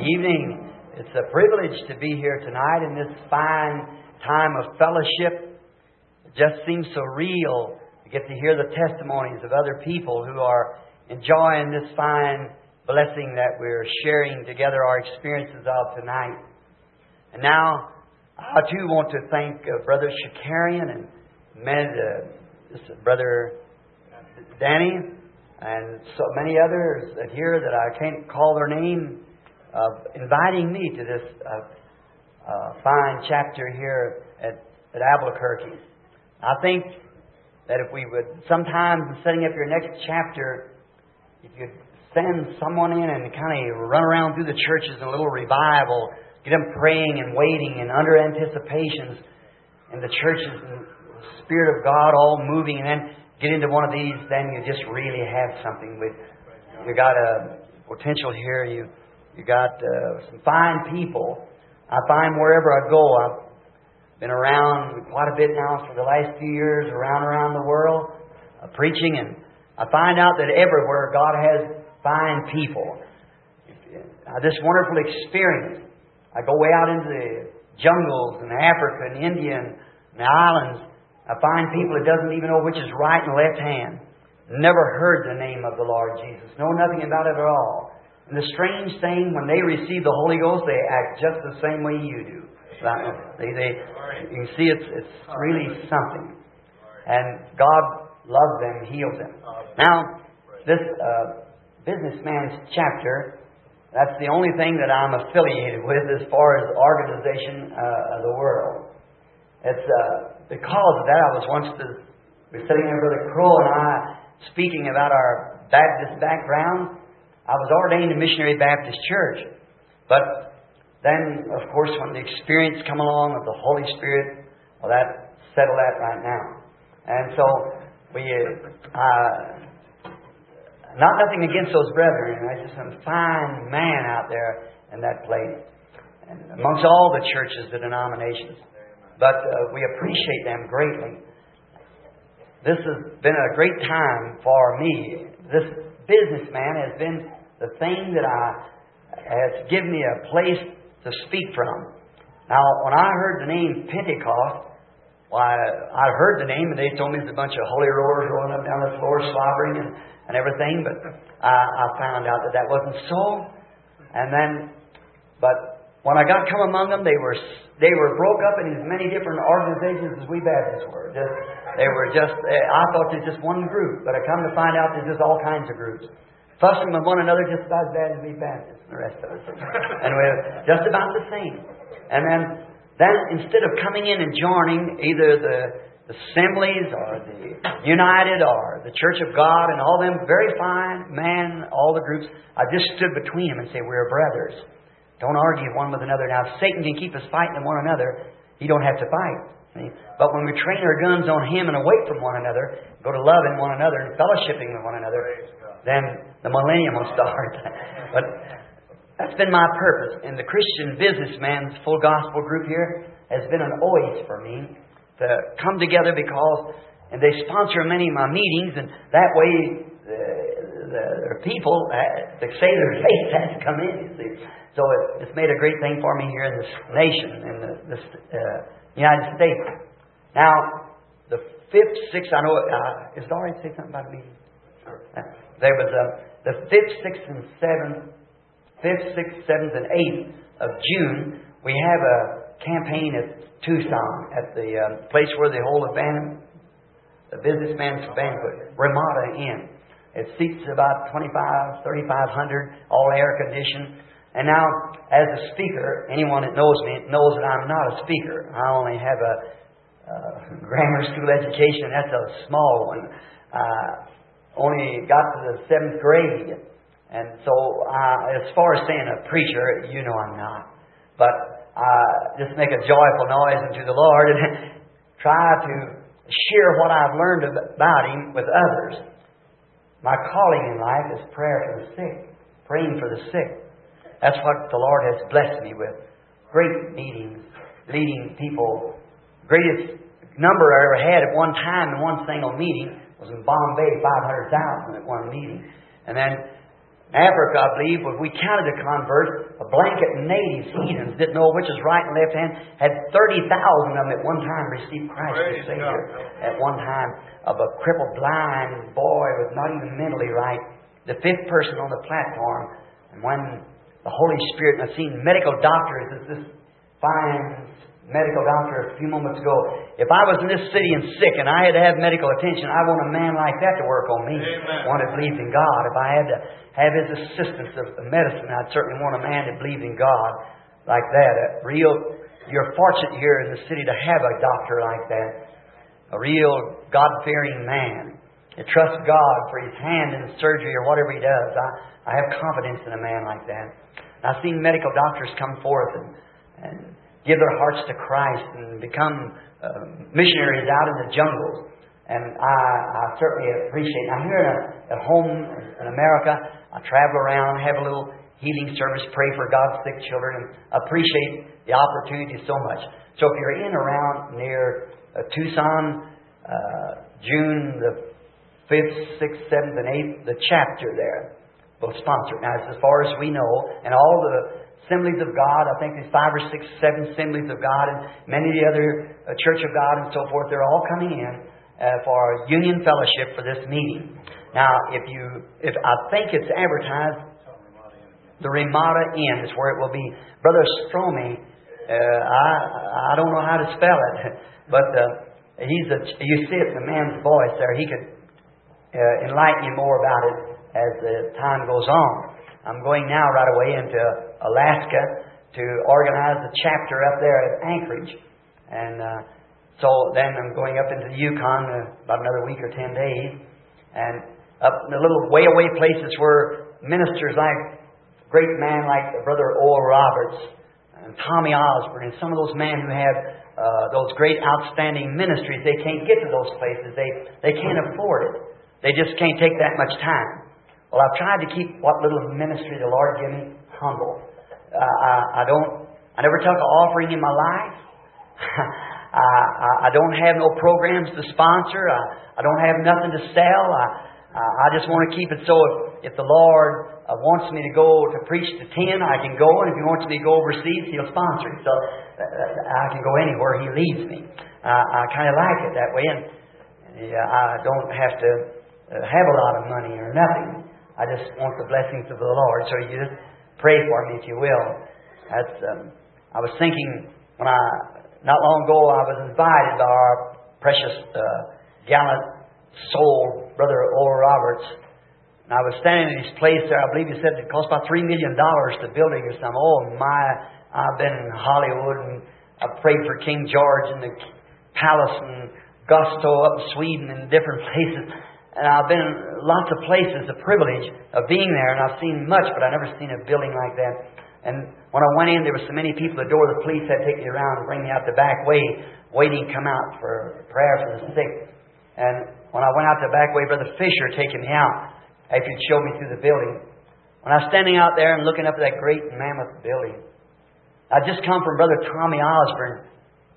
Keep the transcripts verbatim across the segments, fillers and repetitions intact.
evening. It's a privilege to be here tonight in this fine time of fellowship. It just seems so real to get to hear the testimonies of other people who are enjoying this fine blessing that we're sharing together our experiences of tonight. And now, I too want to thank uh, Brother Shakarian and men, uh, this, uh, Brother Danny and so many others here that I can't call their name, uh, inviting me to this uh, uh, fine chapter here at, at Albuquerque. I think that if we would, sometimes in setting up your next chapter, if you'd send someone in and kind of run around through the churches in a little revival, get them praying and waiting and under anticipations in the churches and the Spirit of God all moving, and then get into one of these, then you just really have something. With you got a potential here. You you got uh, some fine people. I find wherever I go, I've been around quite a bit now for the last few years, around around the world, uh, preaching, and I find out that everywhere God has fine people. Uh, this wonderful experience. I go way out into the jungles in Africa and India and the islands. I find people that doesn't even know which is right and left hand. Never heard the name of the Lord Jesus. Know nothing about it at all. And the strange thing, when they receive the Holy Ghost, they act just the same way you do. They, they, you can see it's, it's really something. And God loves them, heals them. Now, this uh, businessman's chapter, that's the only thing that I'm affiliated with as far as organization uh, of the world. It's uh, because of that, I was once the, we were sitting there, Brother Crow and I, speaking about our Baptist background. I was ordained in Missionary Baptist Church. But then, of course, when the experience come along of the Holy Spirit, well, that settled that right now. And so, we, uh, not nothing against those brethren. There's just some fine man out there in that place. And amongst all the churches, the denominations. But uh, we appreciate them greatly. This has been a great time for me. This businessman has been the thing that I has given me a place to speak from. Now, when I heard the name Pentecost, why, I heard the name and they told me there's a bunch of holy rollers rolling up down the floor, slobbering and, and everything. But I, I found out that that wasn't so. And then, but when I got come among them, they were they were broke up in as many different organizations as we Baptists were. Just, they were just, I thought there's just one group, but I come to find out there's just all kinds of groups. Fussing with one another just about as bad as we Baptists and the rest of us. And we're just about the same. And then, then instead of coming in and joining either the, the assemblies or the United or the Church of God and all them very fine man, all the groups, I just stood between them and say, we're brothers. Don't argue one with another. Now, if Satan can keep us fighting one another, he don't have to fight. See? But when we train our guns on Him and away from one another, go to loving one another and fellowshipping with one another, then the millennium will start. But that's been my purpose. And the Christian Businessman's Full Gospel group here has been an oasis for me to come together because, and they sponsor many of my meetings, and that way the, the, the people, uh, to say their faith has to come in, you see. So it, it's made a great thing for me here in this nation, in the this, uh, United States. Now, the fifth, sixth, I know, uh, is it all right to say something about a meeting? Sure. Uh, there was uh, the fifth, sixth, and seventh, fifth, sixth, seventh, and eighth of June. We have a campaign at Tucson, at the uh, place where they hold a ban, the businessman's banquet, Ramada Inn. It seats about twenty-five, thirty-five hundred, all air conditioned. And now, as a speaker, anyone that knows me knows that I'm not a speaker. I only have a uh, grammar school education. That's a small one. Uh, only got to the seventh grade. And so, uh, as far as saying a preacher, you know I'm not. But uh, just make a joyful noise unto the Lord and try to share what I've learned about Him with others. My calling in life is prayer for the sick, praying for the sick. That's what the Lord has blessed me with. Great meetings, leading people. Greatest number I ever had at one time in one single meeting was in Bombay, five hundred thousand at one meeting. And then In Africa, I believe, when we counted the converts, a blanket natives, heathens, didn't know which was right and left hand, had thirty thousand of them at one time received Christ as Savior. At one time, of a crippled, blind boy was not even mentally right, the fifth person on the platform. And when the Holy Spirit, and I've seen medical doctors, as this fine medical doctor a few moments ago, if I was in this city and sick and I had to have medical attention, I want a man like that to work on me. I want to believe in God. If I had to have His assistance of medicine, I'd certainly want a man that believed in God like that. A real, you're fortunate here in the city to have a doctor like that. A real God-fearing man that trusts God for his hand in surgery or whatever he does. I, I have confidence in a man like that. I've seen medical doctors come forth and, and give their hearts to Christ and become uh, missionaries out in the jungles. And I, I certainly appreciate it. I'm here in a, at home in America. I travel around, have a little healing service, pray for God's sick children, and appreciate the opportunity so much. So if you're in around near uh, Tucson, uh, June the fifth, sixth, seventh, and eighth, the chapter there will sponsor it. Now, as far as we know, and all the Assemblies of God, I think there's five or six, seven Assemblies of God, and many of the other uh, Church of God and so forth, they're all coming in uh, for a union fellowship for this meeting. Now, if you, if I think it's advertised, the Ramada Inn is where it will be. Brother Stromey, uh, I I don't know how to spell it, but uh, he's a, you see it in the man's voice there. He could uh, enlighten you more about it as the time goes on. I'm going now right away into Alaska to organize a chapter up there at Anchorage. And uh, so then I'm going up into the Yukon uh, about another week or ten days. And up in the little way away places where ministers like a great man like Brother Oral Roberts and Tommy Osborne and some of those men who have uh, those great outstanding ministries, they can't get to those places. They, they can't afford it. They just can't take that much time. Well, I've tried to keep what little ministry the Lord gave me humble. Uh, I, I don't. I never took an offering in my life. I, I don't have no programs to sponsor. I, I don't have nothing to sell. I, I just want to keep it so if, if the Lord uh, wants me to go to preach to ten, I can go. And if He wants me to go overseas, He'll sponsor it. So uh, I can go anywhere He leads me. Uh, I kind of like it that way. And yeah, I don't have to uh, have a lot of money or nothing. I just want the blessings of the Lord. So you just pray for me, if you will. That's. Um, I was thinking when I not long ago I was invited by our precious uh, gallant soul brother Oral Roberts, and I was standing in his place there. I believe he said it cost about three million dollars to building or something. Oh my! I've been in Hollywood and I've prayed for King George and the palace and Gusto up in Sweden and different places. And I've been in lots of places, the privilege of being there, and I've seen much, but I've never seen a building like that. And when I went in, there were so many people at the door, the police had to take me around and bring me out the back way, waiting to come out for prayer for the sick. And when I went out the back way, Brother Fisher taking me out, after he'd showed me through the building. When I was standing out there and looking up at that great mammoth building, I'd just come from Brother Tommy Osborne.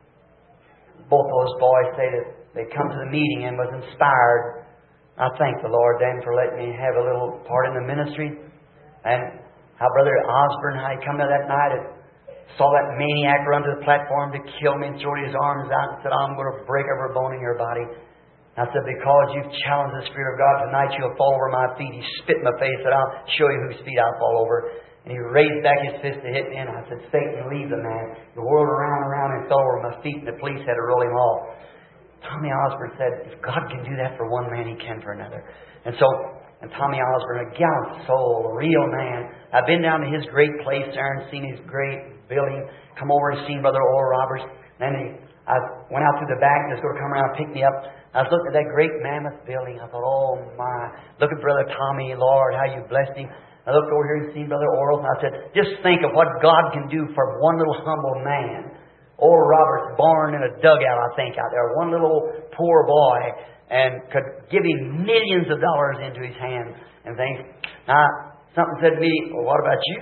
Both those boys say that they come to the meeting and was inspired. I thank the Lord then for letting me have a little part in the ministry. And how Brother Osborne, how he come to that night and saw that maniac run to the platform to kill me and threw his arms out and said, I'm going to break every bone in your body. And I said, because you've challenged the Spirit of God tonight, you'll fall over my feet. He spit in my face and I'll show you whose feet I'll fall over. And he raised back his fist to hit me and I said, Satan, leave the man. He whirled around and around and fell over my feet and the police had to roll him off. Tommy Osborne said, if God can do that for one man, He can for another. And so, and Tommy Osborne, a gallant soul, a real man. I've been down to his great place there and seen his great building. Come over and seen Brother Oral Roberts. Then he, I went out through the back and he was going to come around and pick me up. I was looking at that great mammoth building. I thought, oh my. Look at Brother Tommy, Lord, how you blessed him. I looked over here and seen Brother Oral. And I said, just think of what God can do for one little humble man. Oral Roberts, born in a dugout, I think, out there. One little poor boy, and could give him millions of dollars into his hands and things. Now, something said to me, well, what about you?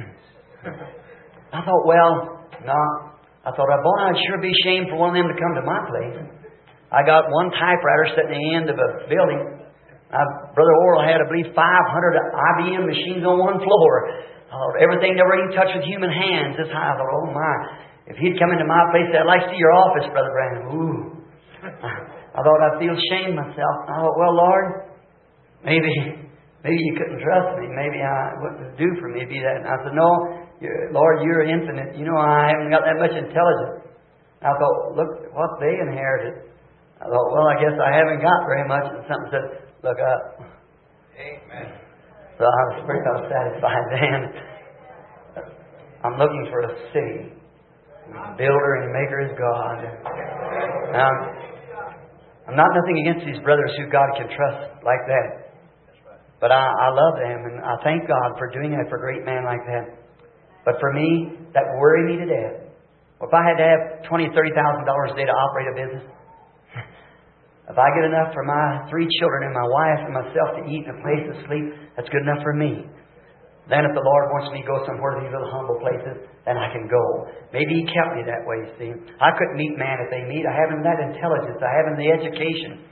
I thought, well, no. I thought, boy, I'd sure be ashamed for one of them to come to my place. I got one typewriter sitting at the end of a building. Uh, Brother Oral had, I believe, five hundred I B M machines on one floor. Uh, everything never even touched with human hands. This high. I thought, oh my. If he'd come into my place, I'd like to see your office, Brother Branham. Ooh. I thought I'd feel ashamed myself. I thought, well, Lord, maybe maybe you couldn't trust me. Maybe I wouldn't do for me to be that. And I said, no, you're, Lord, you're infinite. You know I haven't got that much intelligence. I thought, look what they inherited. I thought, well, I guess I haven't got very much. And something said, look up. Amen. So I was pretty well satisfied then. I'm looking for a city. Builder and maker is God. Now, I'm not nothing against these brothers who God can trust like that. But I, I love them, and I thank God for doing that for a great man like that. But for me, that would worry me to death. Well, if I had to have twenty thousand dollars, thirty thousand dollars a day to operate a business, if I get enough for my three children and my wife and myself to eat and a place to sleep, that's good enough for me. Then if the Lord wants me to go somewhere to these little humble places, then I can go. Maybe He kept me that way, see. I couldn't meet man if they meet. I haven't that intelligence. I haven't the education.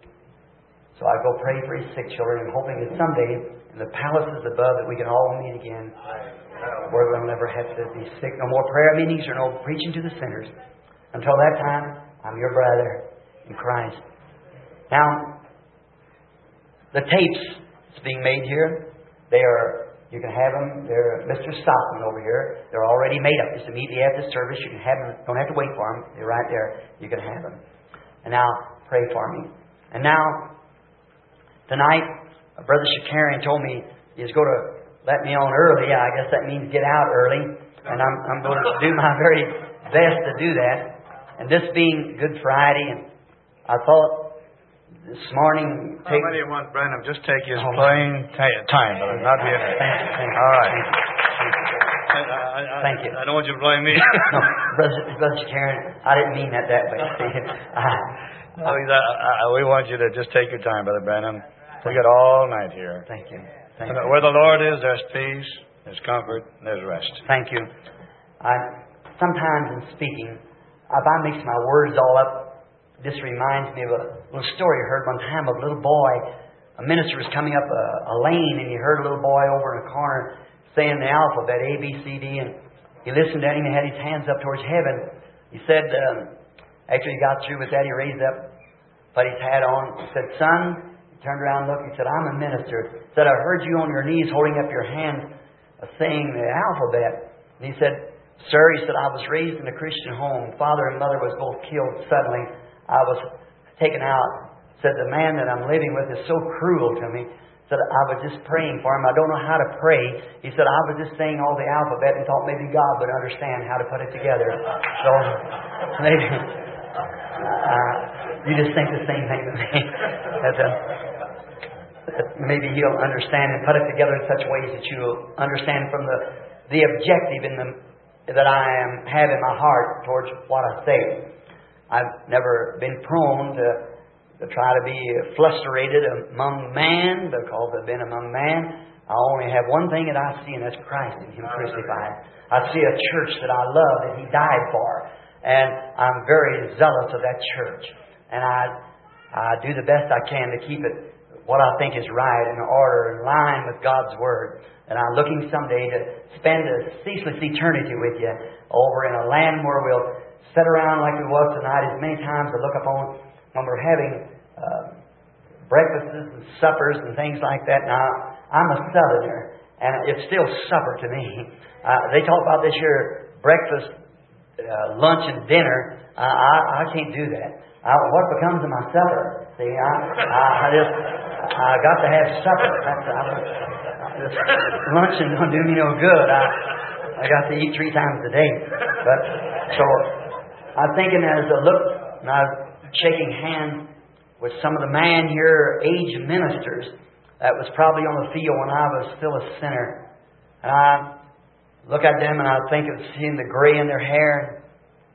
So I go pray for His sick children and hoping that someday in the palaces above that we can all meet again where we'll never have to be sick. No more prayer meetings or no preaching to the sinners. Until that time, I'm your brother in Christ. Now, the tapes that's being made here, they are... You can have them. They're Mister Stockman over here. They're already made up. Just immediately after service, you can have them. Don't have to wait for them. They're right there. You can have them. And now, pray for me. And now, tonight, Brother Shakarian told me he's going to let me on early. I guess that means get out early. And I'm, I'm going to do my very best to do that. And this being Good Friday, and I thought this morning... Take, How many you want, Branham? Just take his oh, plain t- time, brother. Not the thank, thank All right. Thank you. I, I, I, thank you. I don't want you to blame me. No, Brother, Brother Karen, I didn't mean that that way. no, I, I, we want you to just take your time, Brother Branham. We got all night here. Thank you. Thank and you. Where the Lord is, there's peace, there's comfort, and there's rest. Thank you. I, sometimes in speaking, if I mix my words all up, this reminds me of a little story I heard one time of a little boy. A minister was coming up a, a lane, and he heard a little boy over in a corner saying the alphabet, A, B, C, D, and he listened at him and had his hands up towards heaven. He said, um, after he got through with that, he raised up, put his hat on, he said, son, he turned around and looked, he said, I'm a minister. He said, I heard you on your knees holding up your hands uh, saying the alphabet. And he said, sir, he said, I was raised in a Christian home. Father and mother was both killed suddenly. I was taken out. Said, the man that I'm living with is so cruel to me. Said, I was just praying for him. I don't know how to pray. He said, I was just saying all the alphabet and thought maybe God would understand how to put it together. So, maybe uh, you just think the same thing to me. that, uh, that maybe He'll understand and put it together in such ways that you'll understand from the, the objective in the, that I am have in my heart towards what I say. I've never been prone to, to try to be frustrated among man because I've been among man. I only have one thing that I see, and that's Christ and Him crucified. I see a church that I love that He died for, and I'm very zealous of that church. And I, I do the best I can to keep it what I think is right and order, in line with God's Word. And I'm looking someday to spend a ceaseless eternity with you over in a land where we'll sit around like we was tonight. As many times I look upon when we're having uh, breakfasts and suppers and things like that. Now, I'm a Southerner, and it's still supper to me. Uh, they talk about this here breakfast, uh, lunch, and dinner. Uh, I, I can't do that. I, what becomes of my supper? See, I, I, I just I got to have supper. That's, I, I just, luncheon don't do me no good. I I got to eat three times a day. But so. I'm thinking as I looked and I was shaking hands with some of the man here, aged ministers, that was probably on the field when I was still a sinner. And I look at them and I think of seeing the gray in their hair.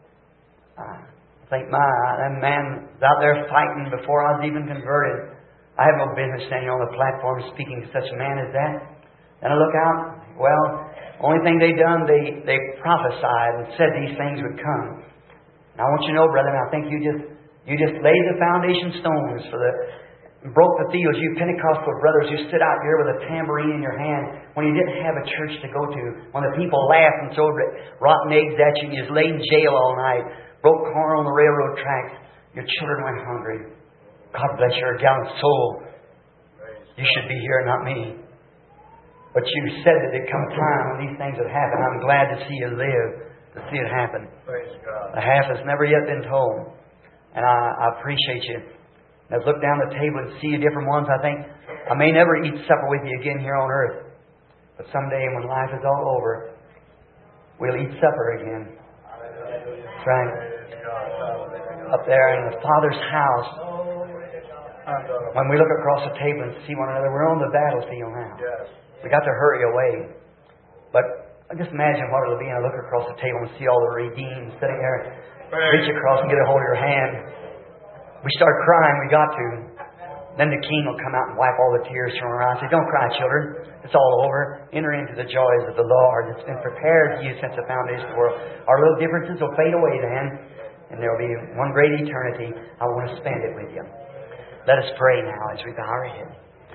I think, my, that man was out there fighting before I was even converted. I have no business standing on the platform speaking to such a man as that. And I look out, well, only thing they done, they, they prophesied and said these things would come. I want you to know, brother, I think you just you just laid the foundation stones for the and broke the fields, you Pentecostal brothers who stood out here with a tambourine in your hand when you didn't have a church to go to, when the people laughed and threw rotten eggs at you and you was laid in jail all night, broke corn on the railroad tracks, your children went hungry. God bless your gallant soul. You should be here, not me. But you said that there'd come a time when these things would happen. I'm glad to see you live, to see it happen. Praise God. The half has never yet been told. And I, I appreciate you. And as I look down the table and see you different ones, I think I may never eat supper with you again here on earth. But someday when life is all over, we'll eat supper again. That's right. Up there in the Father's house. When we look across the table and see one another, we're on the battlefield now. We got to hurry away. But I just imagine what it'll be when I look across the table and see all the redeemed sitting there. Reach across and get a hold of your hand. We start crying, we got to. Then the King will come out and wipe all the tears from our eyes. Say, don't cry, children. It's all over. Enter into the joys of the Lord. It's been prepared for you since the foundation of the world. Our little differences will fade away then, and there will be one great eternity. I want to spend it with you. Let us pray now as we bow our head.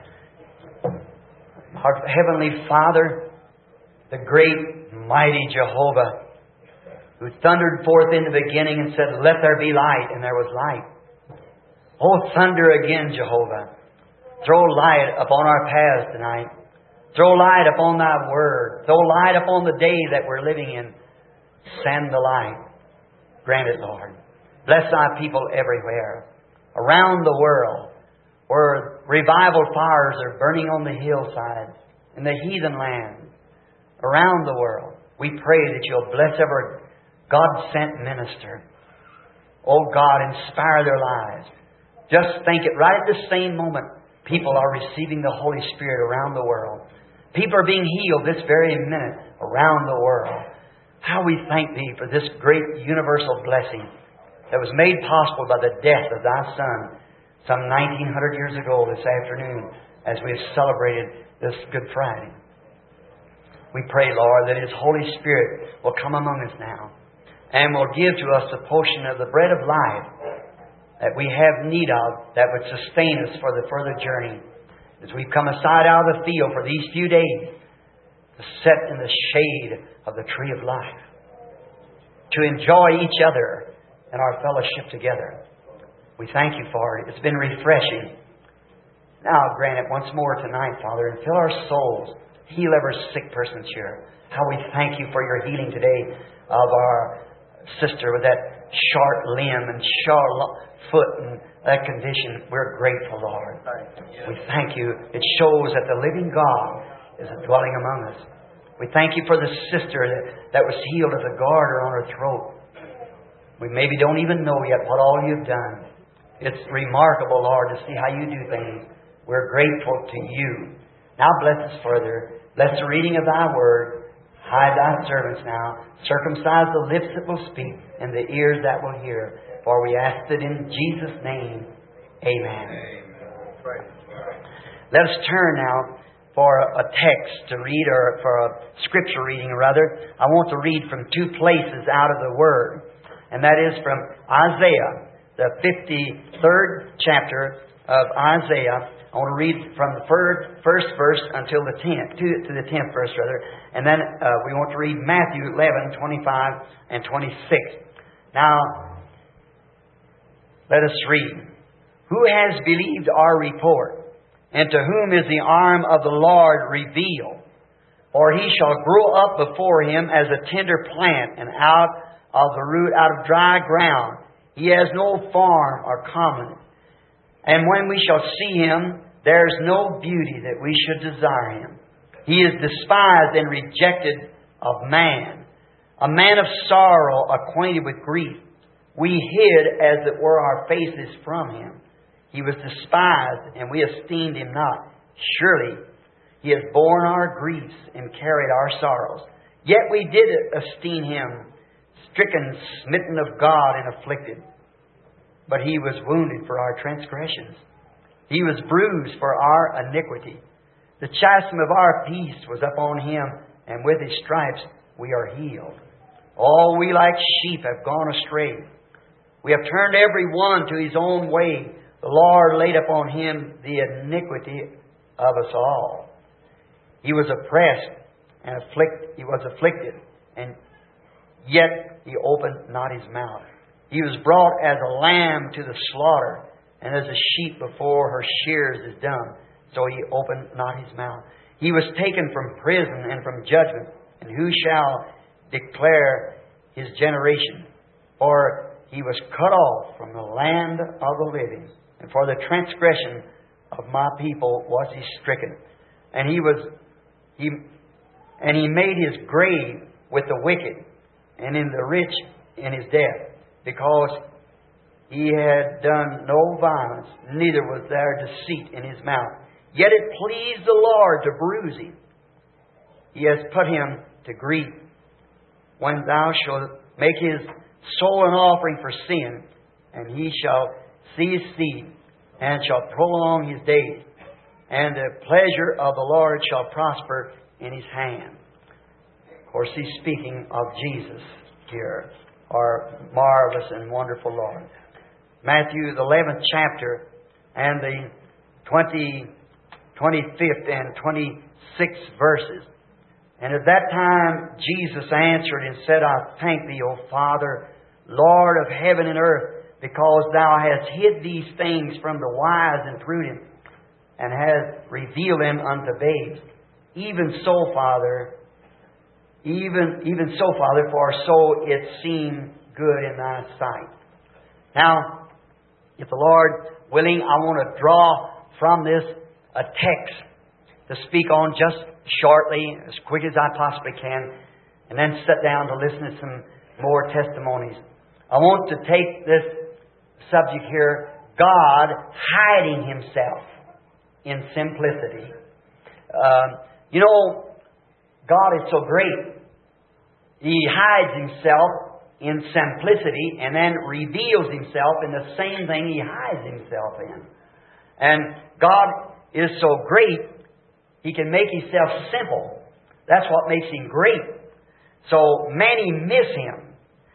Our Heavenly Father, the great, mighty Jehovah, who thundered forth in the beginning and said, let there be light, and there was light. Oh, thunder again, Jehovah. Throw light upon our paths tonight. Throw light upon Thy Word. Throw light upon the day that we're living in. Send the light. Grant it, Lord. Bless Thy people everywhere, around the world, where revival fires are burning on the hillsides, in the heathen land, around the world. We pray that You'll bless every God-sent minister. Oh God, inspire their lives. Just think it, right at the same moment, people are receiving the Holy Spirit around the world. People are being healed this very minute around the world. How we thank Thee for this great universal blessing that was made possible by the death of Thy Son some nineteen hundred years ago this afternoon as we have celebrated this Good Friday. We pray, Lord, that His Holy Spirit will come among us now and will give to us the portion of the bread of life that we have need of, that would sustain us for the further journey. As we've come aside out of the field for these few days to sit in the shade of the tree of life, to enjoy each other and our fellowship together. We thank You for it. It's been refreshing. Now grant it once more tonight, Father, and fill our souls. Heal every sick person here. How we thank You for Your healing today of our sister with that short limb and short foot and that condition. We're grateful, Lord. We thank You. It shows that the living God is dwelling among us. We thank You for the sister that, that was healed of the garter on her throat. We maybe don't even know yet what all You've done. It's remarkable, Lord, to see how You do things. We're grateful to You. Now bless us further. Bless the reading of Thy Word. Hide Thy servants now. Circumcise the lips that will speak and the ears that will hear. For we ask it in Jesus' name. Amen. Amen. Let us turn now for a text to read, or for a scripture reading rather. I want to read from two places out of the Word. And that is from Isaiah, the fifty-third chapter of Isaiah. I want to read from the first, first verse until the tenth, to, to the tenth verse rather. And then uh, we want to read Matthew eleven, twenty-five and twenty-six. Now, let us read. Who has believed our report? And to whom is the arm of the Lord revealed? For He shall grow up before Him as a tender plant, and out of the root, out of dry ground. He has no form or comeliness. And when we shall see Him, there is no beauty that we should desire Him. He is despised and rejected of man, a man of sorrow, acquainted with grief. We hid, as it were, our faces from Him. He was despised, and we esteemed Him not. Surely He has borne our griefs and carried our sorrows. Yet we did esteem Him stricken, smitten of God, and afflicted. But He was wounded for our transgressions. He was bruised for our iniquity. The chastisement of our peace was upon Him, and with His stripes we are healed. All we like sheep have gone astray. We have turned every one to his own way. the Lord laid upon Him the iniquity of us all. He was oppressed and afflicted. He was afflicted, and yet He opened not His mouth. He was brought as a lamb to the slaughter, and as a sheep before her shears is dumb, so He opened not His mouth. He was taken from prison and from judgment, and who shall declare His generation? For He was cut off from the land of the living, and for the transgression of my people was He stricken. And He was He and He made His grave with the wicked, and in the rich in His death, because He had done no violence, neither was there deceit in His mouth. Yet it pleased the Lord to bruise Him. He has put Him to grief. When thou shalt make His soul an offering for sin, and He shall see His seed, and shall prolong His days, and the pleasure of the Lord shall prosper in His hand. Of course, He's speaking of Jesus here, our marvelous and wonderful Lord. Matthew, the eleventh chapter, and the twenty, twenty-fifth and twenty-sixth verses. And at that time Jesus answered and said, I thank Thee, O Father, Lord of heaven and earth, because Thou hast hid these things from the wise and prudent, and hast revealed them unto babes. Even so, Father, even, even so, Father, for so it seemed good in Thy sight. Now, if the Lord willing, I want to draw from this a text to speak on just shortly, as quick as I possibly can, and then sit down to listen to some more testimonies. I want to take this subject here, God hiding Himself in simplicity. Uh, you know, God is so great. He hides Himself in simplicity and then reveals Himself in the same thing He hides Himself in. And God is so great, He can make Himself simple. That's what makes Him great. So many miss Him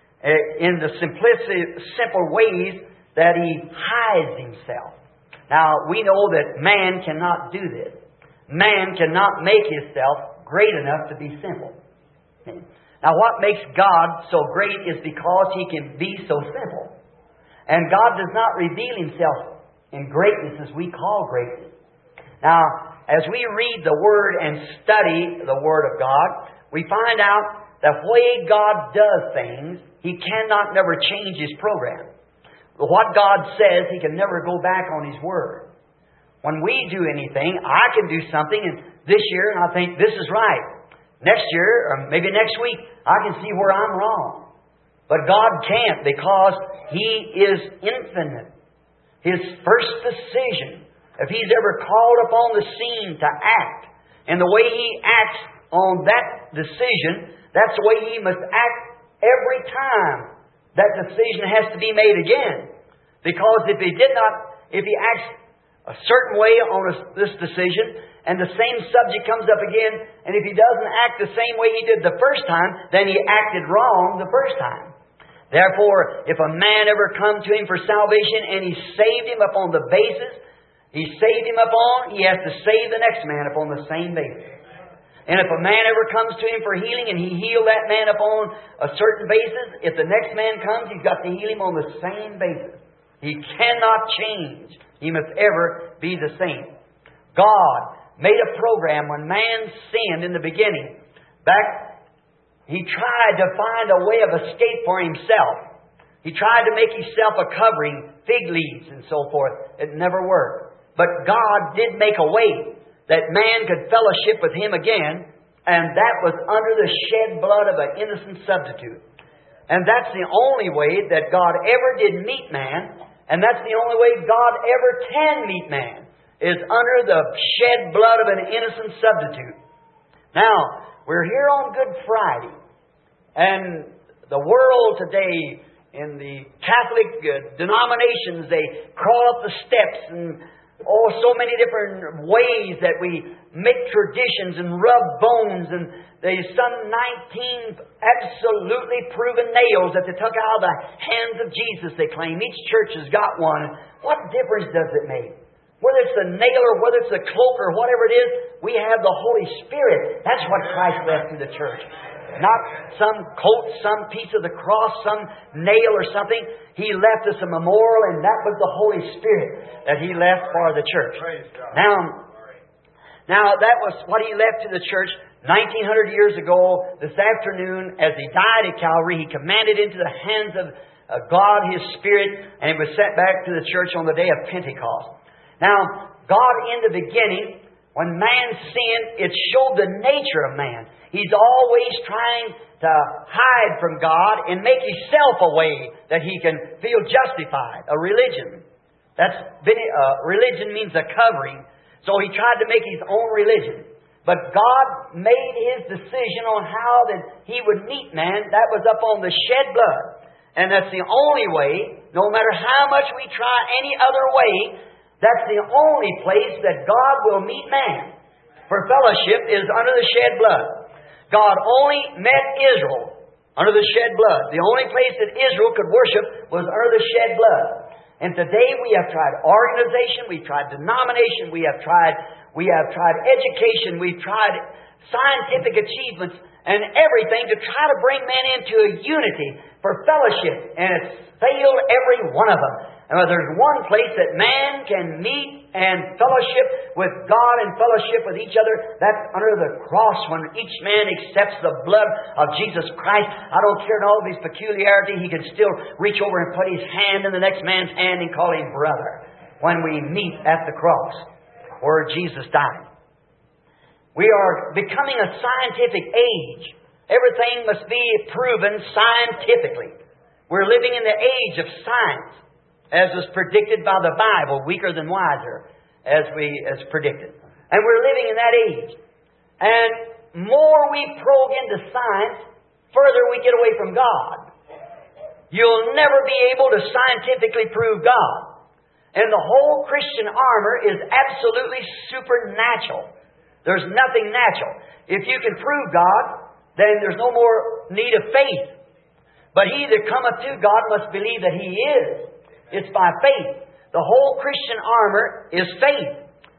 in the simplicity, simple ways that He hides Himself. Now, we know that man cannot do this. Man cannot make himself great enough to be simple. Now, what makes God so great is because He can be so simple. And God does not reveal Himself in greatness as we call greatness. Now, as we read the Word and study the Word of God, we find out that the way God does things, He cannot never change His program. What God says, He can never go back on His Word. When we do anything, I can do something and this year and I think this is right. Next year, or maybe next week, I can see where I'm wrong. But God can't, because He is infinite. His first decision, if He's ever called upon the scene to act, and the way He acts on that decision, that's the way He must act every time that decision has to be made again. Because if He did not, if He acts a certain way on a, this decision, and the same subject comes up again, and if He doesn't act the same way He did the first time, then He acted wrong the first time. Therefore, if a man ever come to Him for salvation and He saved him upon the basis He saved him upon, He has to save the next man upon the same basis. And if a man ever comes to Him for healing and He healed that man upon a certain basis, if the next man comes, He's got to heal him on the same basis. He cannot change. He must ever be the same. God made a program when man sinned in the beginning. Back, He tried to find a way of escape for Himself. He tried to make Himself a covering, fig leaves and so forth. It never worked. But God did make a way that man could fellowship with Him again, and that was under the shed blood of an innocent substitute. And that's the only way that God ever did meet man, and that's the only way God ever can meet man, is under the shed blood of an innocent substitute. Now, we're here on Good Friday, and the world today, in the Catholic uh, denominations, they crawl up the steps and Oh, so many different ways that we make traditions and rub bones, and there's some nineteen absolutely proven nails that they took out of the hands of Jesus, they claim. Each church has got one. What difference does it make? Whether it's the nail or whether it's the cloak or whatever it is, we have the Holy Spirit. That's what Christ left to the church. Not some coat, some piece of the cross, some nail or something. He left us a memorial, and that was the Holy Spirit that He left for the church. Now, now that was what He left to the church nineteen hundred years ago. This afternoon, as He died at Calvary, He commanded into the hands of uh, God His Spirit, and it was sent back to the church on the day of Pentecost. Now, God in the beginning, when man sinned, it showed the nature of man. He's always trying to hide from God and make Himself a way that He can feel justified. A religion. That's been, uh, religion means a covering. So He tried to make His own religion. But God made His decision on how that He would meet man. That was up on the shed blood. And that's the only way, no matter how much we try any other way, that's the only place that God will meet man. For fellowship is under the shed blood. God only met Israel under the shed blood. The only place that Israel could worship was under the shed blood. And today we have tried organization, we've tried denomination, we have tried we have tried education, we've tried scientific achievements and everything to try to bring men into a unity for fellowship. And it's failed every one of them. And there's one place that man can meet and fellowship with God and fellowship with each other. That's under the cross, when each man accepts the blood of Jesus Christ. I don't care in all of his peculiarity, he can still reach over and put his hand in the next man's hand and call him brother when we meet at the cross where Jesus died. We are becoming a scientific age. Everything must be proven scientifically. We're living in the age of science, as was predicted by the Bible, weaker than wiser, as we as predicted. And we're living in that age. And more we probe into science, further we get away from God. You'll never be able to scientifically prove God. And the whole Christian armor is absolutely supernatural. There's nothing natural. If you can prove God, then there's no more need of faith. But he that cometh to God must believe that He is. It's by faith. The whole Christian armor is faith.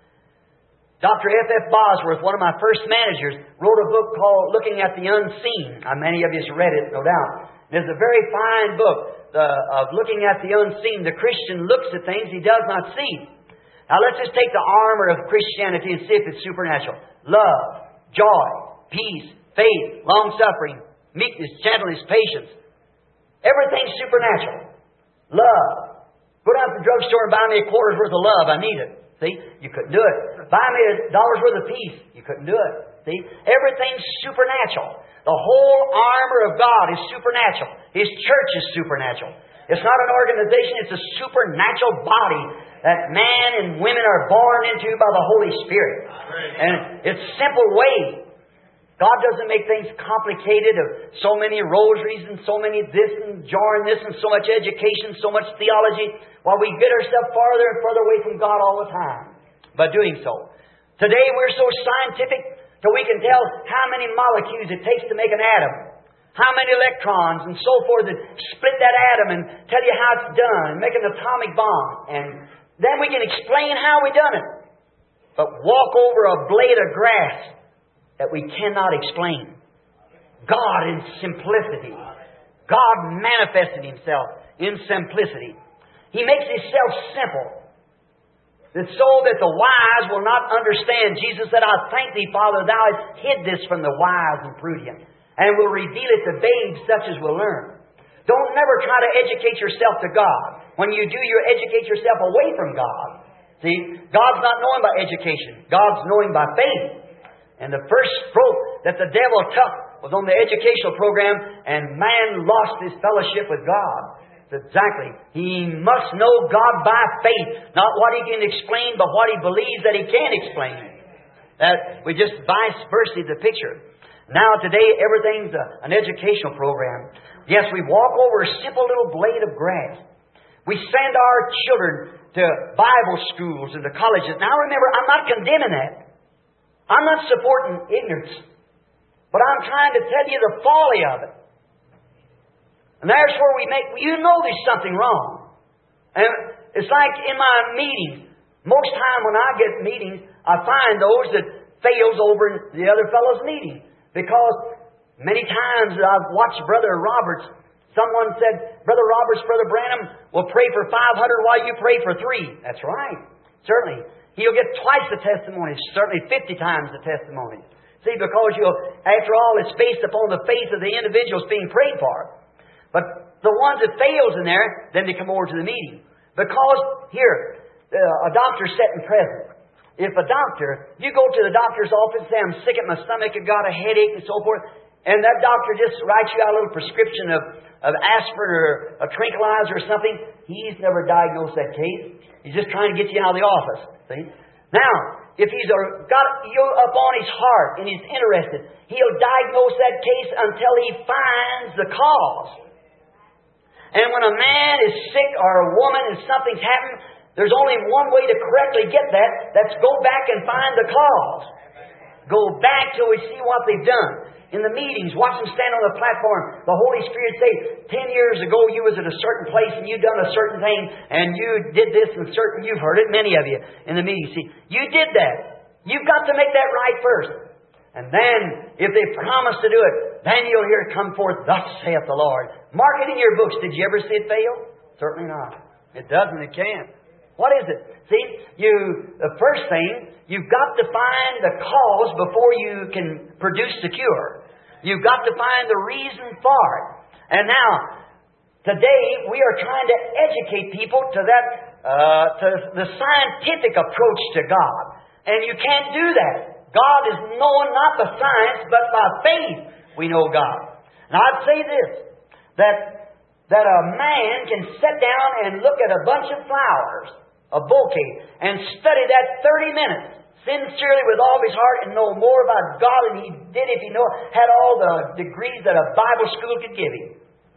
Doctor F F Bosworth, one of my first managers, wrote a book called Looking at the Unseen. Uh, many of you have read it, no doubt. It's a very fine book uh, of looking at the unseen. The Christian looks at things he does not see. Now let's just take the armor of Christianity and see if it's supernatural. Love, joy, peace, faith, long-suffering, meekness, gentleness, patience. Everything's supernatural. Love. Go down to the drugstore and buy me a quarter's worth of love. I need it. See? You couldn't do it. Buy me a dollar's worth of peace. You couldn't do it. See? Everything's supernatural. The whole armor of God is supernatural. His church is supernatural. It's not an organization. It's a supernatural body that man and women are born into by the Holy Spirit. And it's simple ways. God doesn't make things complicated of so many rosaries and so many this and jarring this and so much education, so much theology, while we get ourselves farther and farther away from God all the time by doing so. Today we're so scientific that we can tell how many molecules it takes to make an atom, how many electrons and so forth that split that atom and tell you how it's done, make an atomic bomb. And then we can explain how we done it. But walk over a blade of grass that we cannot explain. God in simplicity. God manifested Himself in simplicity. He makes Himself simple, that so that the wise will not understand. Jesus said, I thank Thee, Father, Thou hast hid this from the wise and prudent, and will reveal it to babes such as will learn. Don't never try to educate yourself to God. When you do, you educate yourself away from God. See, God's not knowing by education. God's knowing by faith. And the first stroke that the devil took was on the educational program, and man lost his fellowship with God. Exactly. He must know God by faith, not what he can explain, but what he believes that he can explain. That we just vice versa the picture. Now today everything's a, an educational program. Yes, we walk over a simple little blade of grass. We send our children to Bible schools and to colleges. Now remember, I'm not condemning that. I'm not supporting ignorance. But I'm trying to tell you the folly of it. And there's where we make... You know there's something wrong. And it's like in my meetings. Most time when I get meetings, I find those that fails over in the other fellow's meeting. Because many times I've watched Brother Roberts. Someone said, Brother Roberts, Brother Branham will pray for five hundred while you pray for three. That's right. Certainly. He'll get twice the testimony. Certainly fifty times the testimony. See, because you'll, after all, it's based upon the faith of the individuals being prayed for. But the ones that fails in there, then they come over to the meeting. Because, here, uh, a doctor's sitting present. If a doctor, you go to the doctor's office and say, I'm sick at my stomach, I've got a headache and so forth, and that doctor just writes you out a little prescription of, of aspirin or a tranquilizer or something, he's never diagnosed that case. He's just trying to get you out of the office. See? Now, if he's got you up on his heart and he's interested, he'll diagnose that case until he finds the cause. And when a man is sick or a woman and something's happened, there's only one way to correctly get that. That's go back and find the cause. Go back till we see what they've done. In the meetings, watch them stand on the platform. The Holy Spirit say, ten years ago you was at a certain place and you done a certain thing and you did this and certain, you've heard it, many of you in the meeting. See, you did that. You've got to make that right first. And then, if they promise to do it, then you'll hear it come forth, thus saith the Lord. Mark it in your books. Did you ever see it fail? Certainly not. It doesn't, it can't. What is it? See, you, the first thing, you've got to find the cause before you can produce the cure. You've got to find the reason for it. And now, today, we are trying to educate people to that, uh, to the scientific approach to God. And you can't do that. God is known not by science, but by faith we know God. And I'd say this, that, that a man can sit down and look at a bunch of flowers, a bouquet, and study that thirty minutes, sincerely with all his heart, and know more about God than he did if he know, had all the degrees that a Bible school could give him.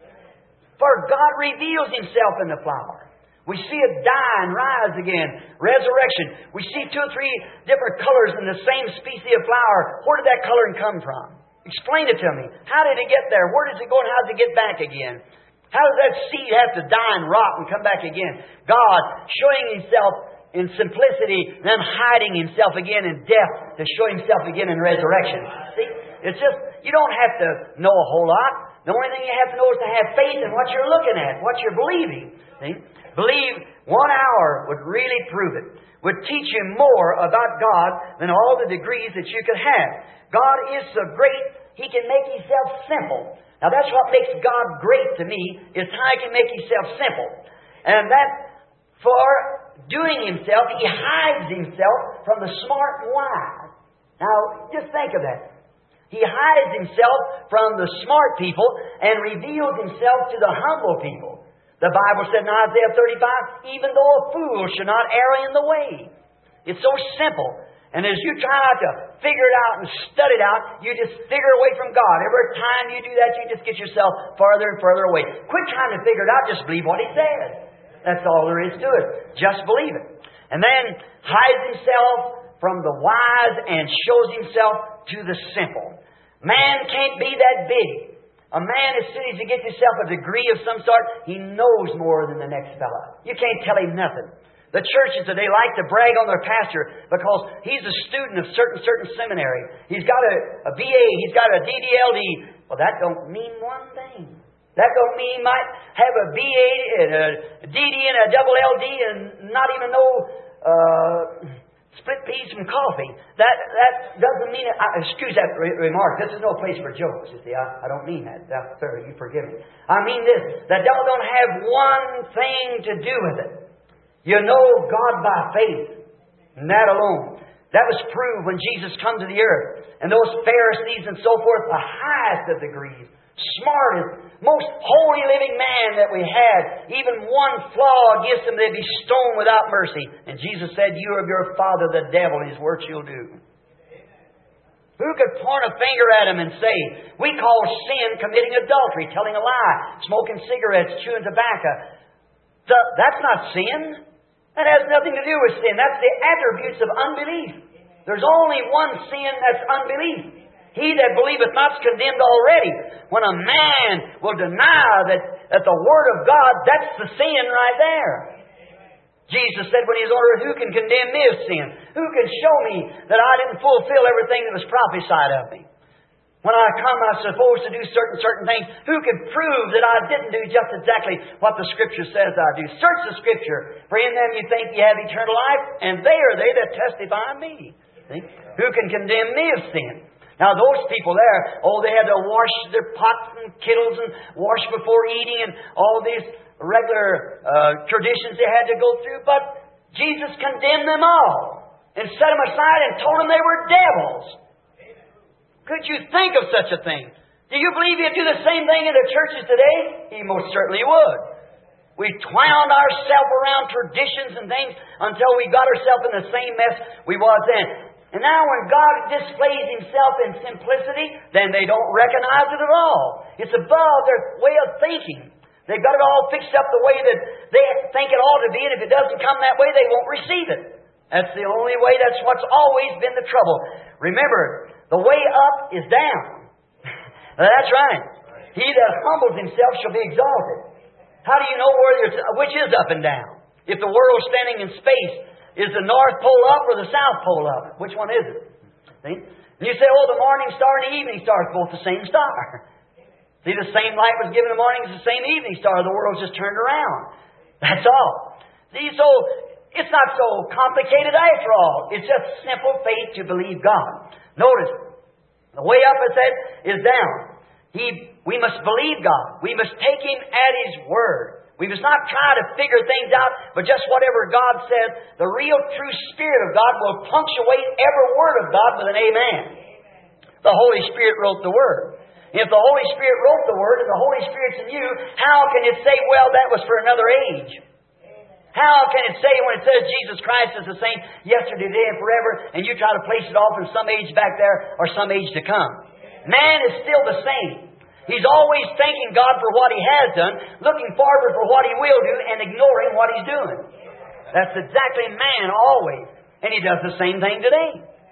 For God reveals Himself in the flower. We see it die and rise again. Resurrection. We see two or three different colors in the same species of flower. Where did that coloring come from? Explain it to me. How did it get there? Where does it go and how does it get back again? How does that seed have to die and rot and come back again? God showing Himself in simplicity, then hiding Himself again in death to show Himself again in resurrection. See? It's just, you don't have to know a whole lot. The only thing you have to know is to have faith in what you're looking at, what you're believing. See? Believe one hour would really prove it. Would teach you more about God than all the degrees that you could have. God is so great, He can make Himself simple. Now that's what makes God great to me, is how He can make Himself simple. And that for doing Himself, He hides Himself from the smart and wise. Now, just think of that. He hides Himself from the smart people and reveals Himself to the humble people. The Bible said in Isaiah thirty-five, even though a fool should not err in the way. It's so simple. And as you try to figure it out and study it out, you just figure away from God. Every time you do that, you just get yourself farther and further away. Quit trying to figure it out. Just believe what He says. That's all there is to it. Just believe it. And then hides Himself from the wise and shows Himself to the simple. Man can't be that big. A man, as soon as you get yourself a degree of some sort, he knows more than the next fella. You can't tell him nothing. The churches today like to brag on their pastor because he's a student of certain certain seminary. He's got a, a B A, he's got a D D L D. Well, that don't mean one thing. That don't mean he might have a B A and a D D and a double L D and not even know uh, split peas from coffee. That that doesn't mean it. I, excuse that re- remark. This is no place for jokes. You see, I, I don't mean that. Uh, sir, you forgive me. I mean this. That don't, don't have one thing to do with it. You know God by faith, and that alone. That was proved when Jesus come to the earth. And those Pharisees and so forth, the highest of degrees, smartest, most holy living man that we had, even one flaw against them, they'd be stoned without mercy. And Jesus said, you of your father the devil, his works you'll do. Who could point a finger at him and say, we call sin committing adultery, telling a lie, smoking cigarettes, chewing tobacco. That's not sin. That has nothing to do with sin. That's the attributes of unbelief. There's only one sin, that's unbelief. He that believeth not is condemned already. When a man will deny that, that the Word of God, that's the sin right there. Jesus said when He was on earth, who can condemn me of sin? Who can show me that I didn't fulfill everything that was prophesied of me? When I come, I'm supposed to do certain, certain things. Who can prove that I didn't do just exactly what the Scripture says I do? Search the Scripture, for in them you think you have eternal life, and they are they that testify of me. See? Who can condemn me of sin? Now those people there, oh, they had to wash their pots and kettles and wash before eating and all these regular uh, traditions they had to go through. But Jesus condemned them all and set them aside and told them they were devils. Could you think of such a thing? Do you believe He'd do the same thing in the churches today? He most certainly would. We twound ourselves around traditions and things until we got ourselves in the same mess we was then. And now when God displays Himself in simplicity, then they don't recognize it at all. It's above their way of thinking. They've got it all fixed up the way that they think it ought to be, and if it doesn't come that way, they won't receive it. That's the only way. That's what's always been the trouble. Remember, the way up is down. That's right. He that humbles himself shall be exalted. How do you know where there's, which is up and down? If the world's standing in space, is the North Pole up or the South Pole up? Which one is it? See? And you say, oh, the morning star and the evening star is both the same star. See, the same light was given in the morning as the same evening star. The world's just turned around. That's all. See, so it's not so complicated after all. It's just simple faith to believe God. Notice, the way up, it said, is down. He, we must believe God. We must take Him at His word. We must not try to figure things out, but just whatever God says, the real true Spirit of God will punctuate every word of God with an amen. The Holy Spirit wrote the Word. If the Holy Spirit wrote the Word and the Holy Spirit's in you, how can it say, well, that was for another age? How can it say when it says Jesus Christ is the same yesterday, today, and forever, and you try to place it off in some age back there or some age to come? Man is still the same. He's always thanking God for what He has done, looking forward for what He will do, and ignoring what He's doing. That's exactly man always. And He does the same thing today.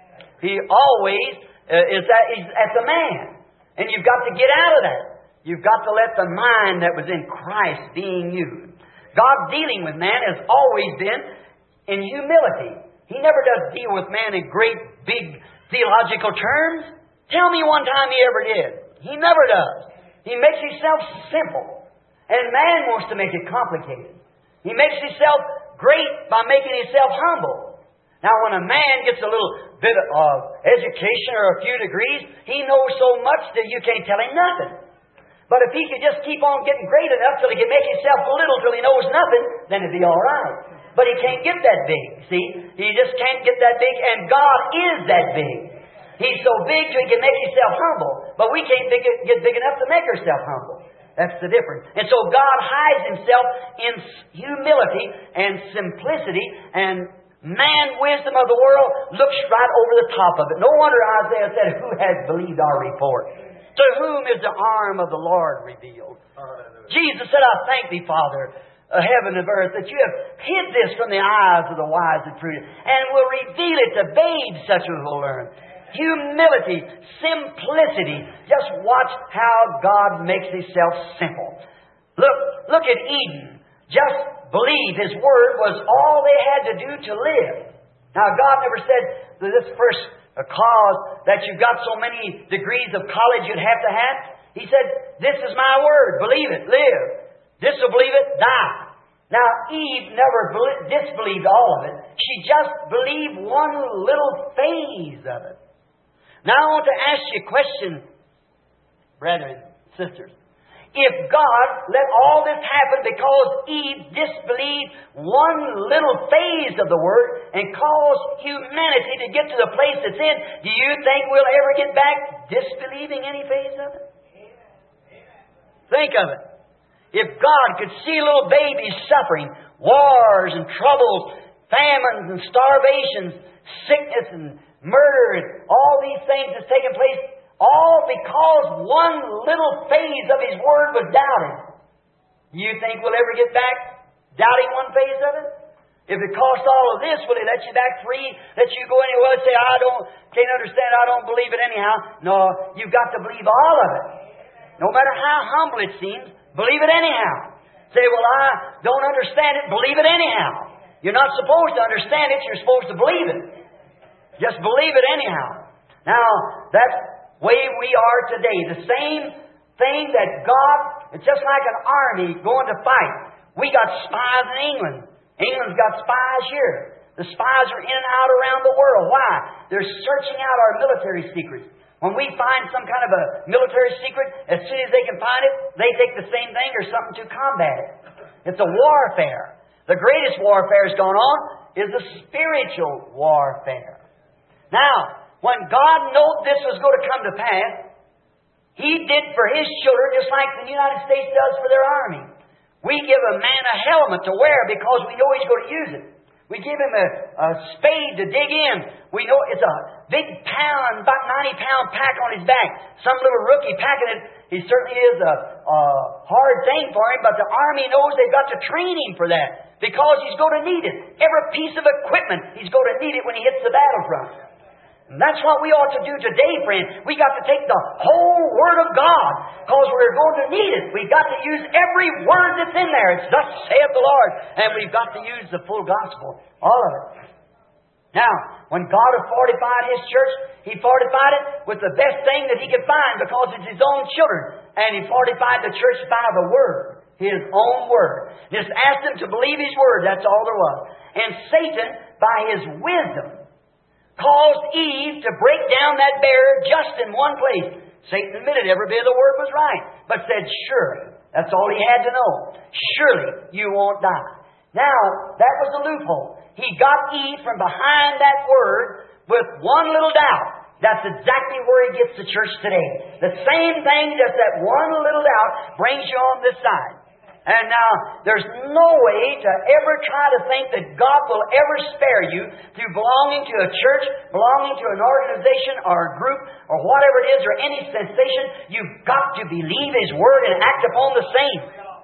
He always uh, is that he's at the man. And you've got to get out of that. You've got to let the mind that was in Christ being you. God dealing with man has always been in humility. He never does deal with man in great, big theological terms. Tell me one time He ever did. He never does. He makes Himself simple. And man wants to make it complicated. He makes Himself great by making Himself humble. Now, when a man gets a little bit of education or a few degrees, he knows so much that you can't tell him nothing. But if he could just keep on getting great enough till he can make himself little till he knows nothing, then it'd be all right. But he can't get that big, see? He just can't get that big, and God is that big. He's so big till He can make Himself humble. But we can't big, get big enough to make ourselves humble. That's the difference. And so God hides Himself in humility and simplicity, and man wisdom of the world looks right over the top of it. No wonder Isaiah said, who has believed our report? To whom is the arm of the Lord revealed? Hallelujah. Jesus said, I thank Thee, Father, of heaven and earth, that You have hid this from the eyes of the wise and prudent, and will reveal it to babes such as will learn. Humility, simplicity. Just watch how God makes Himself simple. Look, look at Eden. Just believe His Word was all they had to do to live. Now, God never said that this first cause that you've got so many degrees of college you'd have to have. He said, this is my Word. Believe it. Live. Disbelieve it. Die. Now, Eve never disbelieved all of it. She just believed one little phase of it. Now, I want to ask you a question, brethren, sisters. If God let all this happen because Eve disbelieved one little phase of the Word and caused humanity to get to the place it's in, do you think we'll ever get back disbelieving any phase of it? Think of it. If God could see little babies suffering, wars and troubles, famines and starvations, sickness and murder and all these things that's taking place, all because one little phase of His Word was doubted. You think we'll ever get back doubting one phase of it? If it costs all of this, will He let you back free? Let you go anywhere and say, I don't, can't understand, I don't believe it anyhow. No, you've got to believe all of it. No matter how humble it seems, believe it anyhow. Say, well, I don't understand it, believe it anyhow. You're not supposed to understand it, you're supposed to believe it. Just believe it anyhow. Now, that's the way we are today. The same thing that God, it's just like an army going to fight. We got spies in England. England's got spies here. The spies are in and out around the world. Why? They're searching out our military secrets. When we find some kind of a military secret, as soon as they can find it, they take the same thing or something to combat it. It's a warfare. The greatest warfare that's going on is the spiritual warfare. Now, when God knew this was going to come to pass, He did for His children just like the United States does for their army. We give a man a helmet to wear because we know he's going to use it. We give him a, a spade to dig in. We know it's a big pound, about ninety pound pack on his back. Some little rookie packing it, he certainly is a, a hard thing for him, but the army knows they've got to train him for that because he's going to need it. Every piece of equipment, he's going to need it when he hits the battlefront. And that's what we ought to do today, friend. We got to take the whole Word of God because we're going to need it. We've got to use every word that's in there. It's thus saith the Lord. And we've got to use the full gospel. All of it. Now, when God had fortified His church, He fortified it with the best thing that He could find because it's His own children. And He fortified the church by the Word. His own Word. Just asked them to believe His Word. That's all there was. And Satan, by his wisdom, caused Eve to break down that barrier just in one place. Satan admitted every bit of the Word was right, but said, surely, that's all he had to know. Surely you won't die. Now, that was the loophole. He got Eve from behind that Word with one little doubt. That's exactly where he gets the church today. The same thing, just that one little doubt brings you on this side. And now, there's no way to ever try to think that God will ever spare you through belonging to a church, belonging to an organization or a group or whatever it is or any sensation. You've got to believe His Word and act upon the same.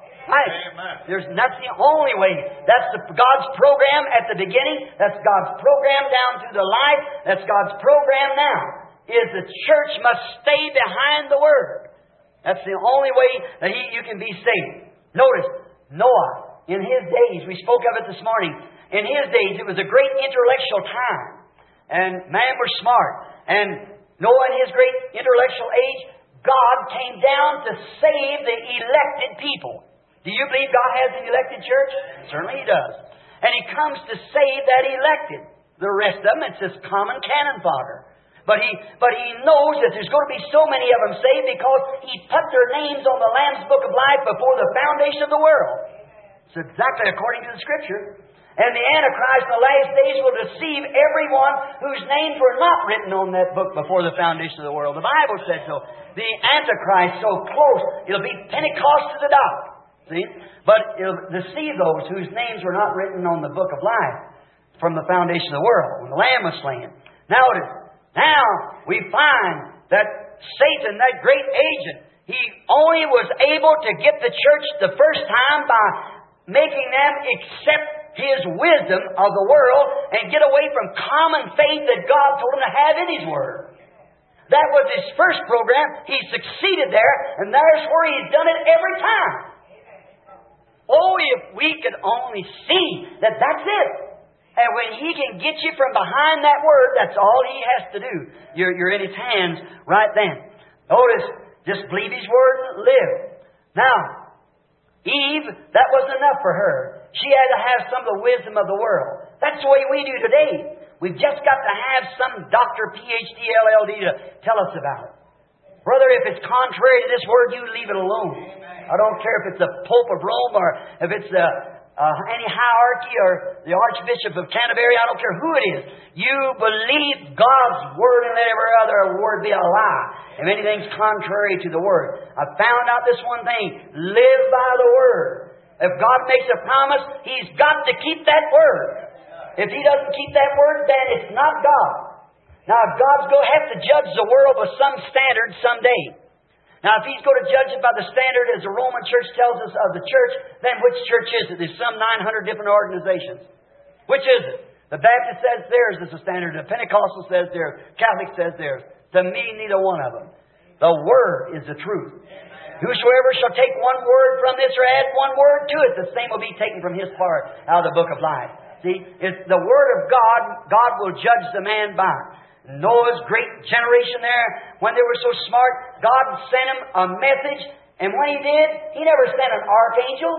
Right. There's, that's the only way. That's the, God's program at the beginning. That's God's program down through the life. That's God's program now. Is the church must stay behind the Word. That's the only way that he, you can be saved. Notice, Noah, in his days, we spoke of it this morning, in his days it was a great intellectual time. And man was smart. And Noah in his great intellectual age, God came down to save the elected people. Do you believe God has an elected church? Certainly He does. And He comes to save that elected. The rest of them, it's just common cannon fodder. But he, but he knows that there's going to be so many of them saved because He put their names on the Lamb's Book of Life before the foundation of the world. It's exactly according to the Scripture. And the Antichrist in the last days will deceive everyone whose names were not written on that book before the foundation of the world. The Bible said so. The Antichrist so close, it'll be Pentecost to the dot. See? But it'll deceive those whose names were not written on the book of life from the foundation of the world, when the Lamb was slain. Now it is. Now we find that Satan, that great agent, he only was able to get the church the first time by making them accept his wisdom of the world and get away from common faith that God told them to have in His Word. That was his first program. He succeeded there, and there's where he's done it every time. Oh, if we could only see that that's it. And when He can get you from behind that Word, that's all He has to do. You're, you're in His hands right then. Notice, just believe His Word and live. Now, Eve, that wasn't enough for her. She had to have some of the wisdom of the world. That's the way we do today. We've just got to have some doctor, P H D, L L D to tell us about it. Brother, if it's contrary to this Word, you leave it alone. I don't care if it's the Pope of Rome or if it's the uh, any hierarchy or the Archbishop of Canterbury. I don't care who it is. You believe God's Word and let every other word be a lie. If anything's contrary to the Word. I found out this one thing. Live by the Word. If God makes a promise, He's got to keep that Word. If He doesn't keep that Word, then it's not God. Now, God's going to have to judge the world with some standard someday. Now, if He's going to judge it by the standard as the Roman Church tells us of the church, then which church is it? There's some nine hundred different organizations. Which is it? The Baptist says theirs is the standard. The Pentecostal says theirs. Catholic says theirs. To me, neither one of them. The Word is the truth. Whosoever shall take one word from this or add one word to it, the same will be taken from his part out of the book of life. See, it's the Word of God. God will judge the man by. Noah's great generation there, when they were so smart, God sent him a message. And when He did, He never sent an archangel.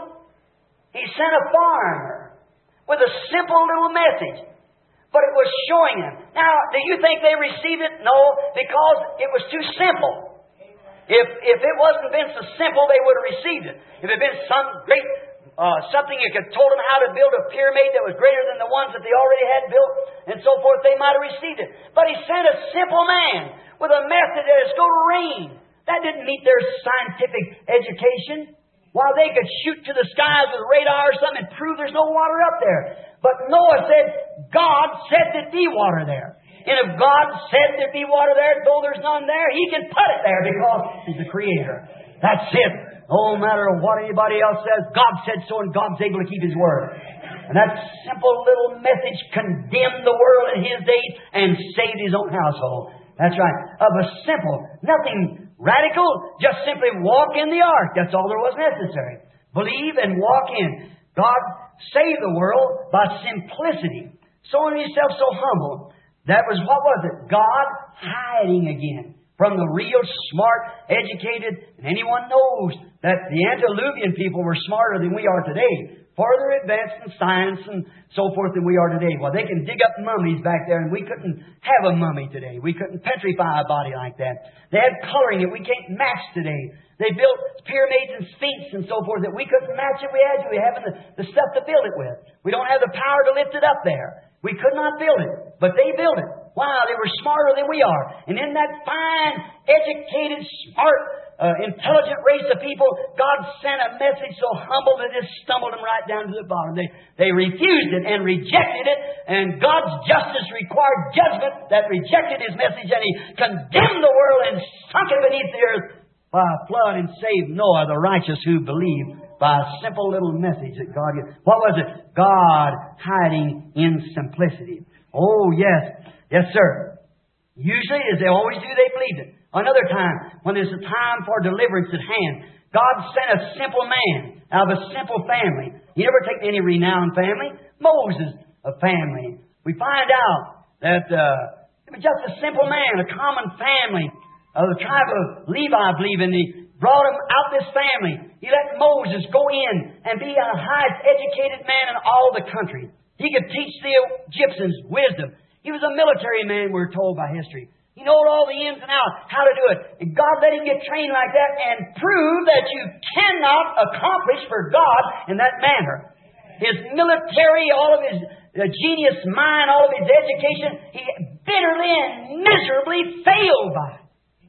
He sent a foreigner with a simple little message. But it was showing them. Now, do you think they received it? No, because it was too simple. If if it wasn't been so simple, they would have received it. If it had been some great, uh, something that could told them how to build a pyramid that was greater than the ones that they already had built, and so forth, they might have received it. But He sent a simple man with a message that is going to rain. That didn't meet their scientific education. While they could shoot to the skies with radar or something and prove there's no water up there. But Noah said, God said there'd be water there. And if God said there'd be water there, though there's none there, He can put it there because He's the Creator. That's it. No matter what anybody else says, God said so, and God's able to keep His word. And that simple little message condemned the world in His days and saved His own household. That's right. Of a simple, nothing radical, just simply walk in the ark. That's all there was necessary. Believe and walk in. God saved the world by simplicity. Showing Himself so humble. That was, what was it? God hiding again from the real smart, educated, and anyone knows that the antediluvian people were smarter than we are today. Farther advanced in science and so forth than we are today. Well, they can dig up mummies back there, and we couldn't have a mummy today. We couldn't petrify a body like that. They had coloring that we can't match today. They built pyramids and sphinx and so forth that we couldn't match if we had to. We haven't the, the stuff to build it with. We don't have the power to lift it up there. We could not build it, but they built it. Wow, they were smarter than we are. And in that fine, educated, smart, uh, intelligent race of people, God sent a message so humble that it stumbled them right down to the bottom. They, they refused it and rejected it, and God's justice required judgment that rejected His message, and He condemned the world and sunk it beneath the earth by a flood and saved Noah, the righteous who believed, by a simple little message that God gave. What was it? God hiding in simplicity. Oh, yes. Yes, sir. Usually, as they always do, they believed it. Another time, when there's a time for deliverance at hand, God sent a simple man out of a simple family. He never took any renowned family. Moses, a family. We find out that uh, it was just a simple man, a common family of the tribe of Levi, I believe, and He brought him out this family. He let Moses go in and be the highest educated man in all the country. He could teach the Egyptians wisdom. He was a military man, we're told by history. He knew all the ins and outs, how to do it. And God let him get trained like that and prove that you cannot accomplish for God in that manner. His military, all of his uh, genius mind, all of his education, he bitterly and miserably failed by it.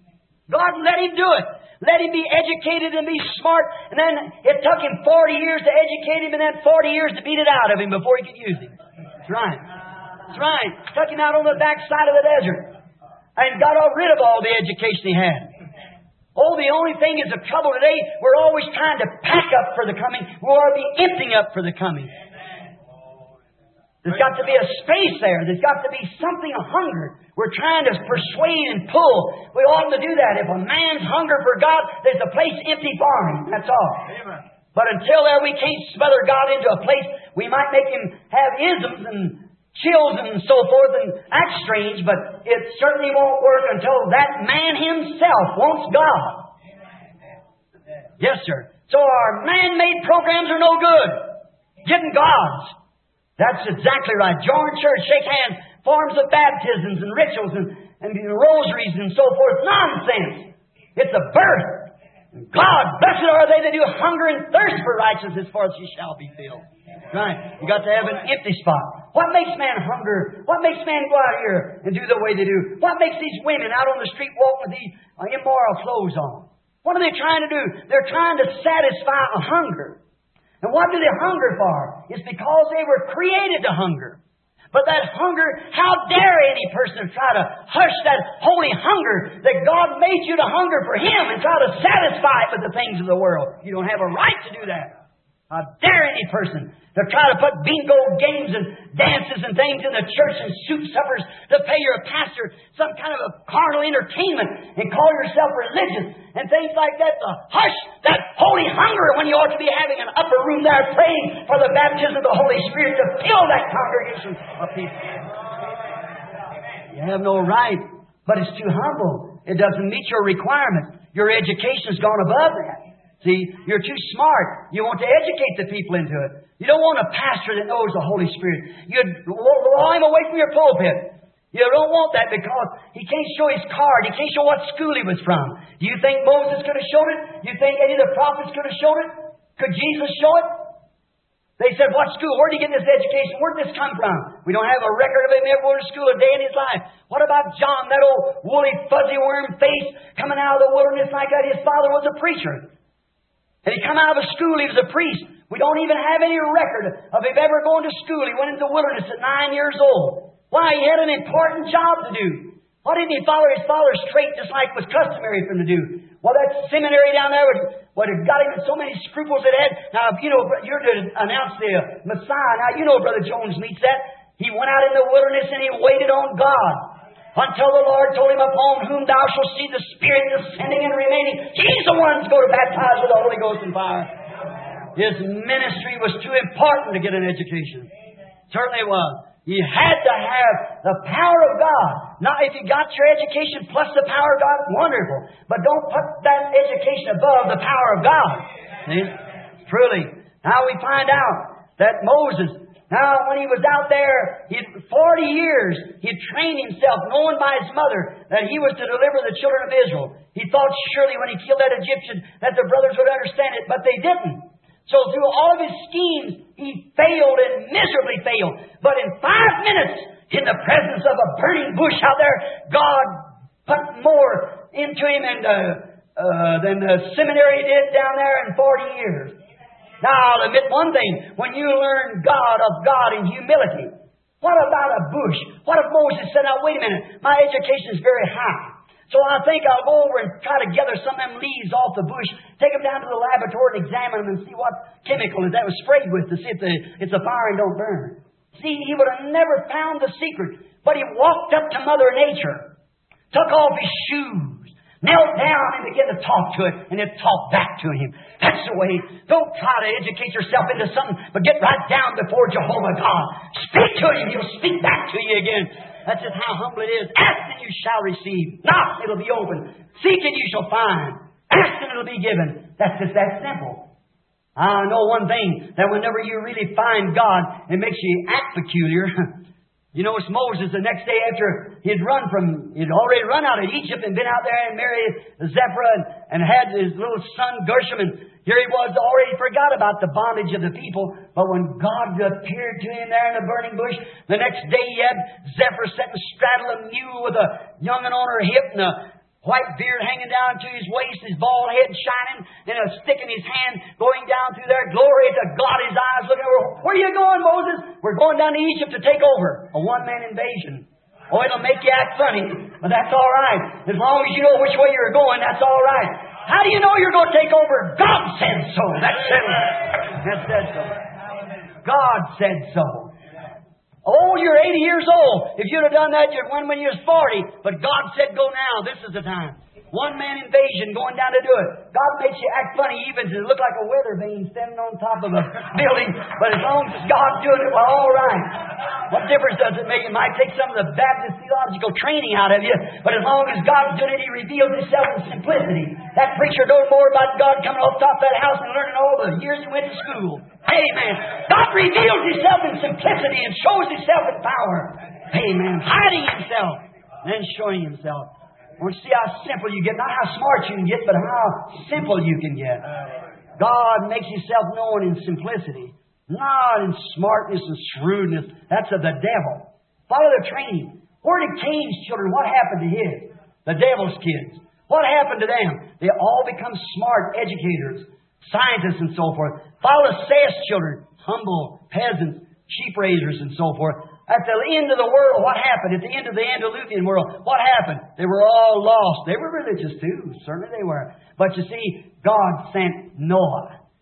God let him do it. Let him be educated and be smart. And then it took him forty years to educate him and then forty years to beat it out of him before he could use him. That's right. That's right. Took him out on the backside of the desert and got all rid of all the education he had. Oh, the only thing is the trouble today, we're always trying to pack up for the coming. We ought to be emptying up for the coming. There's got to be a space there. There's got to be something, a hunger. We're trying to persuade and pull. We ought to do that. If a man's hunger for God, there's a place empty for him. That's all. Amen. But until there, we can't smother God into a place. We might make Him have isms and chills and so forth and act strange, but it certainly won't work until that man himself wants God. Yes, sir. So our man-made programs are no good. Getting God's. That's exactly right. Join church, shake hands, forms of baptisms and rituals and, and rosaries and so forth. Nonsense. It's a birth. God, blessed are they that do hunger and thirst for righteousness, for she shall be filled. Right. You got to have an empty spot. What makes man hunger? What makes man go out here and do the way they do? What makes these women out on the street walk with these uh, immoral clothes on? What are they trying to do? They're trying to satisfy a hunger. And what do they hunger for? It's because they were created to hunger. But that hunger, how dare any person try to hush that holy hunger that God made you to hunger for Him and try to satisfy it with the things of the world. You don't have a right to do that. How dare any person to try to put bingo games and dances and things in the church and soup suppers to pay your pastor some kind of a carnal entertainment and call yourself religious and things like that to hush that holy hunger when you ought to be having an upper room there praying for the baptism of the Holy Spirit to fill that congregation of people. You have no right, but it's too humble. It doesn't meet your requirements. Your education's gone above that. See, you're too smart. You want to educate the people into it. You don't want a pastor that knows the Holy Spirit. You draw him away from your pulpit. You don't want that because he can't show his card. He can't show what school he was from. Do you think Moses could have showed it? Do you think any of the prophets could have showed it? Could Jesus show it? They said, what school? Where did he get this education? Where did this come from? We don't have a record of him ever going to school a day in his life. What about John, that old woolly, fuzzy worm face coming out of the wilderness like that? His father was a preacher. And he come out of a school, he was a priest. We don't even have any record of him ever going to school. He went into the wilderness at nine years old. Why? He had an important job to do. Why didn't he follow his father's trait just like was customary for him to do? Well, that seminary down there would, would have got him in so many scruples it had. Now, you know, you're to announce the Messiah. Now, you know Brother Jones meets that. He went out in the wilderness and he waited on God until the Lord told him, upon whom thou shalt see the Spirit descending and remaining. He's the one that's going to baptize with the Holy Ghost and fire. His ministry was too important to get an education. Certainly it was. You had to have the power of God. Now, if you got your education plus the power of God, wonderful. But don't put that education above the power of God. See? Truly. Now we find out that Moses, now when he was out there, he had forty years, he had trained himself, knowing by his mother that he was to deliver the children of Israel. He thought surely when he killed that Egyptian that the brothers would understand it, but they didn't. So through all of his schemes, he failed and miserably failed. But in five minutes, in the presence of a burning bush out there, God put more into him and, uh, uh, than the seminary did down there in forty years. Now, I'll admit one thing. When you learn God of God in humility, what about a bush? What if Moses said, now, wait a minute, my education is very high. So I think I'll go over and try to gather some of them leaves off the bush, take them down to the laboratory and examine them and see what chemical that was sprayed with to see if the, it's a fire and don't burn. See, he would have never found the secret. But he walked up to Mother Nature, took off his shoes, knelt down and began to talk to it, and it talked back to him. That's the way. Don't try to educate yourself into something, but get right down before Jehovah God. Speak to him. He'll speak back to you again. That's just how humble it is. Ask and you shall receive. Knock, it'll be open. Seek and you shall find. Ask and it'll be given. That's just that simple. I know one thing, that whenever you really find God, it makes you act peculiar. You notice Moses the next day after he'd run from, he'd already run out of Egypt and been out there and married Zipporah and, and had his little son Gershom, and here he was, already forgot about the bondage of the people. But when God appeared to him there in the burning bush, the next day he had Zipporah sitting straddle a mule with a young'un on her hip and a white beard hanging down to his waist, his bald head shining, and a stick in his hand going down through there. Glory to God, his eyes looking over. Where are you going, Moses? We're going down to Egypt to take over. A one-man invasion. Oh, it'll make you act funny, but that's all right. As long as you know which way you're going, that's all right. How do you know you're going to take over? God said so. That's it. That said so. God said so. Oh, you're eighty years old. If you'd have done that, you'd won when you was forty. But God said, go now. This is the time. One-man invasion going down to do it. God makes you act funny even to look like a weather vane standing on top of a building. But as long as God's doing it, well, all right. What difference does it make? It might take some of the Baptist theological training out of you. But as long as God's doing it, He reveals Himself in simplicity. That preacher knows more about God coming off top of that house and learning all the years he went to school. Amen. God reveals Himself in simplicity and shows Himself in power. Amen. Hiding Himself and then showing Himself. I want to see how simple you get. Not how smart you can get, but how simple you can get. God makes Himself known in simplicity. Not in smartness and shrewdness. That's of the devil. Follow the training. Where did Cain's children? What happened to his? The devil's kids. What happened to them? They all become smart educators, scientists and so forth. Follow Seth's children. Humble peasants, sheep raisers and so forth. At the end of the world, what happened? At the end of the antediluvian world, what happened? They were all lost. They were religious too. Certainly they were. But you see, God sent Noah.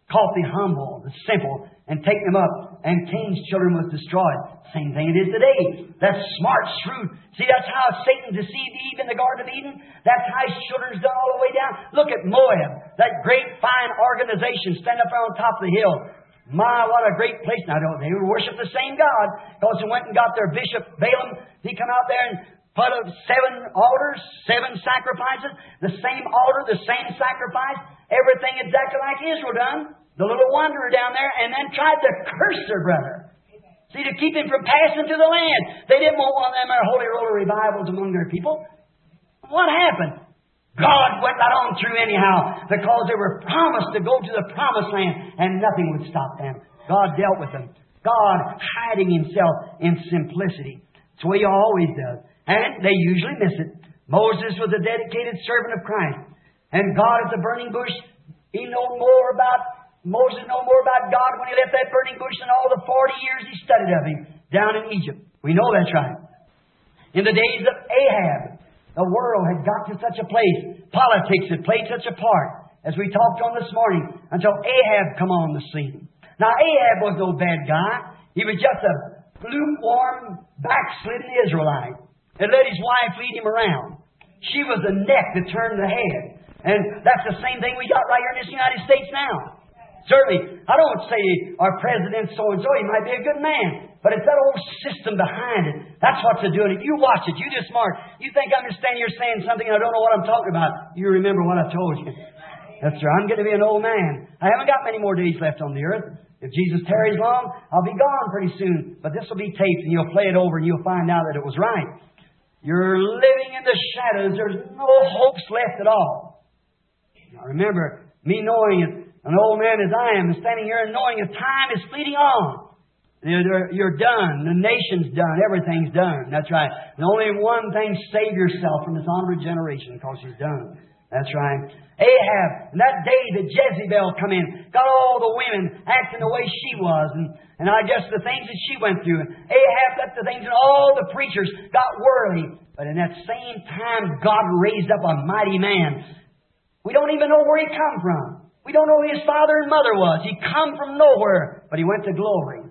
caught the humble, the simple, and taken them up, and Cain's children was destroyed. Same thing it is today. That's smart, shrewd. See, that's how Satan deceived Eve in the Garden of Eden. That's how his children's done all the way down. Look at Moab, that great, fine organization standing up there on top of the hill. My, what a great place. Now, don't they worship the same God, because they went and got their bishop, Balaam. He come out there and put up seven altars, seven sacrifices, the same altar, the same sacrifice, everything exactly like Israel done. The little wanderer down there, and then tried to curse their brother. See, to keep him from passing to the land. They didn't want one of them there holy roller revivals among their people. What happened? God went right on through anyhow, because they were promised to go to the promised land, and nothing would stop them. God dealt with them. God hiding Himself in simplicity. That's the way He always does. And they usually miss it. Moses was a dedicated servant of Christ. And God at the burning bush, He knew more about Moses knew more about God when he left that burning bush than all the forty years he studied of Him down in Egypt. We know that's right. In the days of Ahab, the world had got to such a place. Politics had played such a part, as we talked on this morning, until Ahab come on the scene. Now, Ahab was no bad guy. He was just a lukewarm, backslidden Israelite that let his wife lead him around. She was the neck that turned the head. And that's the same thing we got right here in this United States now. Certainly, I don't say our president so-and-so, he might be a good man. But it's that old system behind it. That's what's doing it. You watch it. You just smart. You think I'm just standing here saying something and I don't know what I'm talking about. You remember what I told you. That's right. I'm going to be an old man. I haven't got many more days left on the earth. If Jesus tarries long, I'll be gone pretty soon. But this will be taped and you'll play it over and you'll find out that it was right. You're living in the shadows. There's no hopes left at all. Now remember, me knowing it. An old man as I am, standing here and knowing that time is fleeting on. You're, you're done. The nation's done. Everything's done. That's right. And only one thing, save yourself from this onward generation, because she's done. That's right. Ahab, and that day that Jezebel come in, got all the women acting the way she was. And, and I guess the things that she went through. Ahab got the things, and all the preachers got worldly. But in that same time, God raised up a mighty man. We don't even know where he come from. We don't know who his father and mother was. He come from nowhere, but he went to glory.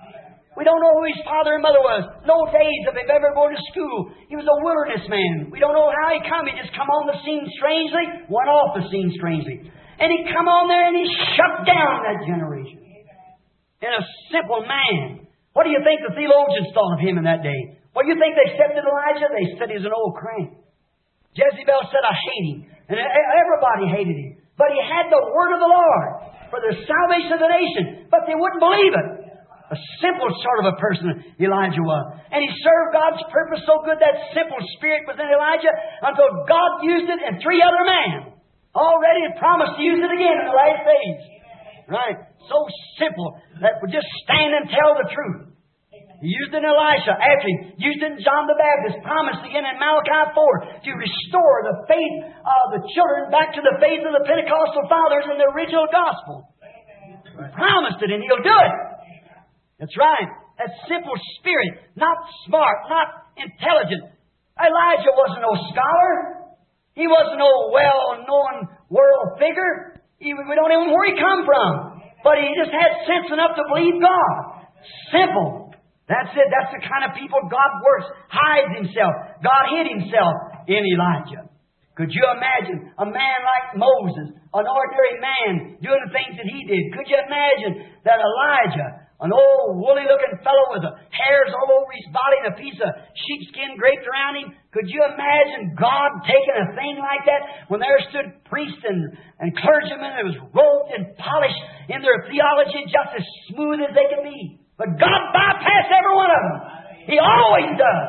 We don't know who his father and mother was. No days of him ever going to school. He was a wilderness man. We don't know how he come. He just come on the scene strangely, went off the scene strangely. And he come on there and he shut down that generation. And a simple man. What do you think the theologians thought of him in that day? What do you think they accepted Elijah? They said he was an old crank. Jezebel said, I hate him. And everybody hated him. But he had the word of the Lord for the salvation of the nation. But they wouldn't believe it. A simple sort of a person Elijah was. And he served God's purpose so good, that simple spirit was in Elijah, until God used it in three other men. Already had promised to use it again in the last days. Right? So simple that would just stand and tell the truth. He used it in Elisha. After he used it in John the Baptist. Promised again in Malachi four to restore the faith of the children back to the faith of the Pentecostal fathers in the original gospel. He promised it, and He'll do it. That's right. That simple spirit. Not smart. Not intelligent. Elijah wasn't no scholar. He wasn't no well-known world figure. He, we don't even know where he come from. But he just had sense enough to believe God. Simple. That's it. That's the kind of people God works. Hides Himself. God hid Himself in Elijah. Could you imagine a man like Moses, an ordinary man, doing the things that he did? Could you imagine that Elijah, an old woolly-looking fellow with hairs all over his body and a piece of sheepskin draped around him? Could you imagine God taking a thing like that when there stood priests and, and clergymen that was robed and polished in their theology just as smooth as they could be? But God bypassed every one of them. He always does.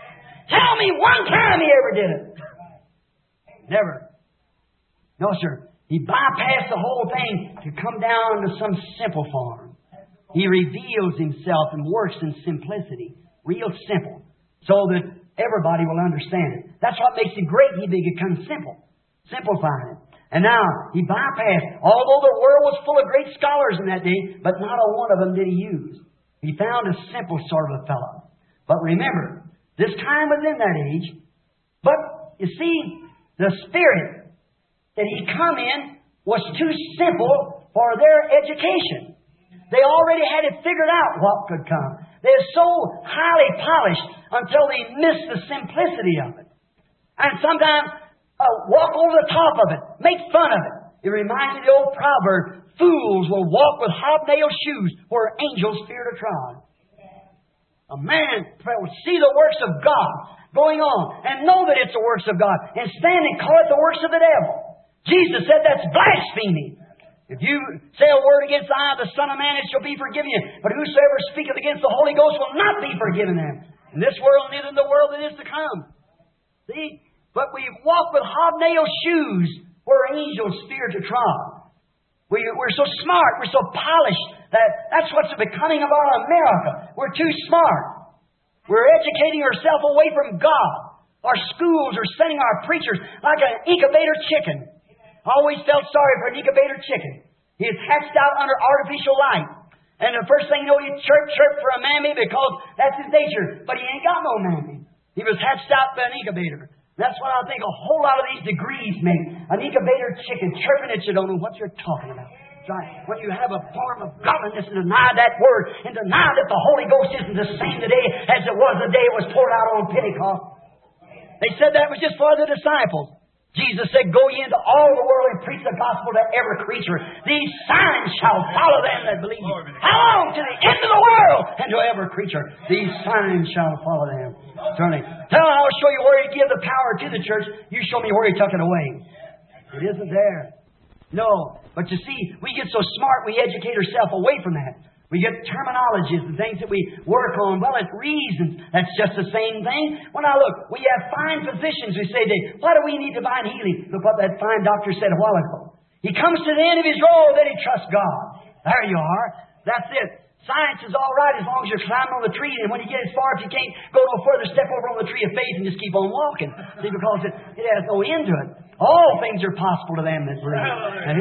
Tell me one time He ever did it. Never. No, sir. He bypassed the whole thing to come down to some simple form. He reveals Himself and works in simplicity. Real simple. So that everybody will understand it. That's what makes Him great. He becomes simple. Simplifying it. And now, He bypassed, although the world was full of great scholars in that day, but not a one of them did He use. He found a simple sort of a fellow. But remember, this time was in that age. But, you see, the spirit that he come in was too simple for their education. They already had it figured out what could come. They're so highly polished until they miss the simplicity of it. And sometimes uh, walk over the top of it, make fun of it. It reminds me of the old proverb, fools will walk with hobnail shoes where angels fear to trod. A man will see the works of God going on and know that it's the works of God and stand and call it the works of the devil. Jesus said that's blasphemy. If you say a word against the eye of the Son of Man, it shall be forgiven you. But whosoever speaketh against the Holy Ghost will not be forgiven them. In this world, neither in the world that is to come. See? But we walk with hobnail shoes where angels fear to trod. We, we're so smart, we're so polished, that that's what's becoming of our America. We're too smart. We're educating ourselves away from God. Our schools are sending our preachers like an incubator chicken. I always felt sorry for an incubator chicken. He is hatched out under artificial light. And the first thing you know, he chirp, chirp for a mammy because that's his nature. But he ain't got no mammy. He was hatched out by an incubator. That's what I think a whole lot of these degrees make. An incubator chicken chirping at you, don't know what you're talking about. Right. When you have a form of godliness and deny that word and deny that the Holy Ghost isn't the same today as it was the day it was poured out on Pentecost. They said that was just for the disciples. Jesus said, go ye into all the world and preach the gospel to every creature. These signs shall follow them that believe. How long? To the end of the world and to every creature. These signs shall follow them. Certainly. Tell them I'll show you where you give the power to the church. You show me where you tuck it away. It isn't there. No. But you see, we get so smart, we educate ourselves away from that. We get terminologies and things that we work on. Well, it's reasons. That's just the same thing. When I look, we have fine physicians who say, why do we need divine healing? Look what that fine doctor said a while ago. He comes to the end of his road, then he trusts God. There you are. That's it. Science is all right as long as you're climbing on the tree. And when you get as far as you can't, go no further, step over on the tree of faith and just keep on walking. See, because it, it has no end to it. All things are possible to them that believe.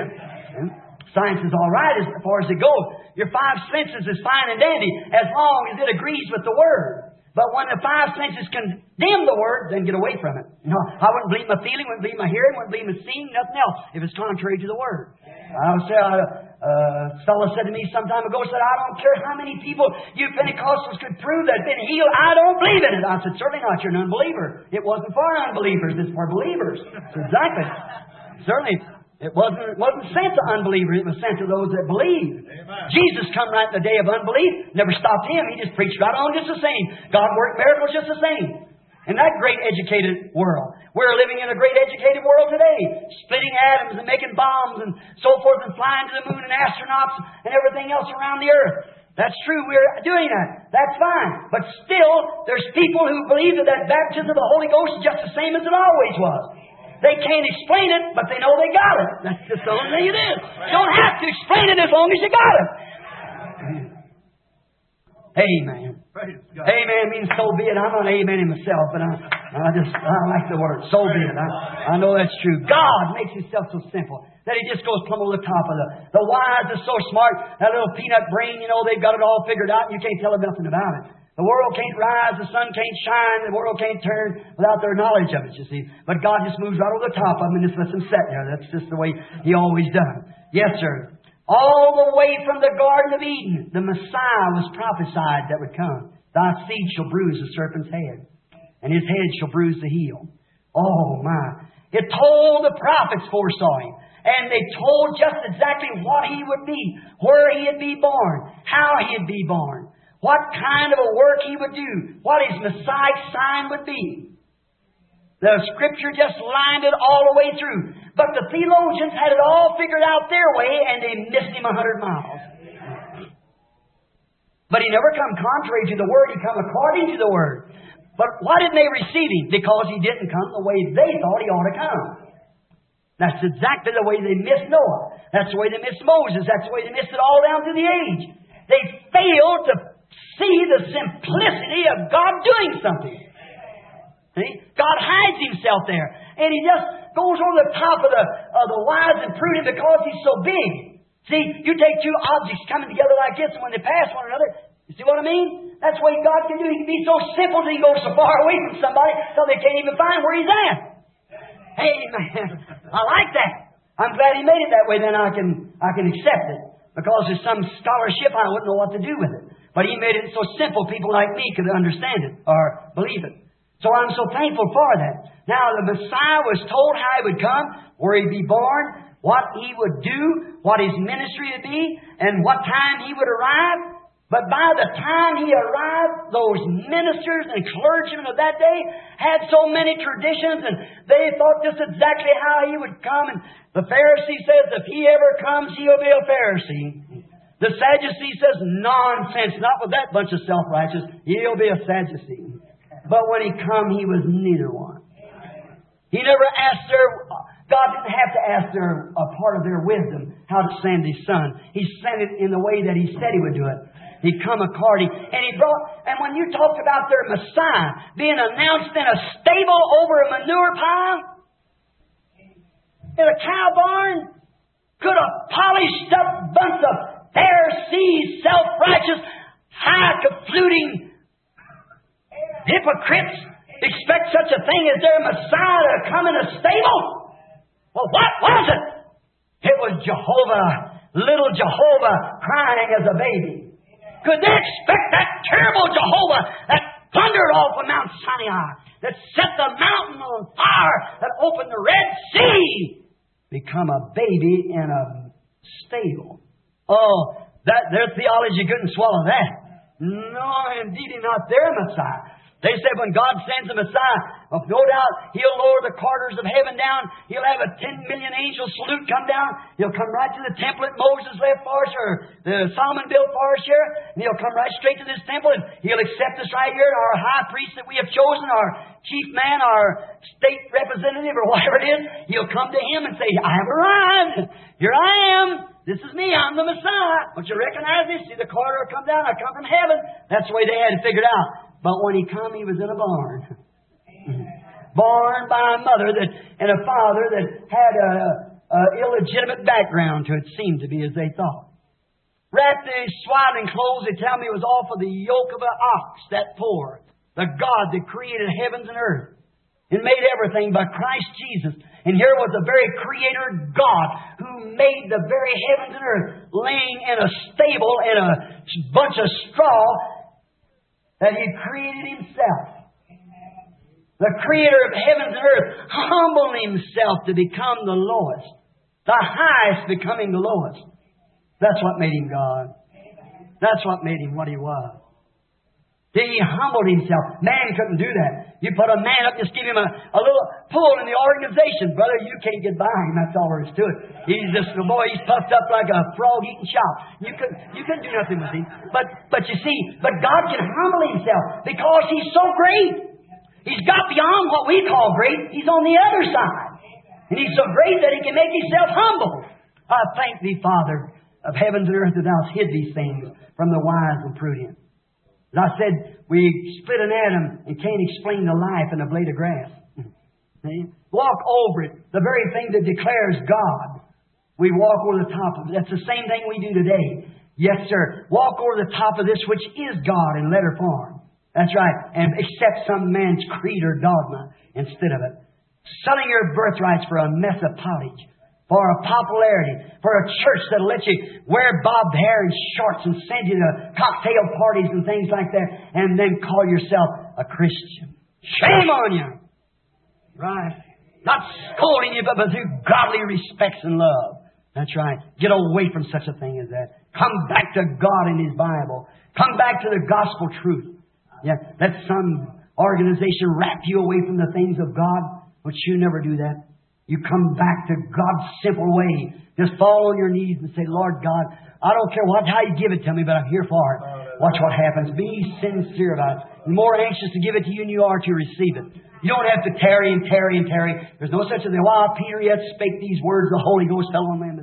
And science is all right as far as it goes. Your five senses is fine and dandy as long as it agrees with the Word. But when the five senses condemn the Word, then get away from it. No, I wouldn't believe my feeling, wouldn't believe my hearing, wouldn't believe my seeing, nothing else if it's contrary to the Word. I was say, uh, uh, fella said to me some time ago, said, I don't care how many people you Pentecostals could prove that have been healed, I don't believe in it. I said, certainly not, you're an unbeliever. It wasn't for unbelievers, it's for believers. Exactly. Certainly. It wasn't, it wasn't sent to unbelievers. It was sent to those that believe. Amen. Jesus come right in the day of unbelief. Never stopped Him. He just preached right on just the same. God worked miracles just the same. In that great educated world. We're living in a great educated world today. Splitting atoms and making bombs and so forth and flying to the moon and astronauts and everything else around the earth. That's true. We're doing that. That's fine. But still, there's people who believe that that baptism of the Holy Ghost is just the same as it always was. They can't explain it, but they know they got it. That's just the only thing it is. You don't have to explain it as long as you got it. Amen. Amen means so be it. I'm not amening myself, but I, I just I like the word. So be it. I, I know that's true. God makes Himself so simple that He just goes plumb over the top of the. The wise are so smart. That little peanut brain, you know, they've got it all figured out, and you can't tell them nothing about it. The world can't rise, the sun can't shine, the world can't turn without their knowledge of it, you see. But God just moves right over the top of them and just lets them sit there. That's just the way He always done. Yes, sir. All the way from the Garden of Eden, the Messiah was prophesied that would come. Thy seed shall bruise the serpent's head, and his head shall bruise the heel. Oh, my. It told the prophets foresaw Him. And they told just exactly what He would be, where He'd be born, how He'd be born. What kind of a work He would do. What His Messiah sign would be. The Scripture just lined it all the way through. But the theologians had it all figured out their way and they missed Him a hundred miles. But He never come contrary to the Word. He come according to the Word. But why didn't they receive Him? Because He didn't come the way they thought He ought to come. That's exactly the way they missed Noah. That's the way they missed Moses. That's the way they missed it all down through the age. They failed to see the simplicity of God doing something. See? God hides Himself there. And He just goes over the top of the, of the wise and prudent because He's so big. See, you take two objects coming together like this, and when they pass one another, you see what I mean? That's what God can do. He can be so simple that He goes so far away from somebody so they can't even find where He's at. Hey, man, I like that. I'm glad He made it that way, then I can, I can accept it. Because there's some scholarship, I wouldn't know what to do with it. But He made it so simple people like me could understand it or believe it. So I'm so thankful for that. Now the Messiah was told how He would come, where He'd be born, what He would do, what His ministry would be, and what time He would arrive. But by the time He arrived, those ministers and clergymen of that day had so many traditions, and they thought just exactly how He would come. And the Pharisee says, if He ever comes, He'll be a Pharisee. The Sadducee says, nonsense, not with that bunch of self-righteous. He'll be a Sadducee. But when He come, He was neither one. He never asked their... God didn't have to ask their a part of their wisdom how to send His Son. He sent it in the way that He said He would do it. He come according, and He brought, and when you talked about their Messiah being announced in a stable over a manure pile, in a cow barn, could a polished up bunch of Pharisees, self-righteous, high-fluting hypocrites expect such a thing as their Messiah to come in a stable? Well, what was it? It was Jehovah, little Jehovah crying as a baby. Could they expect that terrible Jehovah that thundered off of Mount Sinai, that set the mountain on fire, that opened the Red Sea, become a baby in a stable? Oh, that their theology couldn't swallow that. No, indeed not their Messiah. They said when God sends a Messiah, well, no doubt He'll lower the quarters of heaven down. He'll have a ten million angel salute come down. He'll come right to the temple that Moses left for us, or the Solomon built for us here. And He'll come right straight to this temple, and He'll accept us right here, our high priest that we have chosen, our chief man, our state representative, or whatever it is. He'll come to Him and say, I have arrived. Here I am. This is me. I'm the Messiah. Don't you recognize this? See the quarter will come down. I come from heaven. That's the way they had it figured out. But when He come, He was in a barn. Born by a mother that and a father that had a, a illegitimate background to it, seemed to be as they thought. Wrapped in His swaddling clothes, they tell me it was off of the yoke of an ox, that poor. The God that created heavens and earth and made everything by Christ Jesus. And here was the very Creator God who made the very heavens and earth, laying in a stable in a bunch of straw that He created Himself. The Creator of heavens and earth humbled Himself to become the lowest. The highest becoming the lowest. That's what made Him God. That's what made Him what He was. He humbled Himself. Man couldn't do that. You put a man up, just give him a, a little pull in the organization. Brother, you can't get by him. That's all there is to it. He's just a boy, he's puffed up like a frog eating shop. You couldn't, you couldn't do nothing with him. But, but you see, but God can humble Himself because He's so great. He's got beyond what we call great. He's on the other side. And He's so great that He can make Himself humble. I thank Thee, Father of heavens and earth, that Thou hast hid these things from the wise and prudent. As I said, we split an atom and can't explain the life in a blade of grass. See? Walk over it. The very thing that declares God. We walk over the top of it. That's the same thing we do today. Yes, sir. Walk over the top of this which is God in letter form. That's right. And accept some man's creed or dogma instead of it. Selling your birthrights for a mess of pottage. For a popularity, for a church that'll let you wear bobbed hair and shorts and send you to cocktail parties and things like that, and then call yourself a Christian. Shame on you! Right? Not scolding you, but through godly respects and love. That's right. Get away from such a thing as that. Come back to God in His Bible. Come back to the gospel truth. Yeah, let some organization wrap you away from the things of God, but you never do that. You come back to God's simple way. Just fall on your knees and say, Lord God, I don't care what how You give it to me, but I'm here for it. Watch what happens. Be sincere about it. You're more anxious to give it to you than you are to receive it. You don't have to tarry and tarry and tarry. There's no such a thing. While Peter yet spake these words, the Holy Ghost fell on them.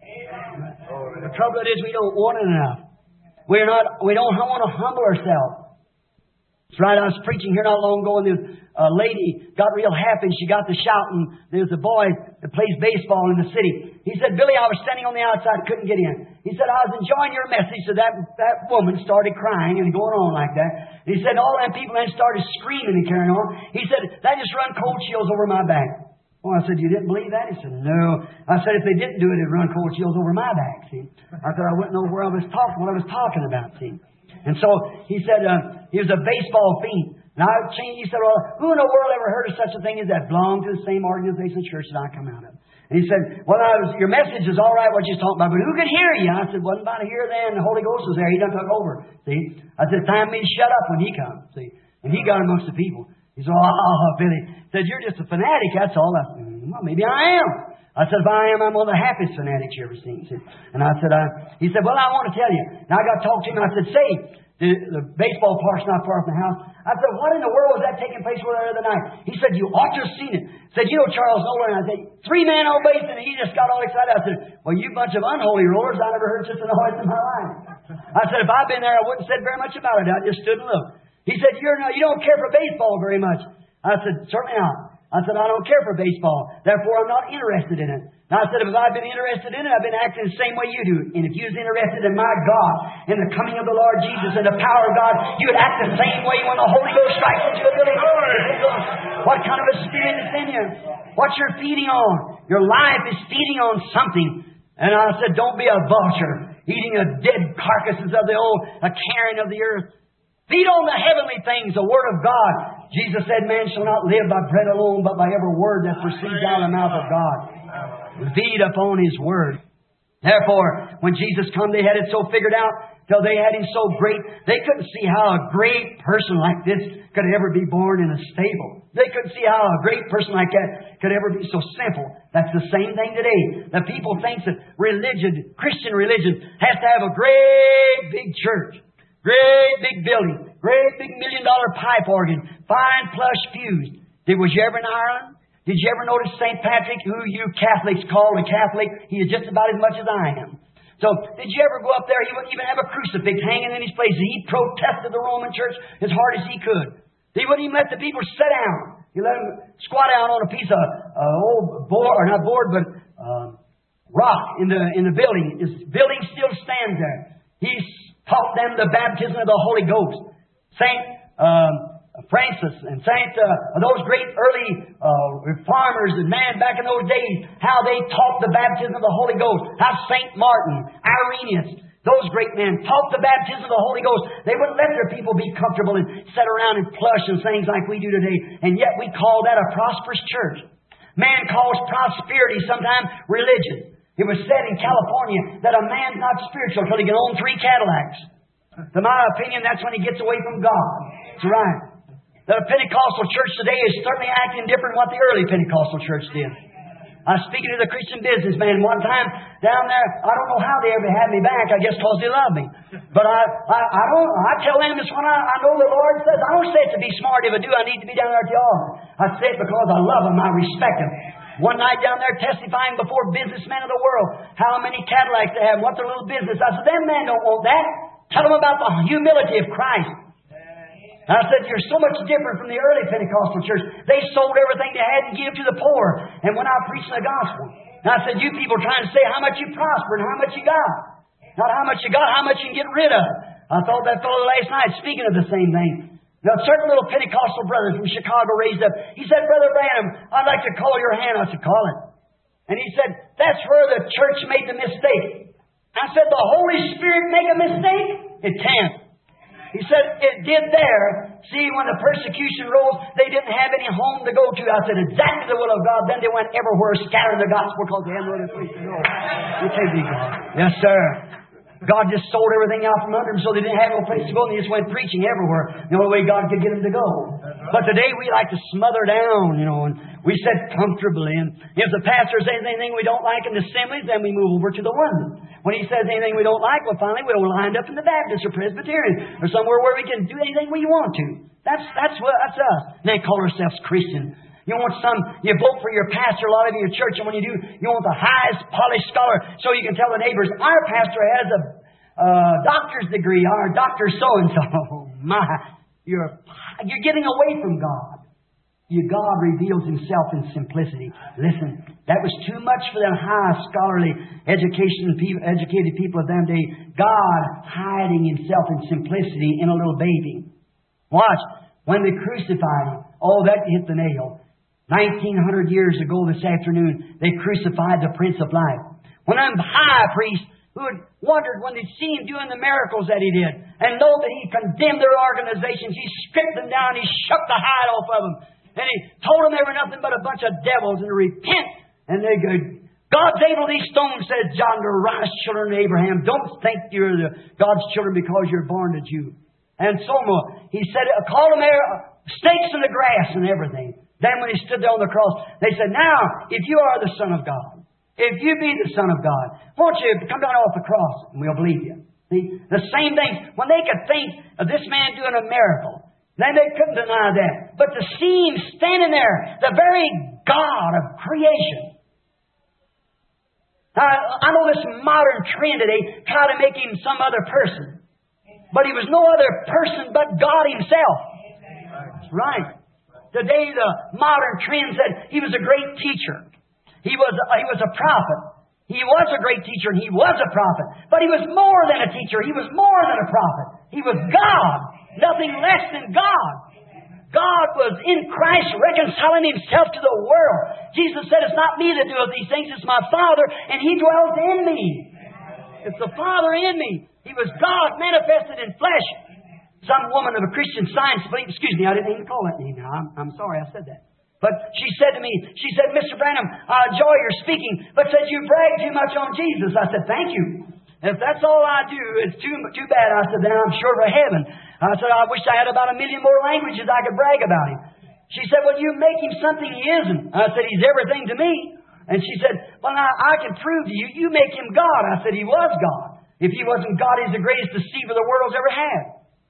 The trouble is we don't want it enough. We're not, we don't want to humble ourselves. That's right. I was preaching here not long ago, and there was a lady got real happy. She got to shouting. There was a boy that plays baseball in the city. He said, Billy, I was standing on the outside, couldn't get in. He said, I was enjoying your message. So that, that woman started crying and going on like that. He said, all them people then started screaming and carrying on. He said, that just run cold chills over my back. Oh, I said, you didn't believe that? He said, no. I said, if they didn't do it, it'd run cold chills over my back, see. I said, I wouldn't know where I was talking, what I was talking about, see. And so he said, uh, he was a baseball fiend. And I changed, he said, well, who in the world ever heard of such a thing as that belonged to the same organization church that I come out of? And he said, well, I was, your message is all right, what you're talking about, but who could hear you? I said, wasn't about to hear then. The Holy Ghost was there. He done took over, see. I said, time for me to shut up when he comes, see. And he got amongst the people. He said, oh, Billy. He said, you're just a fanatic, that's all. I said, well, maybe I am. I said, if I am, I'm one of the happiest fanatics you ever seen. And I said, I, he said, well, I want to tell you. And I got to talk to him. I said, say, the, the baseball park's not far from the house. I said, what in the world was that taking place over there the other night? He said, you ought to have seen it. He said, you know Charles Nolan? I said, three man on base, and he just got all excited. I said, well, you bunch of unholy rollers, I never heard such a noise in my life. I said, if I'd been there, I wouldn't have said very much about it. I just stood and looked. He said, You're not, you don't care for baseball very much. I said, certainly not. I said, I don't care for baseball. Therefore, I'm not interested in it. And I said, if I'd been interested in it, I've been acting the same way you do. And if you was interested in my God, in the coming of the Lord Jesus and the power of God, you would act the same way when the Holy Ghost strikes into a building. What kind of a spirit is in you? What you're feeding on? Your life is feeding on something. And I said, don't be a vulture, eating the dead carcasses of the old, a carrion of the earth. Feed on the heavenly things, the Word of God. Jesus said, man shall not live by bread alone, but by every word that proceeds out of the mouth of God. Feed upon His Word. Therefore, when Jesus come, they had it so figured out, till they had Him so great, they couldn't see how a great person like this could ever be born in a stable. They couldn't see how a great person like that could ever be so simple. That's the same thing today. The people think that religion, Christian religion, has to have a great big church. Great big building. Great big million dollar pipe organ. Fine plush pews. Did, was you ever in Ireland? Did you ever notice Saint Patrick, who you Catholics call a Catholic? He is just about as much as I am. So, did you ever go up there? He wouldn't even have a crucifix hanging in his place. He protested the Roman Church as hard as he could. He wouldn't even let the people sit down. He let them squat down on a piece of uh, old board, or not board, but uh, rock in the in the building. His building still stands there. He's taught them the baptism of the Holy Ghost. Saint um, Francis and Saint uh, those great early uh, reformers and man back in those days, how they taught the baptism of the Holy Ghost. How Saint Martin, Irenaeus, those great men taught the baptism of the Holy Ghost. They wouldn't let their people be comfortable and sit around and plush and things like we do today. And yet we call that a prosperous church. Man calls prosperity sometimes religion. It was said in California that a man's not spiritual until he can own three Cadillacs. To my opinion, that's when he gets away from God. That's right. The Pentecostal church today is certainly acting different than what the early Pentecostal church did. I was speaking to the Christian businessman one time down there. I don't know how they ever had me back. I guess because they love me. But I, I, I don't. I tell them this when I, I know the Lord says. I don't say it to be smart. If I do, I need to be down there at the altar. I say it because I love them. I respect them. One night down there testifying before businessmen of the world how many Cadillacs they have and what their little business. I said, them men don't want that. Tell them about the humility of Christ. And I said, you're so much different from the early Pentecostal church. They sold everything they had and gave to the poor. And when I preached the gospel, and I said, you people trying to say how much you prosper and how much you got. Not how much you got, how much you can get rid of. I thought that fellow last night speaking of the same thing. Now, certain little Pentecostal brothers from Chicago raised up. He said, Brother Branham, I'd like to call your hand. I said, call it. And he said, that's where the church made the mistake. I said, the Holy Spirit make a mistake? It can't. He said, it did there. See, when the persecution rose, they didn't have any home to go to. I said, exactly the will of God. Then they went everywhere scattering the gospel because they had no other place to go. You can't be God. Yes, sir. God just sold everything out from under them so they didn't have no place to go, and they just went preaching everywhere. The only way God could get them to go. But today we like to smother down, you know, and we sit comfortably. And if the pastor says anything we don't like in the assemblies, then we move over to the one. When he says anything we don't like, well, finally we'll wind up in the Baptist or Presbyterian or somewhere where we can do anything we want to. That's that's what that's us. And they call ourselves Christian. You want some, you vote for your pastor, a lot of you in your church, and when you do, you want the highest polished scholar so you can tell the neighbors, our pastor has a uh, doctor's degree, our doctor so-and-so. Oh, my, you're, you're getting away from God. You, God reveals Himself in simplicity. Listen, that was too much for them high scholarly education, educated people of them day. God hiding Himself in simplicity in a little baby. Watch, when they crucified Him, oh, that hit the nail. nineteen hundred years ago this afternoon, they crucified the Prince of Life. When them high priests who had wondered when they'd seen him doing the miracles that he did and know that he condemned their organizations, he stripped them down, he shook the hide off of them, and he told them they were nothing but a bunch of devils and to repent. And they go, God's able these stones, said John, to rise children of Abraham. Don't think you're the God's children because you're born a Jew. And so more. He said, call them there, snakes in the grass and everything. Then when he stood there on the cross, they said, now, if you are the Son of God, if you be the Son of God, won't you come down off the cross and we'll believe you. See, the same thing. When they could think of this man doing a miracle, then they couldn't deny that. But to see him standing there, the very God of creation. Now, I know this modern trend today try to make him some other person. But he was no other person but God Himself. That's right. Today the modern trend said he was a great teacher. He was a, he was a prophet. He was a great teacher and he was a prophet. But he was more than a teacher. He was more than a prophet. He was God. Nothing less than God. God was in Christ reconciling Himself to the world. Jesus said, it's not me that doeth these things, it's my Father, and He dwells in me. It's the Father in me. He was God manifested in flesh. Some woman of a Christian Science belief, excuse me, I didn't even call that name now. I'm, I'm sorry I said that. But she said to me, she said, Mister Branham, I enjoy your speaking, but said you brag too much on Jesus. I said, thank you. If that's all I do, it's too too bad. I said, then I'm sure of heaven. I said, I wish I had about a million more languages I could brag about Him. She said, well, you make Him something He isn't. I said, He's everything to me. And she said, well, now I can prove to you, you make Him God. I said, He was God. If He wasn't God, He's the greatest deceiver the world's ever had.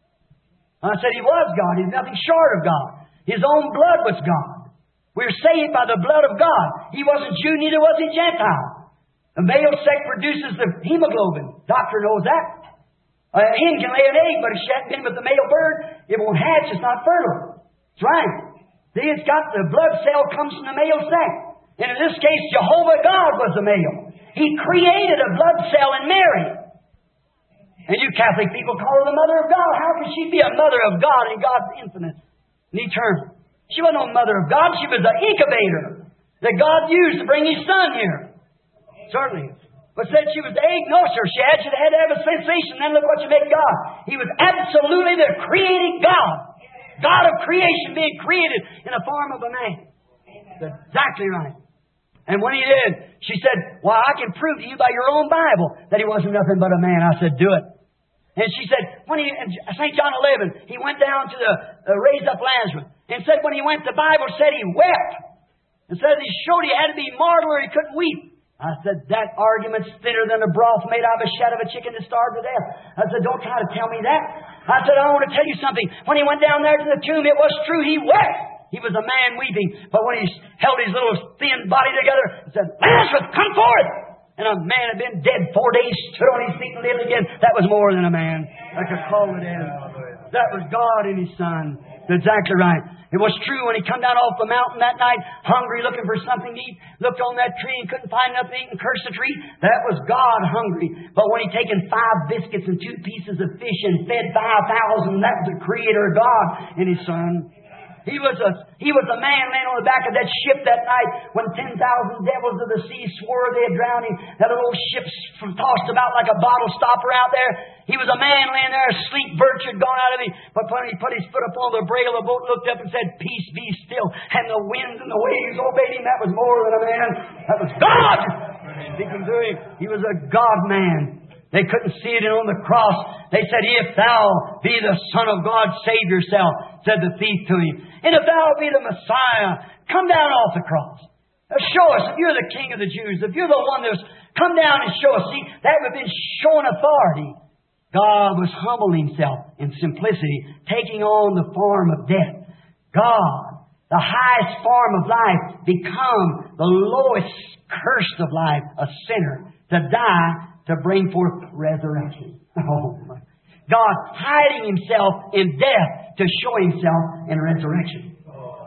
I said, He was God. He's nothing short of God. His own blood was God. We're saved by the blood of God. He wasn't Jew, neither was He Gentile. The male sex produces the hemoglobin. Doctor knows that. A hen can lay an egg, but if she hasn't been with the male bird, it won't hatch. It's not fertile. That's right. See, it's got the blood cell comes from the male sex. And in this case, Jehovah God was the male. He created a blood cell in Mary. And you Catholic people call her the Mother of God. How could she be a Mother of God in God's infinite and eternal? She wasn't no Mother of God. She was the incubator that God used to bring His Son here. Certainly. But said she was the egg. No, sir. She had, she had to have a sensation. Then look what you make God. He was absolutely the creating God. God of creation being created in the form of a man. That's exactly right. And when He did, she said, well, I can prove to you by your own Bible that He wasn't nothing but a man. I said, do it. And she said, when he, in Saint John eleven, he went down to the, uh, raised up Lazarus. And said when he went, the Bible said he wept. And said he showed he had to be mortal or he couldn't weep. I said, that argument's thinner than a broth made out of a shed of a chicken that starved to death. I said, don't try to tell me that. I said, I want to tell you something. When he went down there to the tomb, it was true, he wept. He was a man weeping. But when he held his little thin body together and said, Lazarus, come forth! And a man had been dead four days, stood on his feet and lived again. That was more than a man. I could call it in. That was God and His Son. That's exactly right. It was true when he come down off the mountain that night, hungry, looking for something to eat, looked on that tree and couldn't find nothing to eat and cursed the tree. That was God hungry. But when he taken five biscuits and two pieces of fish and fed five thousand, that was the Creator God and His Son. He was a he was a man laying on the back of that ship that night when ten thousand devils of the sea swore they had drowned him. That little ship tossed about like a bottle stopper out there. He was a man laying there asleep. Virtue had gone out of him. But when he put his foot upon the brail of the boat, looked up and said, peace be still. And the winds and the waves obeyed him. That was more than a man. That was God speaking to him. He was a God-man. They couldn't see it on the cross. They said, if thou be the Son of God, save yourself, said the thief to him. And if thou be the Messiah, come down off the cross. Now show us if you're the King of the Jews, if you're the one that's come down and show us. See, that would have been showing authority. God was humbling Himself in simplicity, taking on the form of death. God, the highest form of life, become the lowest curse of life, a sinner, to die to bring forth resurrection. Oh my. God hiding Himself in death to show Himself in resurrection.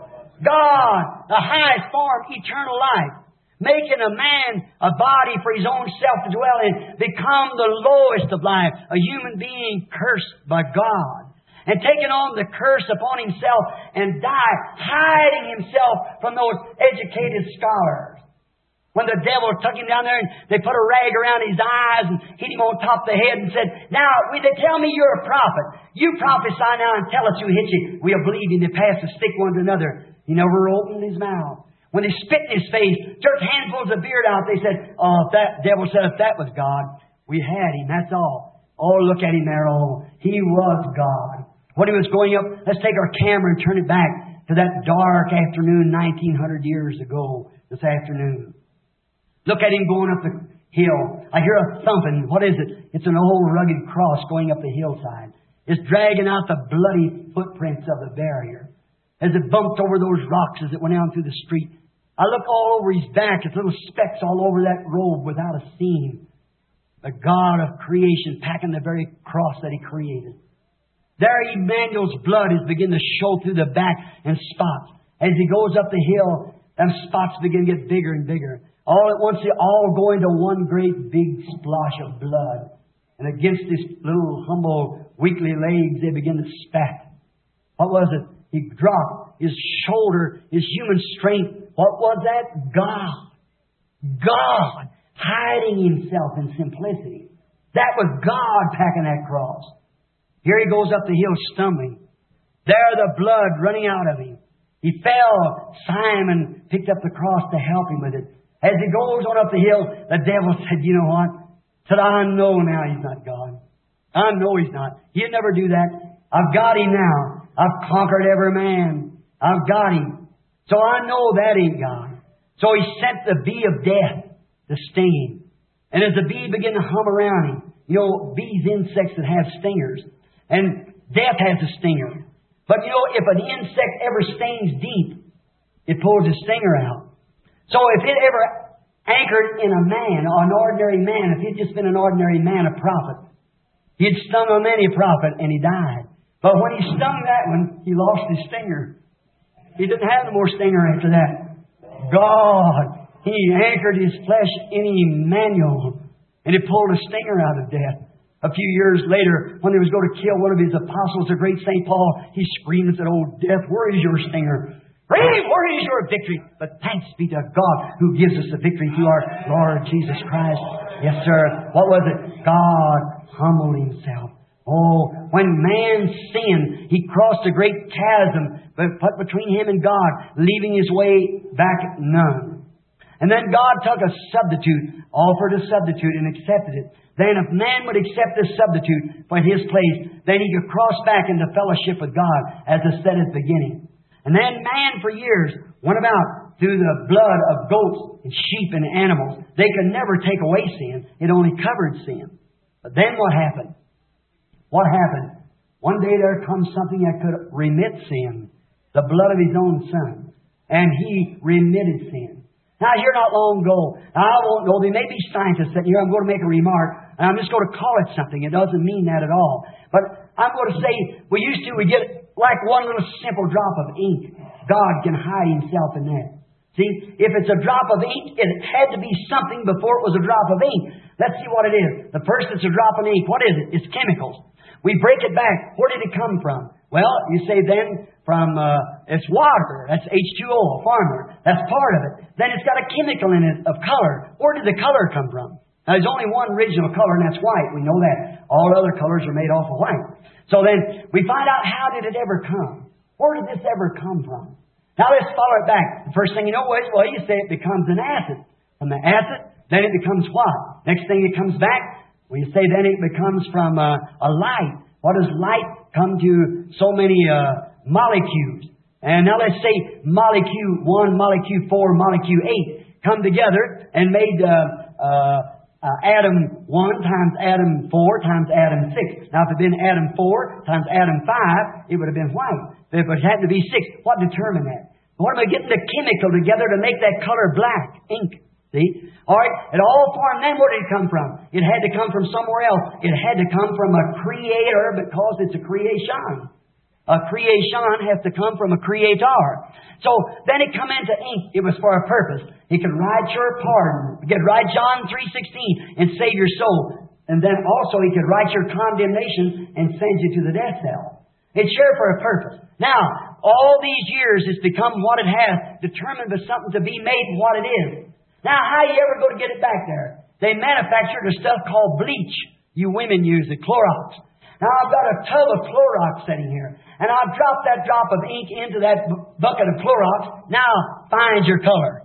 God, the highest form, eternal life, making a man a body for his own self to dwell in, become the lowest of life, a human being cursed by God. and taken on the curse upon himself and died, hiding himself from those educated scholars. When the devil took him down there and they put a rag around his eyes and hit him on top of the head and said, now, will they tell me you're a prophet? You prophesy now and tell us who hit you. We'll believe you. They passed the stick one to another. He never opened his mouth. When they spit in his face, jerked handfuls of beard out, they said, oh, if that devil said if that was God, we had him. That's all. Oh, look at him there. Oh, he was God. When he was going up, let's take our camera and turn it back to that dark afternoon nineteen hundred years ago this afternoon. Look at him going up the hill. I hear a thumping. What is it? It's an old rugged cross going up the hillside. It's dragging out the bloody footprints of the barrier as it bumped over those rocks as it went down through the street. I look all over his back. It's little specks all over that robe without a seam. The God of creation packing the very cross that He created. There Emmanuel's blood is beginning to show through the back in spots. As He goes up the hill, them spots begin to get bigger and bigger. All at once they all go into one great big splosh of blood. And against His little humble weakly legs they begin to spat. What was it? He dropped His shoulder, His human strength. What was that? God. God. Hiding Himself in simplicity. That was God packing that cross. Here He goes up the hill stumbling. There the blood running out of Him. He fell. Simon picked up the cross to help him with it. As he goes on up the hill, the devil said, you know what? Said, I know now He's not God. I know He's not. He'll never do that. I've got Him now. I've conquered every man. I've got Him. So I know that ain't God. So He sent the bee of death to sting him. And as the bee began to hum around him, you know, bees, insects that have stingers. And death has a stinger. But you know, if an insect ever stings deep, it pulls a stinger out. So if it ever anchored in a man, or an ordinary man, if he'd just been an ordinary man, a prophet, he'd stung on many a prophet and he died. But when he stung that one, he lost his stinger. He didn't have no more stinger after that. God, He anchored His flesh in Emmanuel. And He pulled a stinger out of death. A few years later, when they was going to kill one of His apostles, the great Saint Paul, he screamed and said, oh, death, where is your stinger? Grave, where is your victory? But thanks be to God who gives us the victory through our Lord Jesus Christ. Yes, sir. What was it? God humbled Himself. Oh, when man sinned, he crossed a great chasm put between him and God, leaving his way back none. And then God took a substitute, offered a substitute, and accepted it. Then if man would accept this substitute for His place, then he could cross back into fellowship with God, as I said at the beginning. And then man for years went about through the blood of goats and sheep and animals. They could never take away sin. It only covered sin. But then what happened? What happened? One day there comes something that could remit sin. The blood of His own Son. And He remitted sin. Now, here not long ago, I won't know, there may be scientists sitting here, I'm going to make a remark, and I'm just going to call it something. It doesn't mean that at all. But I'm going to say, we used to, we get like one little simple drop of ink. God can hide Himself in that. See, if it's a drop of ink, it had to be something before it was a drop of ink. Let's see what it is. The first it's a drop of ink, what is it? It's chemicals. We break it back. Where did it come from? Well, you say then from, uh, it's water. That's H two O, a farmer. That's part of it. Then it's got a chemical in it of color. Where did the color come from? Now, there's only one original color, and that's white. We know that. All other colors are made off of white. So then, we find out, how did it ever come? Where did this ever come from? Now, let's follow it back. The first thing you know is, well, you say it becomes an acid. From the acid, then it becomes what? Next thing it comes back, we say then it becomes from uh, a light. What does light come to so many uh, molecules? And now let's say molecule one, molecule four, molecule eight come together and made uh, uh, uh, atom one times atom four times atom six. Now if it had been atom four times atom five, it would have been white. But if it had to be six, what determined that? What am I getting the chemical together to make that color black? Ink. See? All right. It all formed. Then where did it come from? It had to come from somewhere else. It had to come from a creator because it's a creation. A creation has to come from a creator. So then it come into ink. It was for a purpose. He could write your pardon. He could write John three sixteen and save your soul. And then also He could write your condemnation and send you to the death cell. It's here for a purpose. Now, all these years it's become what it has, determined by something to be made what it is. Now, how you ever go to get it back there? They manufactured a stuff called bleach. You women use it, Clorox. Now, I've got a tub of Clorox sitting here, and I've dropped that drop of ink into that b- bucket of Clorox. Now, find your color.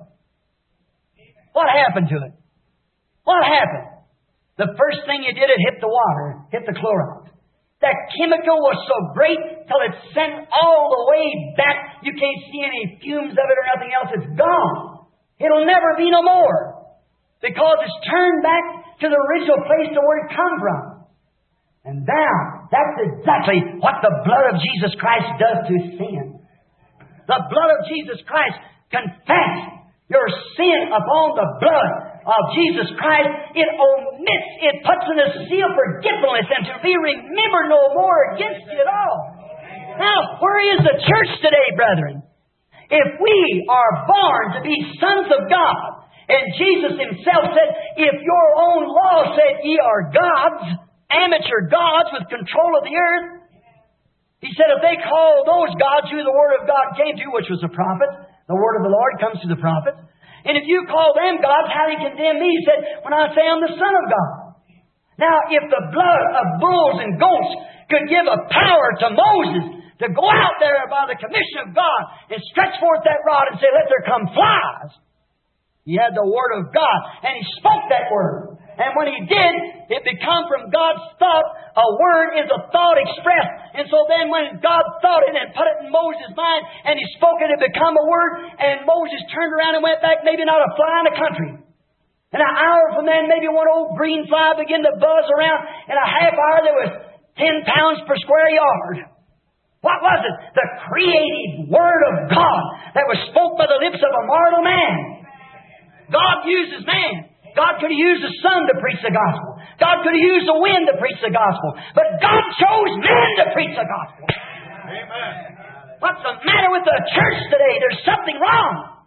What happened to it? What happened? The first thing you did, it hit the water, hit the Clorox. That chemical was so great till it sent all the way back. You can't see any fumes of it or nothing else. It's gone. It'll never be no more. Because it's turned back to the original place to where it come from. And now, that's exactly what the blood of Jesus Christ does to sin. The blood of Jesus Christ, confess your sin upon the blood of Jesus Christ. It omits, it puts in a seal of forgetfulness and to be remembered no more against you at all. Now, where is the church today, brethren? If we are born to be sons of God, and Jesus Himself said, if your own law said ye are gods, amateur gods with control of the earth, He said if they call those gods who the Word of God came to, which was the prophet, the Word of the Lord comes to the prophet, and if you call them gods, how do you condemn me? He said, when I say I'm the Son of God. Now, if the blood of bulls and goats could give a power to Moses to go out there by the commission of God and stretch forth that rod and say, let there come flies, He had the Word of God, and He spoke that Word. And when He did, it become from God's thought. A word is a thought expressed. And so then when God thought it and put it in Moses' mind, and He spoke it, it become a word, and Moses turned around and went back, maybe not a fly in the country. And an hour from then, maybe one old green fly began to buzz around. In a half hour, there was ten pounds per square yard. What was it? The creative Word of God that was spoke by the lips of a mortal man. God uses man. God could have used the sun to preach the gospel. God could have used the wind to preach the gospel. But God chose man to preach the gospel. Amen. What's the matter with the church today? There's something wrong.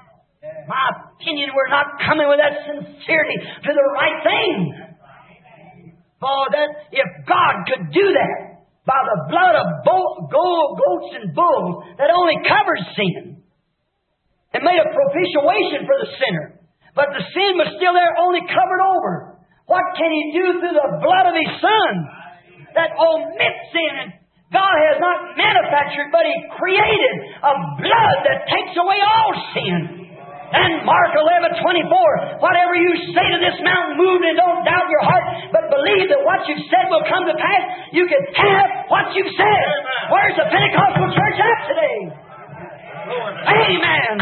My opinion, we're not coming with that sincerity to the right thing. For that, if God could do that by the blood of bo- go- goats and bulls that only covers sin, and made a propitiation for the sinner, but the sin was still there, only covered over. What can He do through the blood of His Son that omits sin? God has not manufactured, but He created a blood that takes away all sin. And Mark eleven twenty-four, whatever you say to this mountain, move and don't doubt your heart, but believe that what you've said will come to pass. You can have what you've said. Where's the Pentecostal church at today? Amen.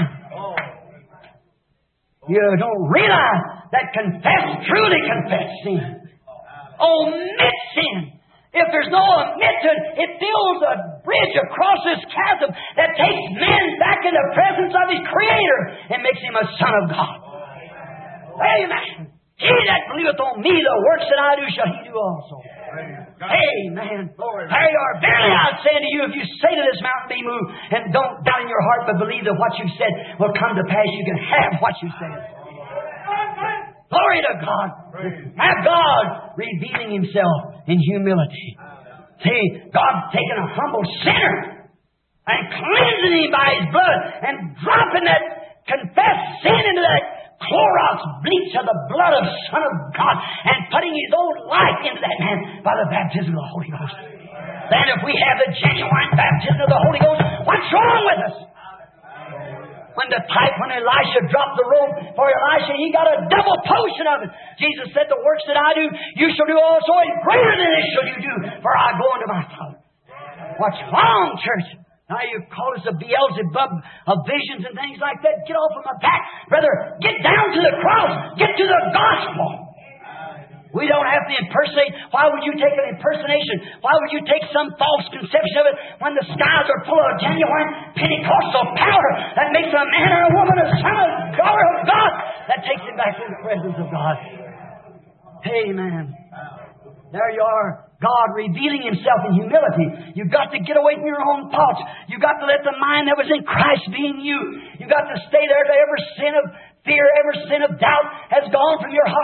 You don't realize that confess, truly confess sin. Omit sin. If there's no omit to it, it builds a bridge across this chasm that takes man back in the presence of his Creator and makes him a son of God. Amen. He that believeth on me, the works that I do shall he do also. Amen. There you are. Verily I say unto you, if you say to this mountain, be moved, and don't doubt in your heart, but believe that what you said will come to pass, you can have what you said. Glory to God. Have God revealing Himself in humility. See, God's taking a humble sinner and cleansing him by His blood and dropping that confessed sin into that Clorox bleach of the blood of the Son of God and putting His own life into that man by the baptism of the Holy Ghost. Then if we have the genuine baptism of the Holy Ghost, what's wrong with us? When the type, when Elisha dropped the robe for Elisha, he got a double portion of it. Jesus said, the works that I do, you shall do also, and greater than this shall you do, for I go unto my Father. What's wrong, church? Now you call us a Beelzebub of visions and things like that. Get off of my back. Brother, get down to the cross. Get to the gospel. We don't have to impersonate. Why would you take an impersonation? Why would you take some false conception of it when the skies are full of genuine Pentecostal power that makes a man or a woman a son of God of God that takes him back to the presence of God? Amen. There you are. God revealing Himself in humility. You've got to get away from your own thoughts. You've got to let the mind that was in Christ be in you. You've got to stay there till every sin of fear, every sin of doubt has gone from your heart.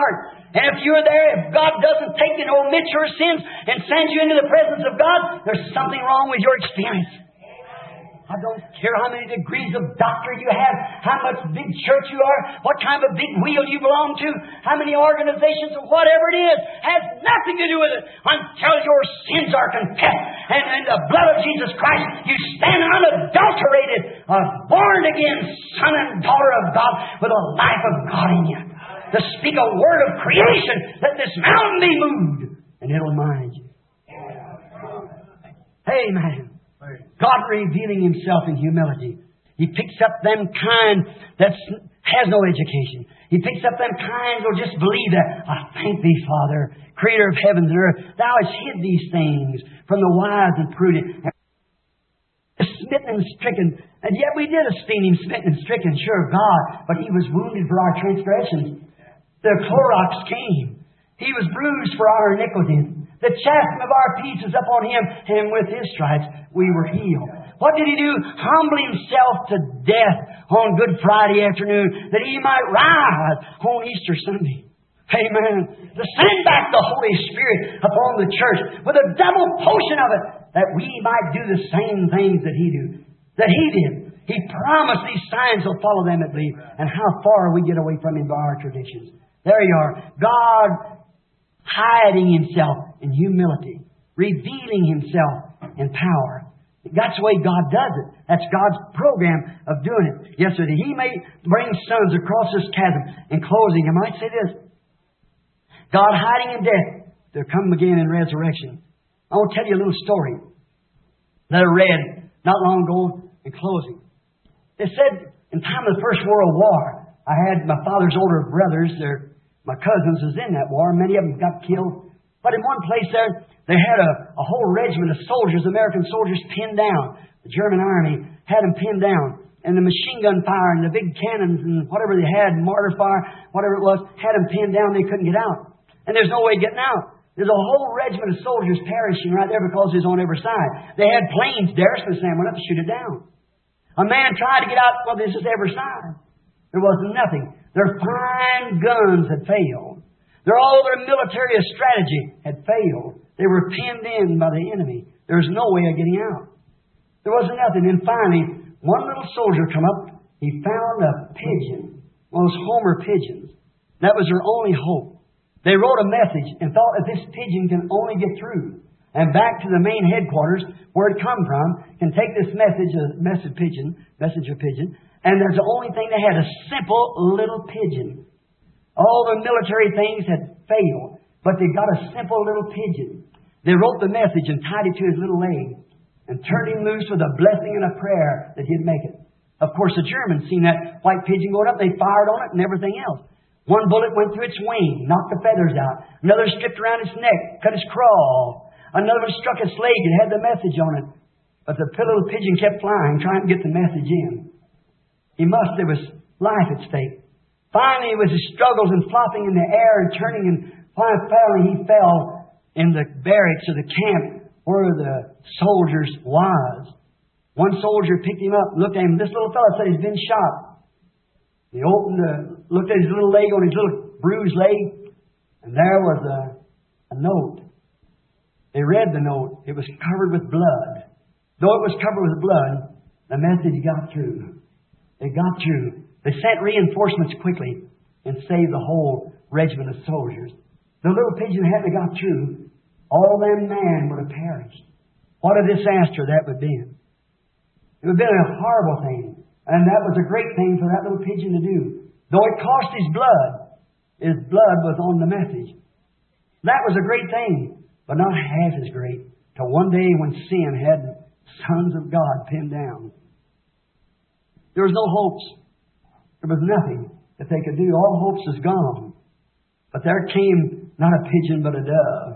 And if you're there, if God doesn't take and omit your sins and send you into the presence of God, there's something wrong with your experience. I don't care how many degrees of doctorate you have, how much big church you are, what kind of a big wheel you belong to, how many organizations or whatever it is, has nothing to do with it until your sins are confessed. And in the blood of Jesus Christ, you stand unadulterated, a born-again son and daughter of God with a life of God in you. To speak a word of creation, let this mountain be moved, and it'll mind you. Amen. God revealing Himself in humility. He picks up them kind that has no education. He picks up them kind who'll just believe that. I thank Thee, Father, Creator of heavens and earth. Thou hast hid these things from the wise and prudent. Smitten and stricken. And yet we did esteem Him smitten and stricken, sure of God. But He was wounded for our transgressions. The Clorox came. He was bruised for our iniquities. The chastisement of our peace is upon Him, and with His stripes we were healed. What did He do? Humble Himself to death on Good Friday afternoon, that He might rise on Easter Sunday. Amen. To send back the Holy Spirit upon the church with a double portion of it, that we might do the same things that He do, that He did. He promised these signs will follow them that believe. And how far we get away from Him by our traditions. There you are. God hiding Himself in humility, revealing Himself in power. That's the way God does it. That's God's program of doing it. Yes, sir. He may bring sons across this chasm and closing. I might say this. God hiding in death to come again in resurrection. I want to tell you a little story that I read not long ago in closing. It said in time of the First World War, I had my father's older brothers, they're my cousins was in that war. Many of them got killed. But in one place there, they had a, a whole regiment of soldiers, American soldiers, pinned down. The German army had them pinned down. And the machine gun fire and the big cannons and whatever they had, mortar fire, whatever it was, had them pinned down. They couldn't get out. And there's no way of getting out. There's a whole regiment of soldiers perishing right there because it was on every side. They had planes there, so Sam went up to shoot it down. A man tried to get out, well, this is every side. There wasn't nothing. Their fine guns had failed. Their, all their military strategy had failed. They were pinned in by the enemy. There was no way of getting out. There wasn't nothing. And finally, one little soldier come up. He found a pigeon, one of those Homer pigeons. That was their only hope. They wrote a message and thought that this pigeon can only get through and back to the main headquarters where it come from, can take this message, a message pigeon, messenger pigeon, and there's the only thing they had, a simple little pigeon. All the military things had failed, but they got a simple little pigeon. They wrote the message and tied it to his little leg and turned him loose with a blessing and a prayer that he'd make it. Of course, the Germans seen that white pigeon going up. They fired on it and everything else. One bullet went through its wing, knocked the feathers out. Another stripped around its neck, cut its craw. Another one struck its leg and had the message on it. But the little pigeon kept flying, trying to get the message in. He must, there was life at stake. Finally, it was his struggles and flopping in the air and turning, and finally he fell in the barracks or the camp where the soldiers was. One soldier picked him up, looked at him. This little fellow said he's been shot. He opened the, looked at his little leg on his little bruised leg, and there was a, a note. They read the note. It was covered with blood. Though it was covered with blood, the message got through. It got through. They sent reinforcements quickly and saved the whole regiment of soldiers. The little pigeon hadn't got through, all them men would have perished. What a disaster that would have been. It would have been a horrible thing. And that was a great thing for that little pigeon to do. Though it cost his blood, his blood was on the message. That was a great thing, but not half as great till one day when sin had sons of God pinned down. There was no hopes. There was nothing that they could do. All hopes was gone. But there came not a pigeon but a dove.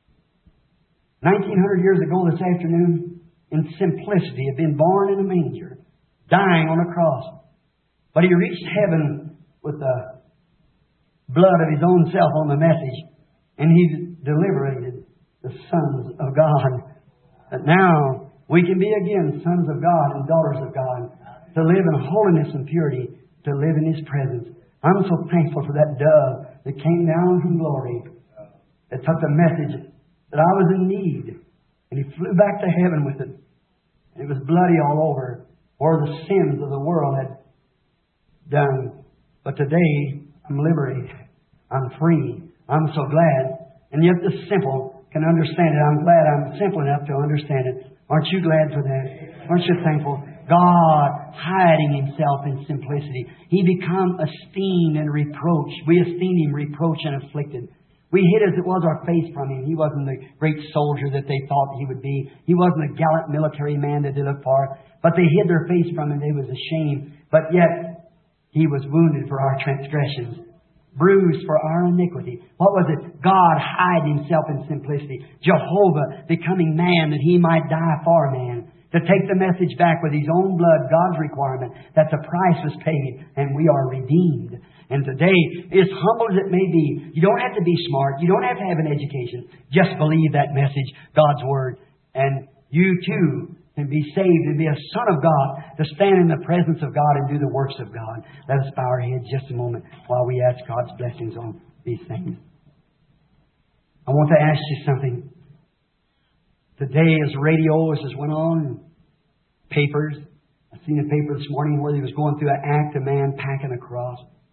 Nineteen hundred years ago this afternoon, in simplicity, had been born in a manger, dying on a cross. But He reached heaven with the blood of His own self on the message, and He deliberated the sons of God. That now we can be again sons of God and daughters of God, to live in holiness and purity, to live in His presence. I'm so thankful for that dove that came down from glory, that took the message that I was in need, and He flew back to heaven with it. And it was bloody all over, where the sins of the world had done. But today, I'm liberated. I'm free. I'm so glad. And yet the simple can understand it. I'm glad I'm simple enough to understand it. Aren't you glad for that? Aren't you thankful? God hiding Himself in simplicity. He become esteemed and reproached. We esteemed Him reproached and afflicted. We hid as it was our face from Him. He wasn't the great soldier that they thought He would be. He wasn't a gallant military man that they looked for. But they hid their face from Him. They was ashamed. But yet, He was wounded for our transgressions, bruised for our iniquity. What was it? God hid Himself in simplicity. Jehovah becoming man that He might die for man. To take the message back with His own blood, God's requirement, that the price was paid and we are redeemed. And today, as humble as it may be, you don't have to be smart. You don't have to have an education. Just believe that message, God's Word. And you too can be saved and be a son of God, to stand in the presence of God and do the works of God. Let us bow our heads just a moment while we ask God's blessings on these things. I want to ask you something. Today, as radios has went on, papers, I seen a paper this morning where they was going through an act of man packing a cross.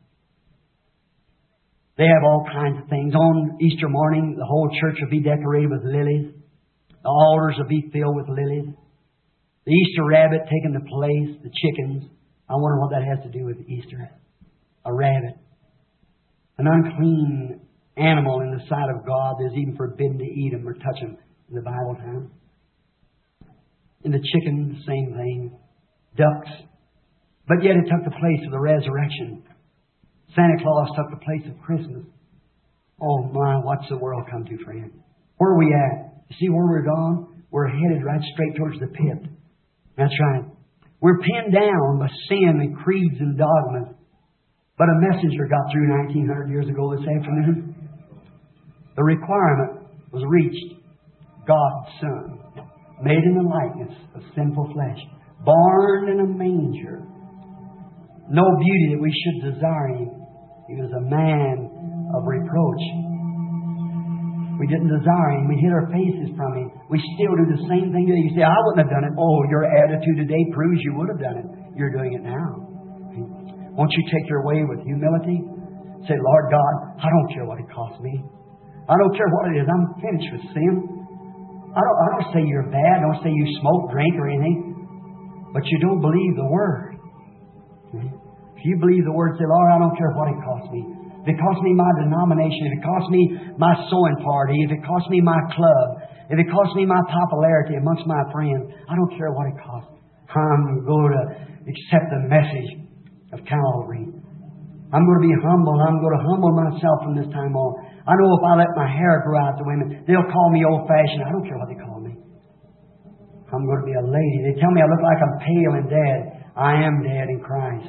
They have all kinds of things. On Easter morning, the whole church will be decorated with lilies. The altars will be filled with lilies. The Easter rabbit taking the place, the chickens. I wonder what that has to do with Easter. A rabbit. An unclean animal in the sight of God that is even forbidden to eat them or touch them in the Bible time. And the chicken, same thing. Ducks. But yet it took the place of the resurrection. Santa Claus took the place of Christmas. Oh my, what's the world come to, friend? Where are we at? You see where we're gone? We're headed right straight towards the pit. That's right. We're pinned down by sin and creeds and dogmas. But a messenger got through nineteen hundred years ago this afternoon. The requirement was reached. God's Son, made in the likeness of sinful flesh, born in a manger. No beauty that we should desire Him. He was a man of reproach. We didn't desire Him. We hid our faces from Him. We still do the same thing today. You say, I wouldn't have done it. Oh, your attitude today proves you would have done it. You're doing it now. Won't you take your way with humility? Say, Lord God, I don't care what it costs me. I don't care what it is. I'm finished with sin. I don't, I don't say you're bad. I don't say you smoke, drink, or anything. But you don't believe the Word. If you believe the Word, say, Lord, I don't care what it costs me. If it costs me my denomination, if it costs me my sewing party, if it costs me my club, if it costs me my popularity amongst my friends, I don't care what it costs. I'm going to accept the message of Calvary. I'm going to be humble. I'm going to humble myself from this time on. I know if I let my hair grow out the women, they'll call me old-fashioned. I don't care what they call me. I'm going to be a lady. They tell me I look like I'm pale and dead. I am dead in Christ.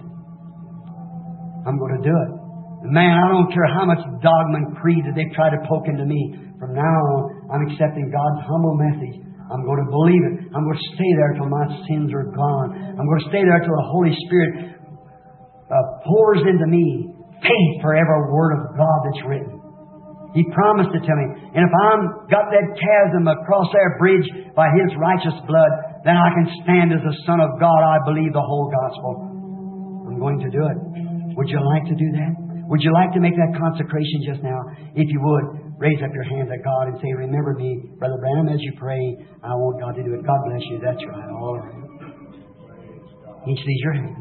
I'm going to do it. Man, I don't care how much dogma and creed that they've tried to poke into me. From now on, I'm accepting God's humble message. I'm going to believe it. I'm going to stay there till my sins are gone. I'm going to stay there till the Holy Spirit uh, pours into me faith for every word of God that's written. He promised it to me. And if I'm got that chasm across that bridge by His righteous blood, then I can stand as a son of God. I believe the whole gospel. I'm going to do it. Would you like to do that? Would you like to make that consecration just now? If you would, raise up your hands at God and say, remember me, Brother Branham, as you pray. I want God to do it. God bless you. That's right. All right. Each sees your hand.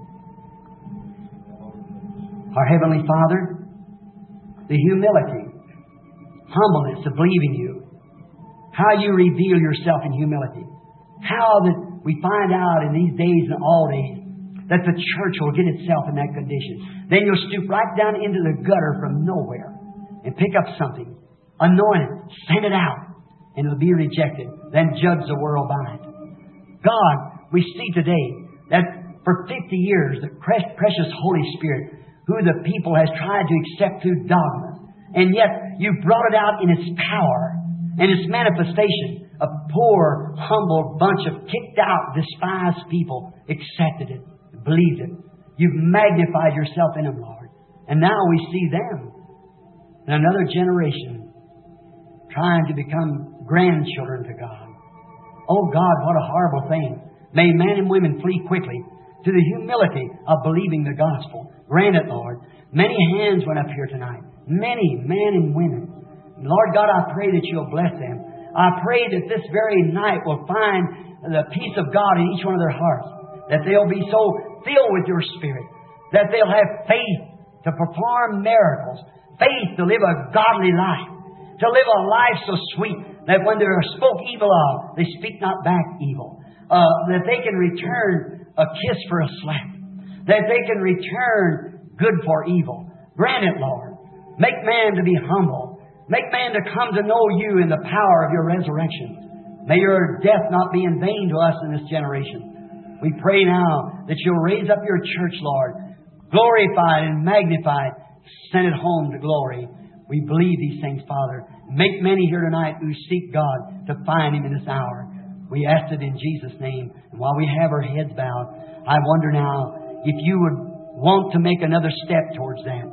Our Heavenly Father, the humility, humbleness of believing you, how you reveal yourself in humility, how that we find out in these days and all days that the church will get itself in that condition. Then you'll stoop right down into the gutter from nowhere and pick up something, anoint it, send it out, and it'll be rejected. Then judge the world by it. God, we see today that for fifty years, the precious Holy Spirit, who the people has tried to accept through dogma, and yet you brought it out in its power and its manifestation. A poor, humble bunch of kicked out, despised people accepted it, believed it. You've magnified yourself in them, Lord. And now we see them and another generation trying to become grandchildren to God. Oh God, what a horrible thing. May men and women flee quickly to the humility of believing the gospel. Grant it, Lord. Many hands went up here tonight. Many men and women. Lord God, I pray that You'll bless them. I pray that this very night will find the peace of God in each one of their hearts. That they'll be so filled with Your Spirit. That they'll have faith to perform miracles. Faith to live a godly life. To live a life so sweet that when they are spoke evil of, they speak not back evil. Uh, that they can return a kiss for a slap. That they can return good for evil. Grant it, Lord. Make man to be humble. Make man to come to know You in the power of Your resurrection. May Your death not be in vain to us in this generation. We pray now that You'll raise up Your church, Lord. Glorify and magnify. Send it home to glory. We believe these things, Father. Make many here tonight who seek God to find Him in this hour. We ask it in Jesus' name. And while we have our heads bowed, I wonder now if You would want to make another step towards that.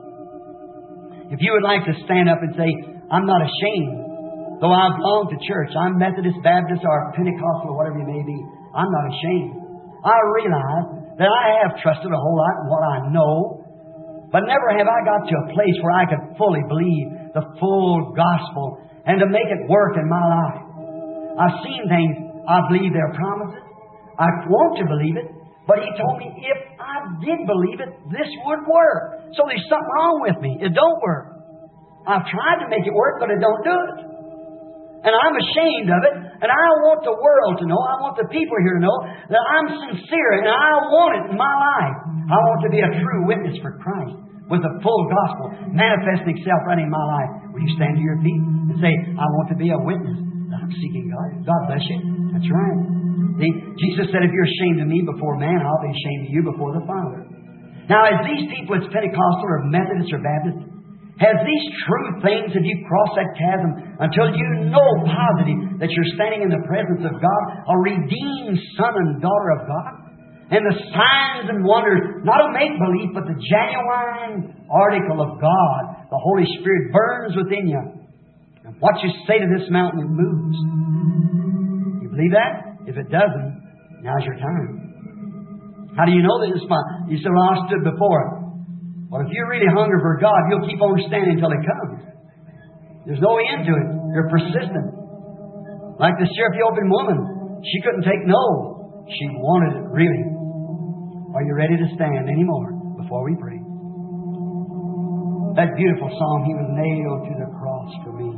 If you would like to stand up and say, I'm not ashamed. Though I belong to church, I'm Methodist, Baptist, or Pentecostal, or whatever you may be, I'm not ashamed. I realize that I have trusted a whole lot in what I know, but never have I got to a place where I could fully believe the full gospel and to make it work in my life. I've seen things, I believe their promises. I want to believe it, but He told me if I did believe it, this would work. So there's something wrong with me. It don't work. I've tried to make it work, but it don't do it. And I'm ashamed of it, and I want the world to know, I want the people here to know that I'm sincere, and I want it in my life. I want to be a true witness for Christ with the full gospel manifesting itself right in my life. Will you stand to your feet and say, I want to be a witness that I'm seeking God? God bless you. That's right. See, Jesus said, if you're ashamed of Me before man, I'll be ashamed of you before the Father. Now, as these people, it's Pentecostal or Methodist or Baptist, has these true things, have you crossed that chasm until you know positive that you're standing in the presence of God, a redeemed son and daughter of God? And the signs and wonders, not a make-believe, but the genuine article of God, the Holy Spirit burns within you. And what you say to this mountain, it moves. You believe that? If it doesn't, now's your time. How do you know that it's fine? You said, well, I stood before it. Well, if you're really hungry for God, you'll keep on standing until He comes. There's no end to it. You're persistent. Like the Ethiopian woman. She couldn't take no. She wanted it, really. Are you ready to stand anymore before we pray? That beautiful song, He was nailed to the cross for me.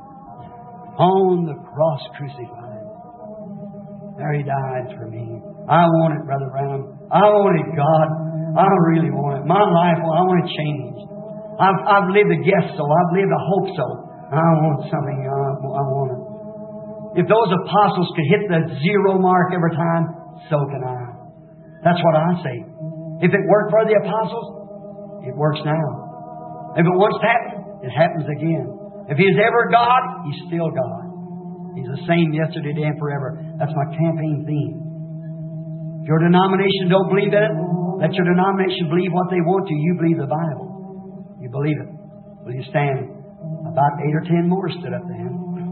On the cross crucified. There He died for me. I want it, Brother Branham. I want it, God. I really want it. My life, I want to change. I've, I've lived a guess so. I've lived a hope so. I want something. I, I want it. If those apostles could hit the zero mark every time, so can I. That's what I say. If it worked for the apostles, it works now. If it once happened, it happens again. If He is ever God, He's still God. He's the same yesterday, today, and forever. That's my campaign theme. If your denomination don't believe in it, let your denomination believe what they want to. You believe the Bible. You believe it. Will you stand? About eight or ten more stood up then.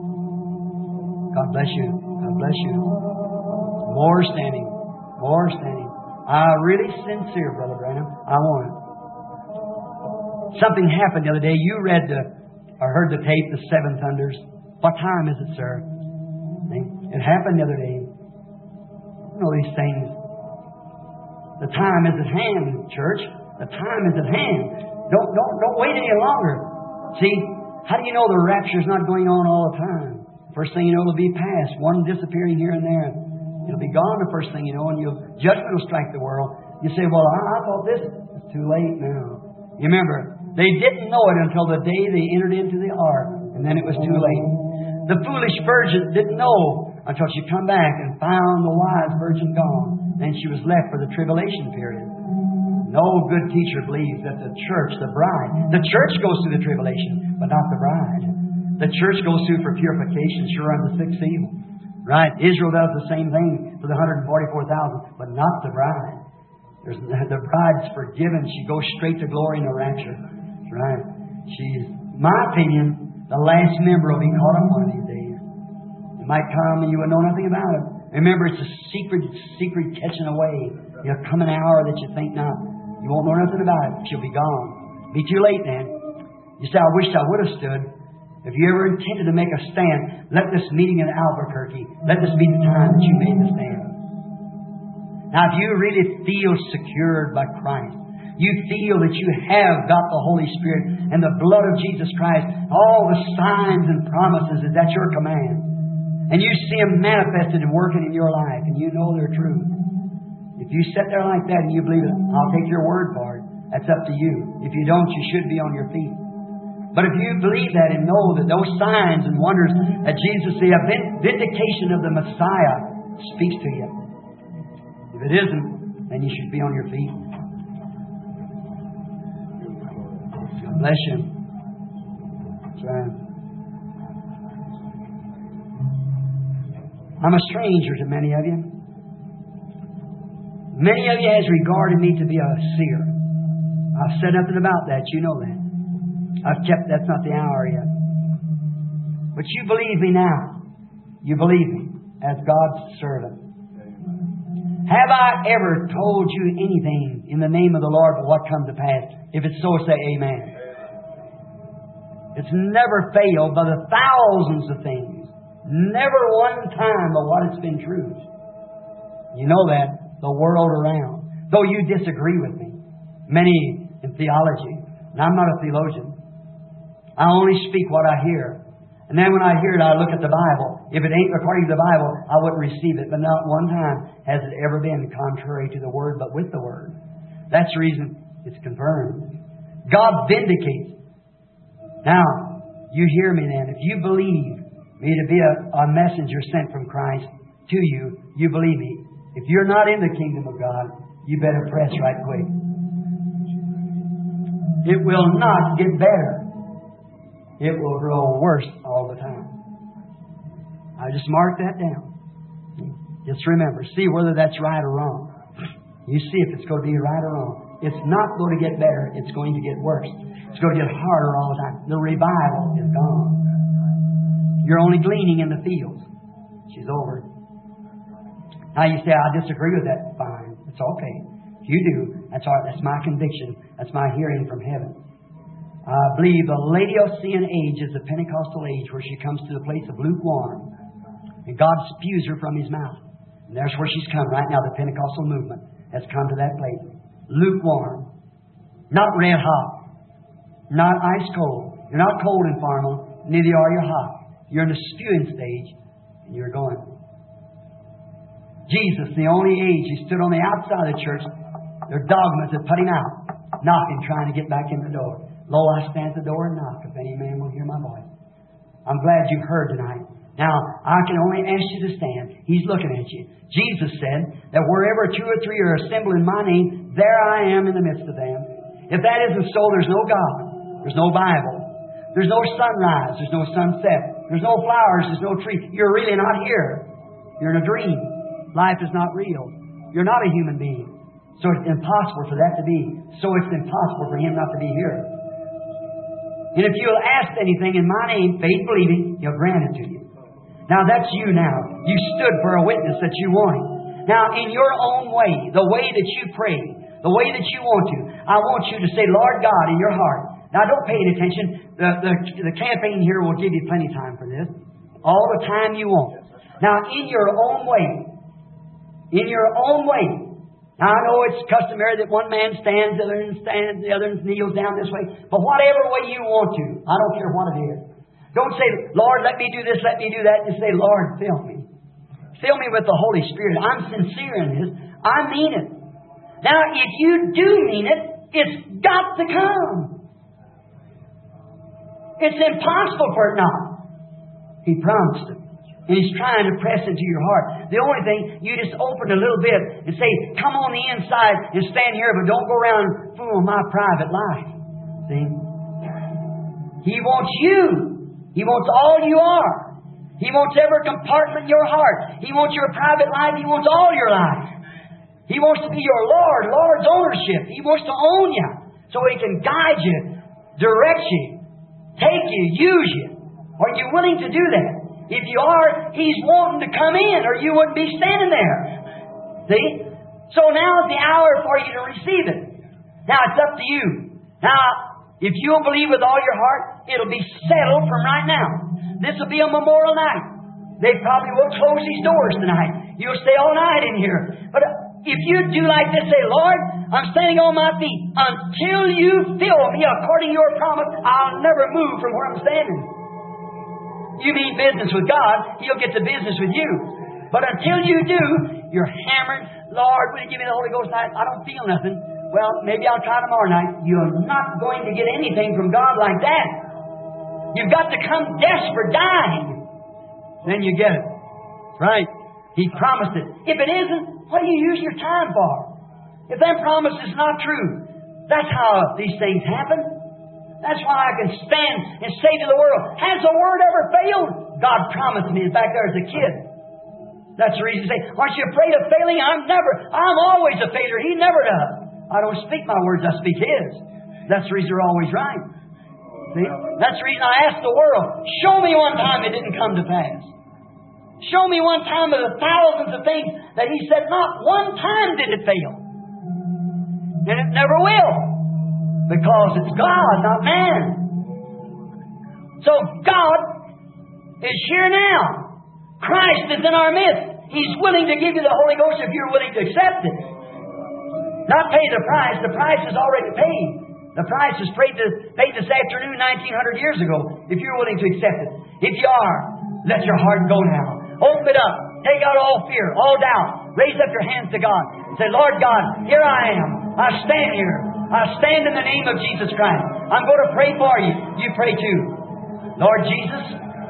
God bless you. God bless you. More standing. More standing. I'm really sincere, Brother Branham. I want it. Something happened the other day. You read the, or heard the tape, the Seven Thunders. What time is it, sir? It happened the other day. You know these things. The time is at hand, church. The time is at hand. Don't, don't, don't wait any longer. See, how do you know the rapture's not going on all the time? First thing you know, it'll be past. One disappearing here and there. It'll be gone the first thing you know, and you'll, judgment will strike the world. You say, well, I, I thought this was too late now. You remember, they didn't know it until the day they entered into the ark, and then it was too late. The foolish virgin didn't know until she come back and found the wise virgin gone. Then she was left for the tribulation period. No good teacher believes that the church, the bride, the church goes through the tribulation, but not the bride. The church goes through for purification, sure on the sixth seal. Right? Israel does the same thing for the one hundred forty-four thousand, but not the bride. There's, the bride's forgiven. She goes straight to glory in the rapture. Right? She's In my opinion, the last member will be caught up one of these days. It might come and you will know nothing about it. Remember, it's a secret, secret catching away. There'll come an hour that you think not. You won't know nothing about it. She'll be gone. Be too late then. You say, I wish I would have stood. If you ever intended to make a stand, let this meeting in Albuquerque, let this be the time that you made the stand. Now, if you really feel secured by Christ, you feel that you have got the Holy Spirit and the blood of Jesus Christ, all the signs and promises, is at your command. And you see them manifested and working in your life, and you know they're true. If you sit there like that and you believe it, I'll take your word for it. That's up to you. If you don't, you should be on your feet. But if you believe that and know that those signs and wonders that Jesus, the vindication of the Messiah, speaks to you. If it isn't, then you should be on your feet. God bless you. That's right. I'm a stranger to many of you. Many of you has regarded me to be a seer. I've said nothing about that. You know that. I've kept, that's not the hour yet. But you believe me now. You believe me as God's servant. Have I ever told you anything in the name of the Lord but what comes to pass? If it's so, say amen. It's never failed by the thousands of things. Never one time but what it's been true. You know that. The world around. Though you disagree with me. Many in theology. And I'm not a theologian. I only speak what I hear. And then when I hear it, I look at the Bible. If it ain't according to the Bible, I wouldn't receive it. But not one time has it ever been contrary to the Word, but with the Word. That's the reason it's confirmed. God vindicates. Now, you hear me then. If you believe me to be a, a messenger sent from Christ to you, you believe me. If you're not in the kingdom of God, you better press right quick. It will not get better. It will grow worse all the time. I just mark that down. Just remember, see whether that's right or wrong. You see if it's going to be right or wrong. It's not going to get better. It's going to get worse. It's going to get harder all the time. The revival is gone. You're only gleaning in the fields. She's over. Now you say, I disagree with that. Fine. It's okay. If you do, that's all right. That's my conviction. That's my hearing from heaven. I believe the Laodicean age is the Pentecostal age where she comes to the place of lukewarm. And God spews her from His mouth. And there's where she's come right now. The Pentecostal movement has come to that place. Lukewarm. Not red hot. Not ice cold. You're not cold and formal. Neither are you hot. You're in the spewing stage. And you're going. Jesus, the only age, He stood on the outside of the church. Their dogmas had put Him out, knocking, trying to get back in the door. Lo, I stand at the door and knock, if any man will hear my voice. I'm glad you've heard tonight. Now, I can only ask you to stand. He's looking at you. Jesus said that wherever two or three are assembled in my name, there I am in the midst of them. If that isn't so, there's no God. There's no Bible. There's no sunrise. There's no sunset. There's no flowers. There's no tree. You're really not here. You're in a dream. Life is not real. You're not a human being. So it's impossible for that to be. So it's impossible for Him not to be here. And if you'll ask anything in my name, faith believing, He'll grant it to you. Now that's you now. You stood for a witness that you wanted. Now in your own way, the way that you pray, the way that you want to, I want you to say, Lord God, in your heart. Now don't pay any attention. The, the, the campaign here will give you plenty of time for this. All the time you want. Now in your own way, in your own way. Now, I know it's customary that one man stands, the other one stands, the other one kneels down this way. But whatever way you want to, I don't care what it is. Don't say, Lord, let me do this, let me do that. Just say, Lord, fill me. Fill me with the Holy Spirit. I'm sincere in this. I mean it. Now, if you do mean it, it's got to come. It's impossible for it not. He promised it. And He's trying to press into your heart. The only thing, you just open a little bit and say, come on the inside and stand here, but don't go around fooling my private life. See? He wants you. He wants all you are. He wants every compartment in your heart. He wants your private life. He wants all your life. He wants to be your Lord, Lord's ownership. He wants to own you so He can guide you, direct you, take you, use you. Are you willing to do that? If you are, He's wanting to come in, or you wouldn't be standing there. See? So now is the hour for you to receive it. Now it's up to you. Now, if you'll believe with all your heart, it'll be settled from right now. This will be a memorial night. They probably will close these doors tonight. You'll stay all night in here. But if you do like this, say, Lord, I'm standing on my feet. Until you fill me according to your promise, I'll never move from where I'm standing. You mean business with God, He'll get the business with you. But until you do, you're hammering, Lord, will you give me the Holy Ghost tonight? I don't feel nothing. Well, maybe I'll try tomorrow night. You're not going to get anything from God like that. You've got to come desperate, dying. Then you get it. Right. He promised it. If it isn't, what do you use your time for? If that promise is not true, that's how these things happen. That's why I can stand and say to the world, has the Word ever failed? God promised me back there as a kid. That's the reason you say, aren't you afraid of failing? I'm never, I'm always a failure. He never does. I don't speak my words, I speak His. That's the reason you're always right. See? That's the reason I ask the world, show me one time it didn't come to pass. Show me one time of the thousands of things that He said, not one time did it fail. And it never will. Because it's God, not man. So God is here now. Christ is in our midst. He's willing to give you the Holy Ghost if you're willing to accept it. Not pay the price. The price is already paid. The price was paid, to, paid this afternoon nineteen hundred years ago if you're willing to accept it. If you are, let your heart go now. Open it up. Take out all fear, all doubt. Raise up your hands to God. Say, Lord God, here I am. I stand here. I stand in the name of Jesus Christ. I'm going to pray for you. You pray too. Lord Jesus,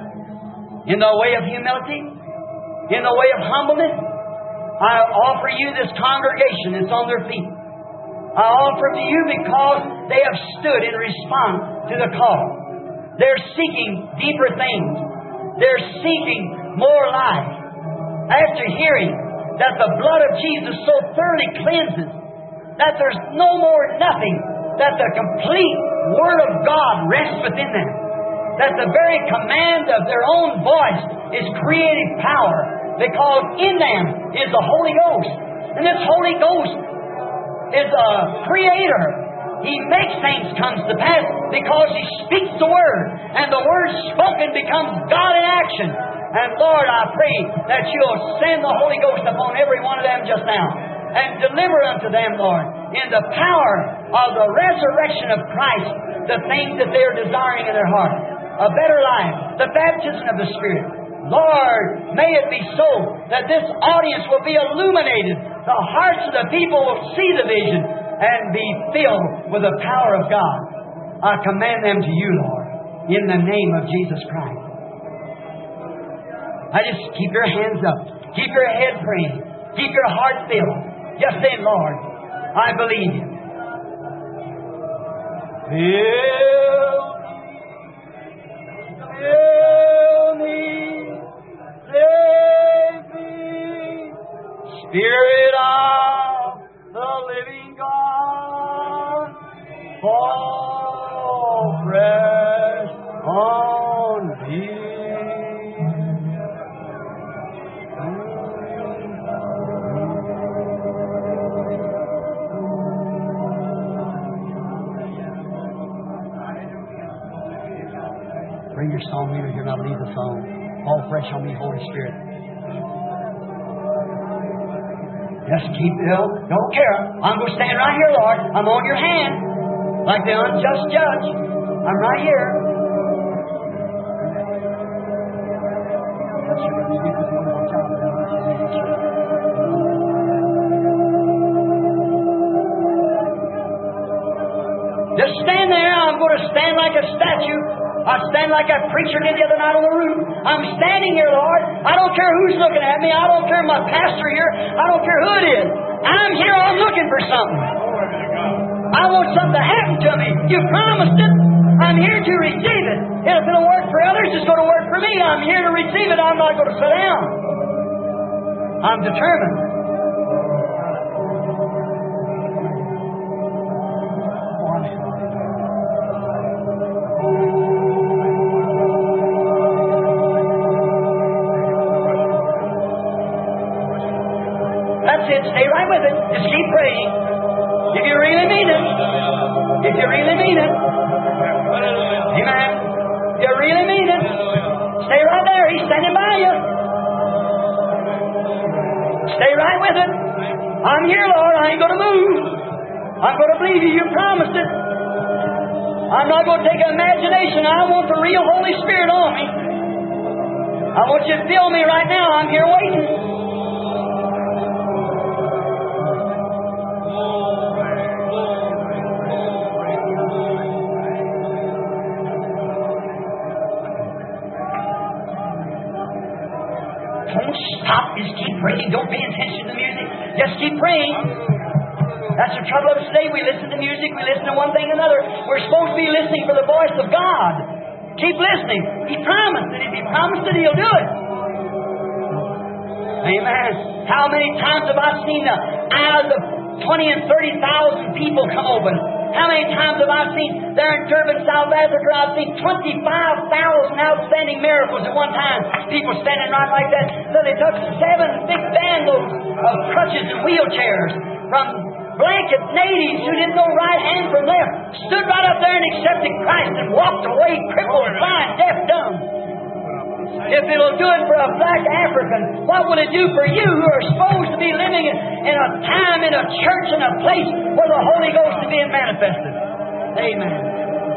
in the way of humility, in the way of humbleness, I offer you this congregation that's on their feet. I offer to you because they have stood in response to the call. They're seeking deeper things. They're seeking more life. After hearing that the blood of Jesus so thoroughly cleanses, that there's no more nothing, that the complete Word of God rests within them, that the very command of their own voice is creative power, because in them is the Holy Ghost. And this Holy Ghost is a creator. He makes things come to pass because He speaks the Word, and the Word spoken becomes God in action. And Lord, I pray that You'll send the Holy Ghost upon every one of them just now, and deliver unto them, Lord, in the power of the resurrection of Christ, the things that they are desiring in their heart. A better life, the baptism of the Spirit. Lord, may it be so that this audience will be illuminated. The hearts of the people will see the vision and be filled with the power of God. I command them to You, Lord, in the name of Jesus Christ. I just keep your hands up. Keep your head praying. Keep your heart filled. Just say, Lord, I believe You. Fill, fill me, save me, Spirit of the living God, fall fresh on me. Bring your song leader here, not leave the song. Fall fresh on me, Holy Spirit. Just keep it. Don't, don't care. I'm going to stand right here, Lord. I'm on Your hand, like the unjust judge. I'm right here. Just stand there. I'm going to stand like a statue. I stand like a preacher did the other night on the roof. I'm standing here, Lord. I don't care who's looking at me. I don't care my pastor here. I don't care who it is. I'm here. I'm looking for something. I want something to happen to me. You promised it. I'm here to receive it. And if it'll work for others, it's going to work for me. I'm here to receive it. I'm not going to sit down. I'm determined. Oh, right with it. Just keep praying. If you really mean it. If you really mean it. Amen. If you really mean it. Stay right there. He's standing by you. Stay right with it. I'm here, Lord. I ain't going to move. I'm going to believe you. You promised it. I'm not going to take an imagination. I want the real Holy Spirit on me. I want you to feel me right now. I'm here waiting. Don't stop. Just keep praying. Don't pay attention to the music. Just keep praying. That's the trouble of us today. We listen to music. We listen to one thing or another. We're supposed to be listening for the voice of God. Keep listening. He promised it. If He promised it, He'll do it. Amen. How many times have I seen the eyes of twenty and thirty thousand people come open? How many times have I seen there in Durban, South Africa, I've seen twenty-five thousand outstanding miracles at one time. People standing right like that. So they took seven big bundles of crutches and wheelchairs from blanket natives who didn't know right hand from left, stood right up there and accepted Christ and walked away crippled, blind, deaf, dumb. If it'll do it for a black African, what will it do for you who are supposed to be living in a time, in a church, in a place where the Holy Ghost is being manifested? Amen.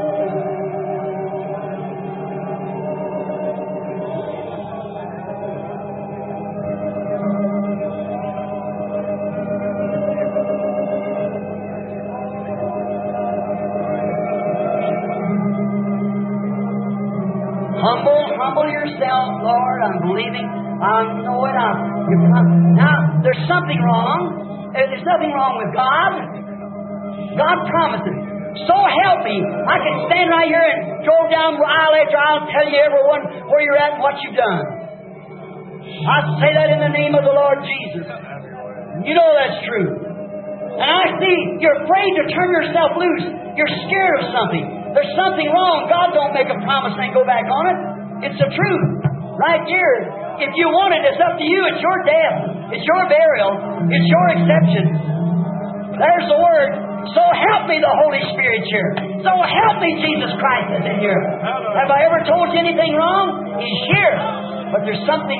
Humble, humble yourself, Lord. I'm believing. I know it. I'm, now, there's something wrong. There's nothing wrong with God. God promised it. So help me. I can stand right here and go down aisle after aisle and tell you everyone where you're at and what you've done. I say that in the name of the Lord Jesus. You know that's true. And I see you're afraid to turn yourself loose. You're scared of something. There's something wrong. God don't make a promise and go back on it. It's the truth. Right here. If you want it, it's up to you. It's your death. It's your burial. It's your exception. There's the word. So help me, the Holy Spirit here. So help me, Jesus Christ is in here. Have I ever told you anything wrong? He's here. But there's something.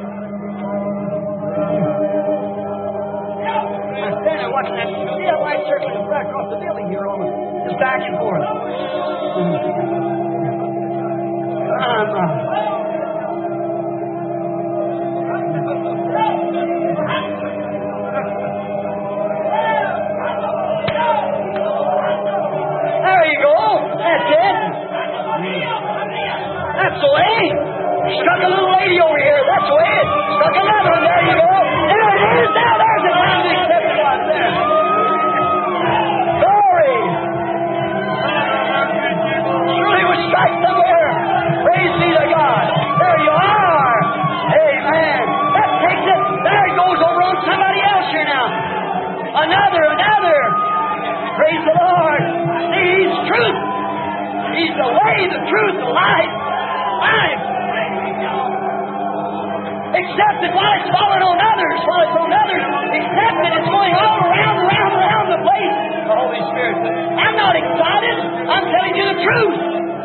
I'm standing there watching that. See that light circling right across the building here on just back and forth. Um, uh, there you go. That's it. That's the way. Stuck a little lady over here. That's the way. Stuck another one. There you go. There it is. Now there's the time to accept God there. Glory. Surely was struck somewhere. Praise be to God. There you are. Amen. That takes it. There it goes over on somebody else here now. Another, another. Praise the Lord. See, He's truth. He's the way, the truth, the life. Life. Accept it while it's falling on others. While it's on others. Accept it. It's going all around, around, around the place. The Holy Spirit. I'm not excited. I'm telling you the truth.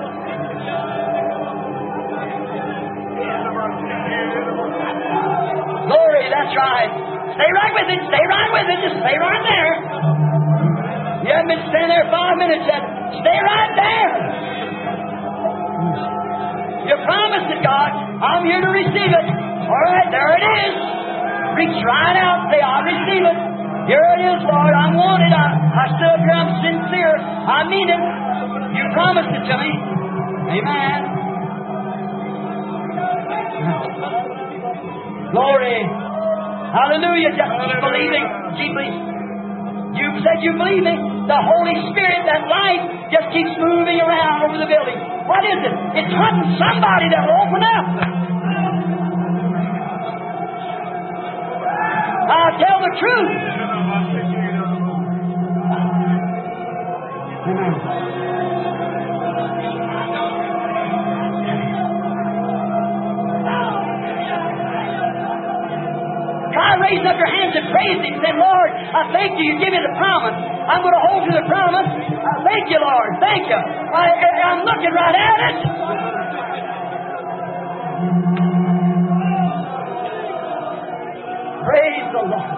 Glory, that's right. Stay right with it. Stay right with it. Just stay right there. You haven't been standing there five minutes yet. Stay right there. You promised it, God. I'm here to receive it. All right, there it is. Reach right out and say, I receive it. Here it is, Lord. I want it. I, I stood up here. I'm sincere. I mean it. You promised it to me. Amen. Glory. Hallelujah. Just keep believing. Keep believing. You said you believe me. The Holy Spirit, that light, just keeps moving around over the building. What is it? It's hunting somebody that will open up. I'll tell the truth. Amen. Try raising up your hands and praising Him, saying, Lord, I thank you. You give me the promise. I'm going to hold to the promise. I thank you, Lord. Thank you. I, I'm looking right at it. Praise the Lord.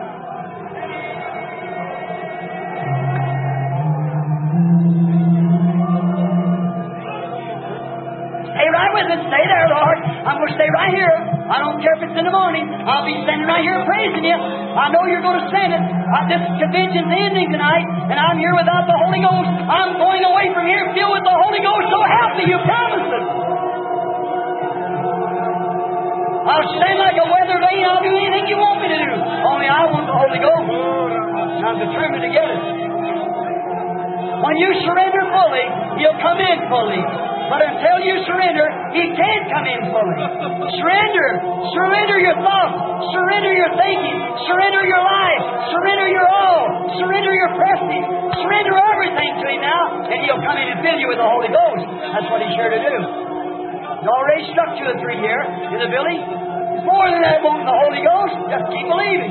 Stay right with us. Stay there, Lord. I'm going to stay right here. I don't care if it's in the morning. I'll be standing right here praising you. I know you're going to send it. Uh, this convention's ending tonight, and I'm here without the Holy Ghost. I'm going away from here filled with the Holy Ghost. So help me, you promised it. I'll stand like a weather vane. I'll do anything you want me to do. Only I want the Holy Ghost. And I'm determined to get it. When you surrender fully, He'll come in fully. But until you surrender, He can't come in fully. Surrender. Surrender your thoughts. Surrender your thinking. Surrender your life. Surrender your all. Surrender your prestige. Surrender everything to Him now, and He'll come in and fill you with the Holy Ghost. That's what He's here to do. He's already struck two or three here in the building. It's more than that wanting the Holy Ghost. Just keep believing.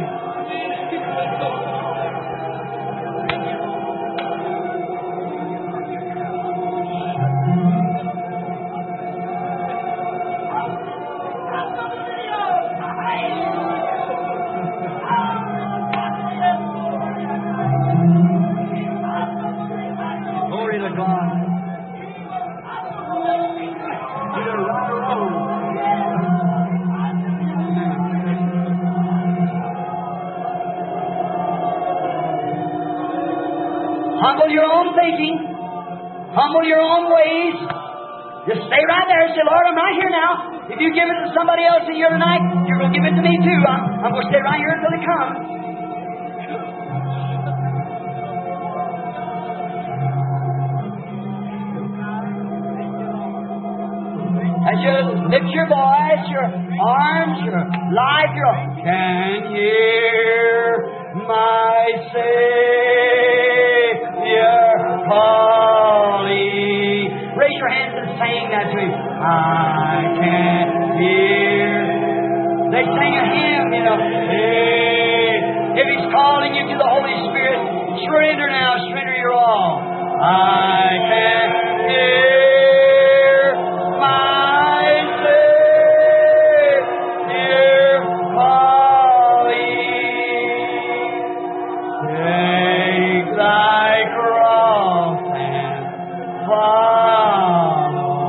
Humble your own thinking. Humble your own ways. Just stay right there and say, Lord, I'm right here now. If you give it to somebody else in here tonight, you're going to give it to me too. I'm, I'm going to stay right here until He comes. As you lift your voice, your arms, your life, your can hear my Savior calling. Raise your hands and sing that to Him. I can hear. They sing a hymn, you know. Hey, if He's calling you to the Holy Spirit, surrender now, surrender your all. I can hear my Savior calling. Take thy cross and follow,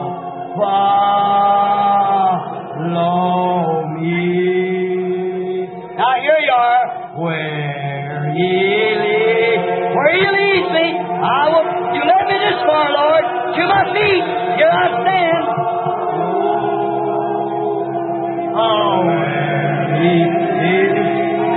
follow me. Now here you are. Where He leads, where He leads me, I will. You led me this far, Lord, to my feet. Here I stand. Oh, where He leads.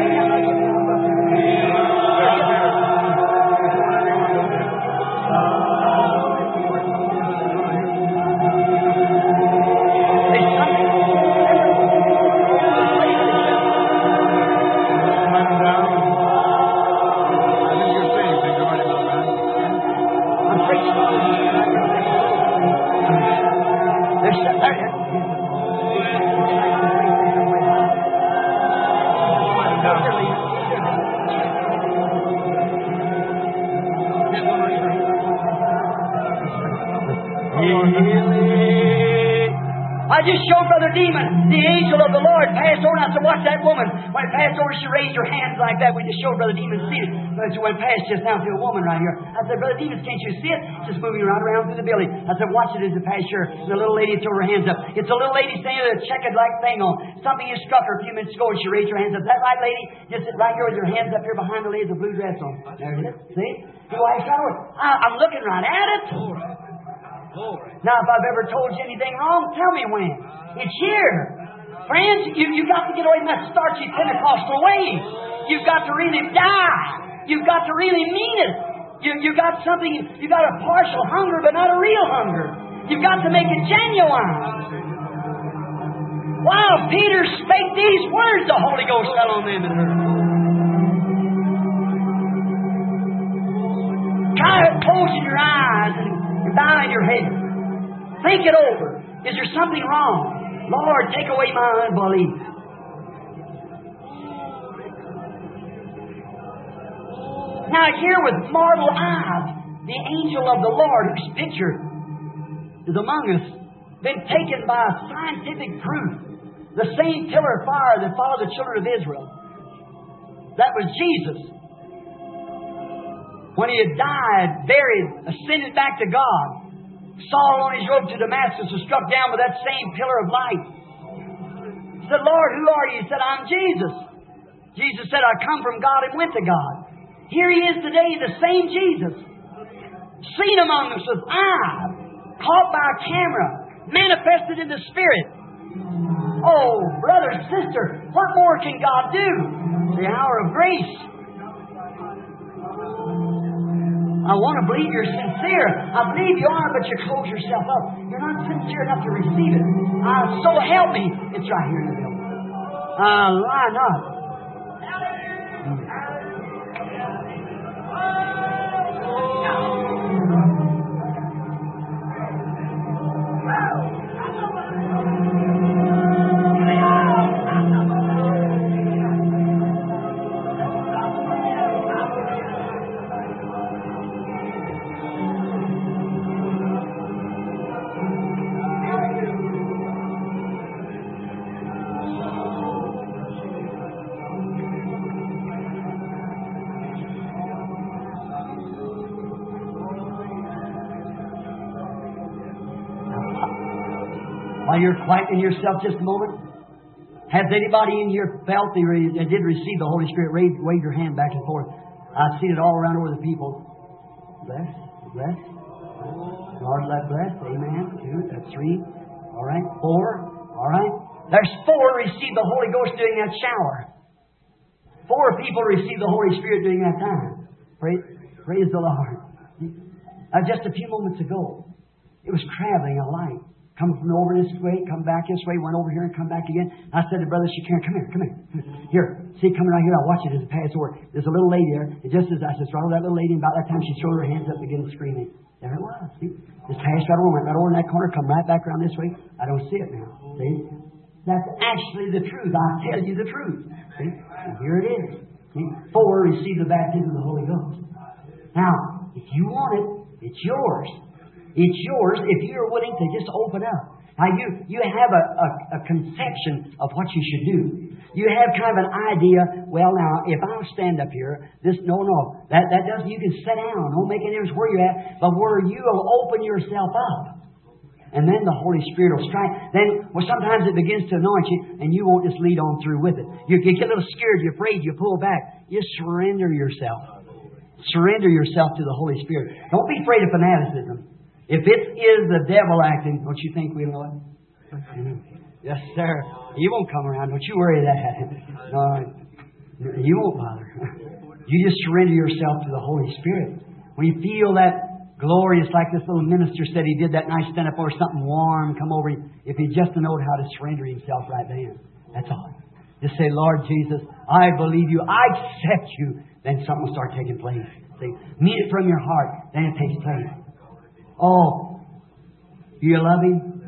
I just showed Brother Demon, the angel of the Lord, passed over, and I said, watch that woman. When it passed over, she raised her hands like that. We just showed Brother Demon see it. But she went past just now to a woman right here. I said, Brother Demon, can't you see it? Just moving right around through the building. I said, watch it as it passed here. And the little lady threw her hands up. It's a little lady standing with a checkered-like thing on. Something had struck her a few minutes ago, and she raised her hands up. Is that right, lady? Just sit right here with your hands up here behind the lady with the blue dress on. There it is. See? So I trying to I, I'm looking right at it. Now, if I've ever told you anything wrong, tell me when. It's here. Friends, you, you've got to get away from that starchy Pentecostal ways. You've got to really die. You've got to really mean it. You, you've got something, you've got a partial hunger, but not a real hunger. You've got to make it genuine. While Peter spake these words, the Holy Ghost fell on them and heard. Try closing your eyes and bowing your head. Think it over. Is there something wrong? Lord, take away my unbelief. Now here with mortal eyes, the angel of the Lord, whose picture is among us, been taken by scientific proof. The same pillar of fire that followed the children of Israel. That was Jesus. When He had died, buried, ascended back to God, Saul on his road to Damascus was struck down with that same pillar of light. He said, Lord, who are you? He said, I'm Jesus. Jesus said, I come from God and went to God. Here He is today, the same Jesus. Seen among us with eyes, caught by a camera, manifested in the Spirit. Oh, brother, sister, what more can God do? The hour of grace. I want to believe you're sincere. I believe you are, but you close yourself up. You're not sincere enough to receive it. Uh, so help me. It's right here in the middle. Uh, lie not. While you're quieting yourself just a moment, has anybody in here felt they, re- they did receive the Holy Spirit? Wave, wave your hand back and forth. I've seen it all around over the people. Bless, bless. Lord, let bless. Amen. Two, that's three. All right. Four. All right. There's four received the Holy Ghost during that shower. Four people received the Holy Spirit during that time. Praise, praise the Lord. Uh, just a few moments ago, it was traveling a light. Come from over this way, come back this way, went over here and come back again. I said to Brother Shakir, come here, come here. Here, see it coming right here. I'll watch it as it passes over. There's a little lady there. And just as I said, throttle that little lady, and about that time she threw her hands up again screaming. There it was. See? Just passed right over, went right over in that corner, come right back around this way. I don't see it now. See? That's actually the truth. I tell you the truth. See? And here it is. See? Four receive the baptism of the Holy Ghost. Now, if you want it, it's yours. It's yours if you're willing to just open up. Now, you, you have a, a, a conception of what you should do. You have kind of an idea, well, now, if I'll stand up here, this, no, no, that, that doesn't, you can sit down. Don't make any difference where you're at, but where you'll open yourself up. And then the Holy Spirit will strike. Then, well, sometimes it begins to anoint you, and you won't just lead on through with it. You, you get a little scared, you're afraid, you pull back. You surrender yourself. Surrender yourself to the Holy Spirit. Don't be afraid of fanaticism. If it is the devil acting, don't you think we know it? Yes, sir. He won't come around. Don't you worry that. No, you won't bother. You just surrender yourself to the Holy Spirit. When you feel that glorious, like this little minister said, he did that nice stand up or something warm come over him. If he just knowed how to surrender himself right then. That's all. Just say, Lord Jesus, I believe you. I accept you. Then something will start taking place. See, mean it from your heart. Then it takes place. Oh, you love Him?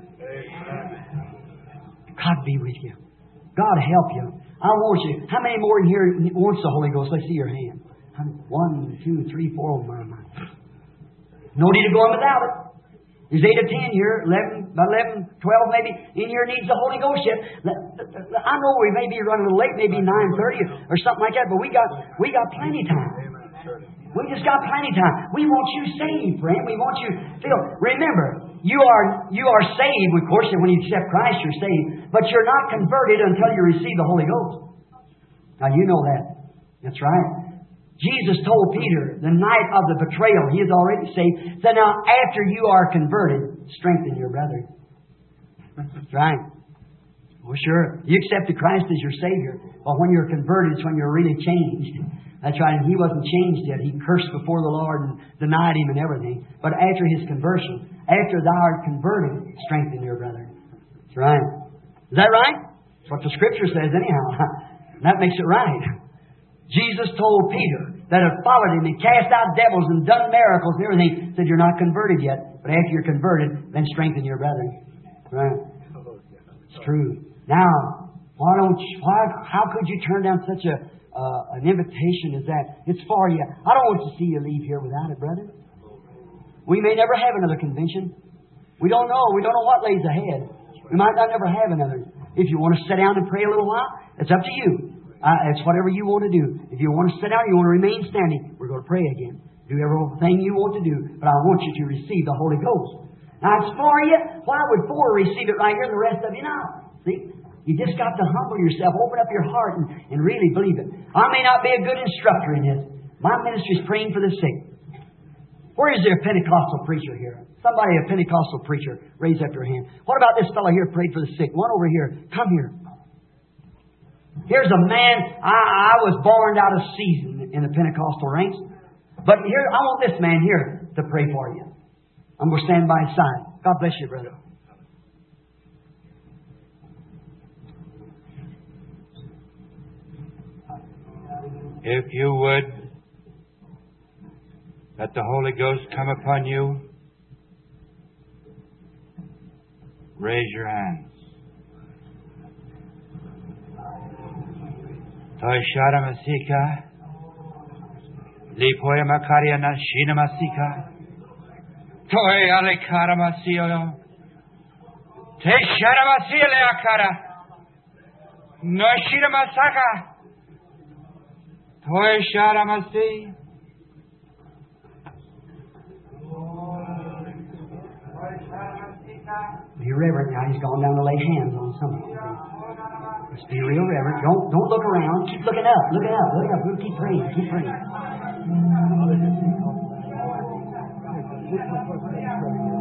God be with you. God help you. I want you. How many more in here wants the Holy Ghost? Let's see your hand. One, two, three, four. No need to go on without it. There's eight or ten here, eleven, about eleven, twelve maybe in here needs the Holy Ghost yet. I know we may be running a little late, maybe nine thirty or something like that, but we got we got plenty of time. We just got plenty of time. We want you saved, friend. We want you filled. Remember, you are you are saved, of course, when you accept Christ, you're saved. But you're not converted until you receive the Holy Ghost. Now, you know that. That's right. Jesus told Peter the night of the betrayal, he is already saved. So now, after you are converted, strengthen your brother. That's right. Well, sure. You accepted Christ as your Savior. But when you're converted, it's when you're really changed. That's right. And he wasn't changed yet. He cursed before the Lord and denied Him and everything. But after his conversion, after thou art converted, strengthen your brother. That's right. Is that right? That's what the Scripture says anyhow. That makes it right. Jesus told Peter that had followed Him and cast out devils and done miracles and everything. Said, you're not converted yet. But after you're converted, then strengthen your brother. Right. It's true. Now, why don't you, why, how could you turn down such a uh, an invitation is that. It's for you. I don't want to see you leave here without it, brother. We may never have another convention. We don't know. We don't know what lays ahead. We might not never have another. If you want to sit down and pray a little while, it's up to you. Uh, it's whatever you want to do. If you want to sit down, you want to remain standing, we're going to pray again. Do everything you want to do, but I want you to receive the Holy Ghost. Now, it's for you. Why would four receive it right here and the rest of you not? See? You just got to humble yourself, open up your heart, and, and really believe it. I may not be a good instructor in this. My ministry is praying for the sick. Where is there a Pentecostal preacher here? Somebody, a Pentecostal preacher, raise up your hand. What about this fellow here prayed for the sick? One over here. Come here. Here's a man, I, I was born out of season in the Pentecostal ranks. But here, I want this man here to pray for you. I'm going to stand by his side. God bless you, brother. If you would, let the Holy Ghost come upon you. Raise your hands. Toishara Masika. Lipoya Makaria Nashina Masika. Toy Alekara Masio. Teshara Masile Akara. Noshira Masaka. Toy Shara Masi. Be reverent now. He's gone down to lay hands on somebody. Let's be real reverent. Don't don't look around. Keep looking up. Looking up. Looking up. We'll keep praying. Keep praying.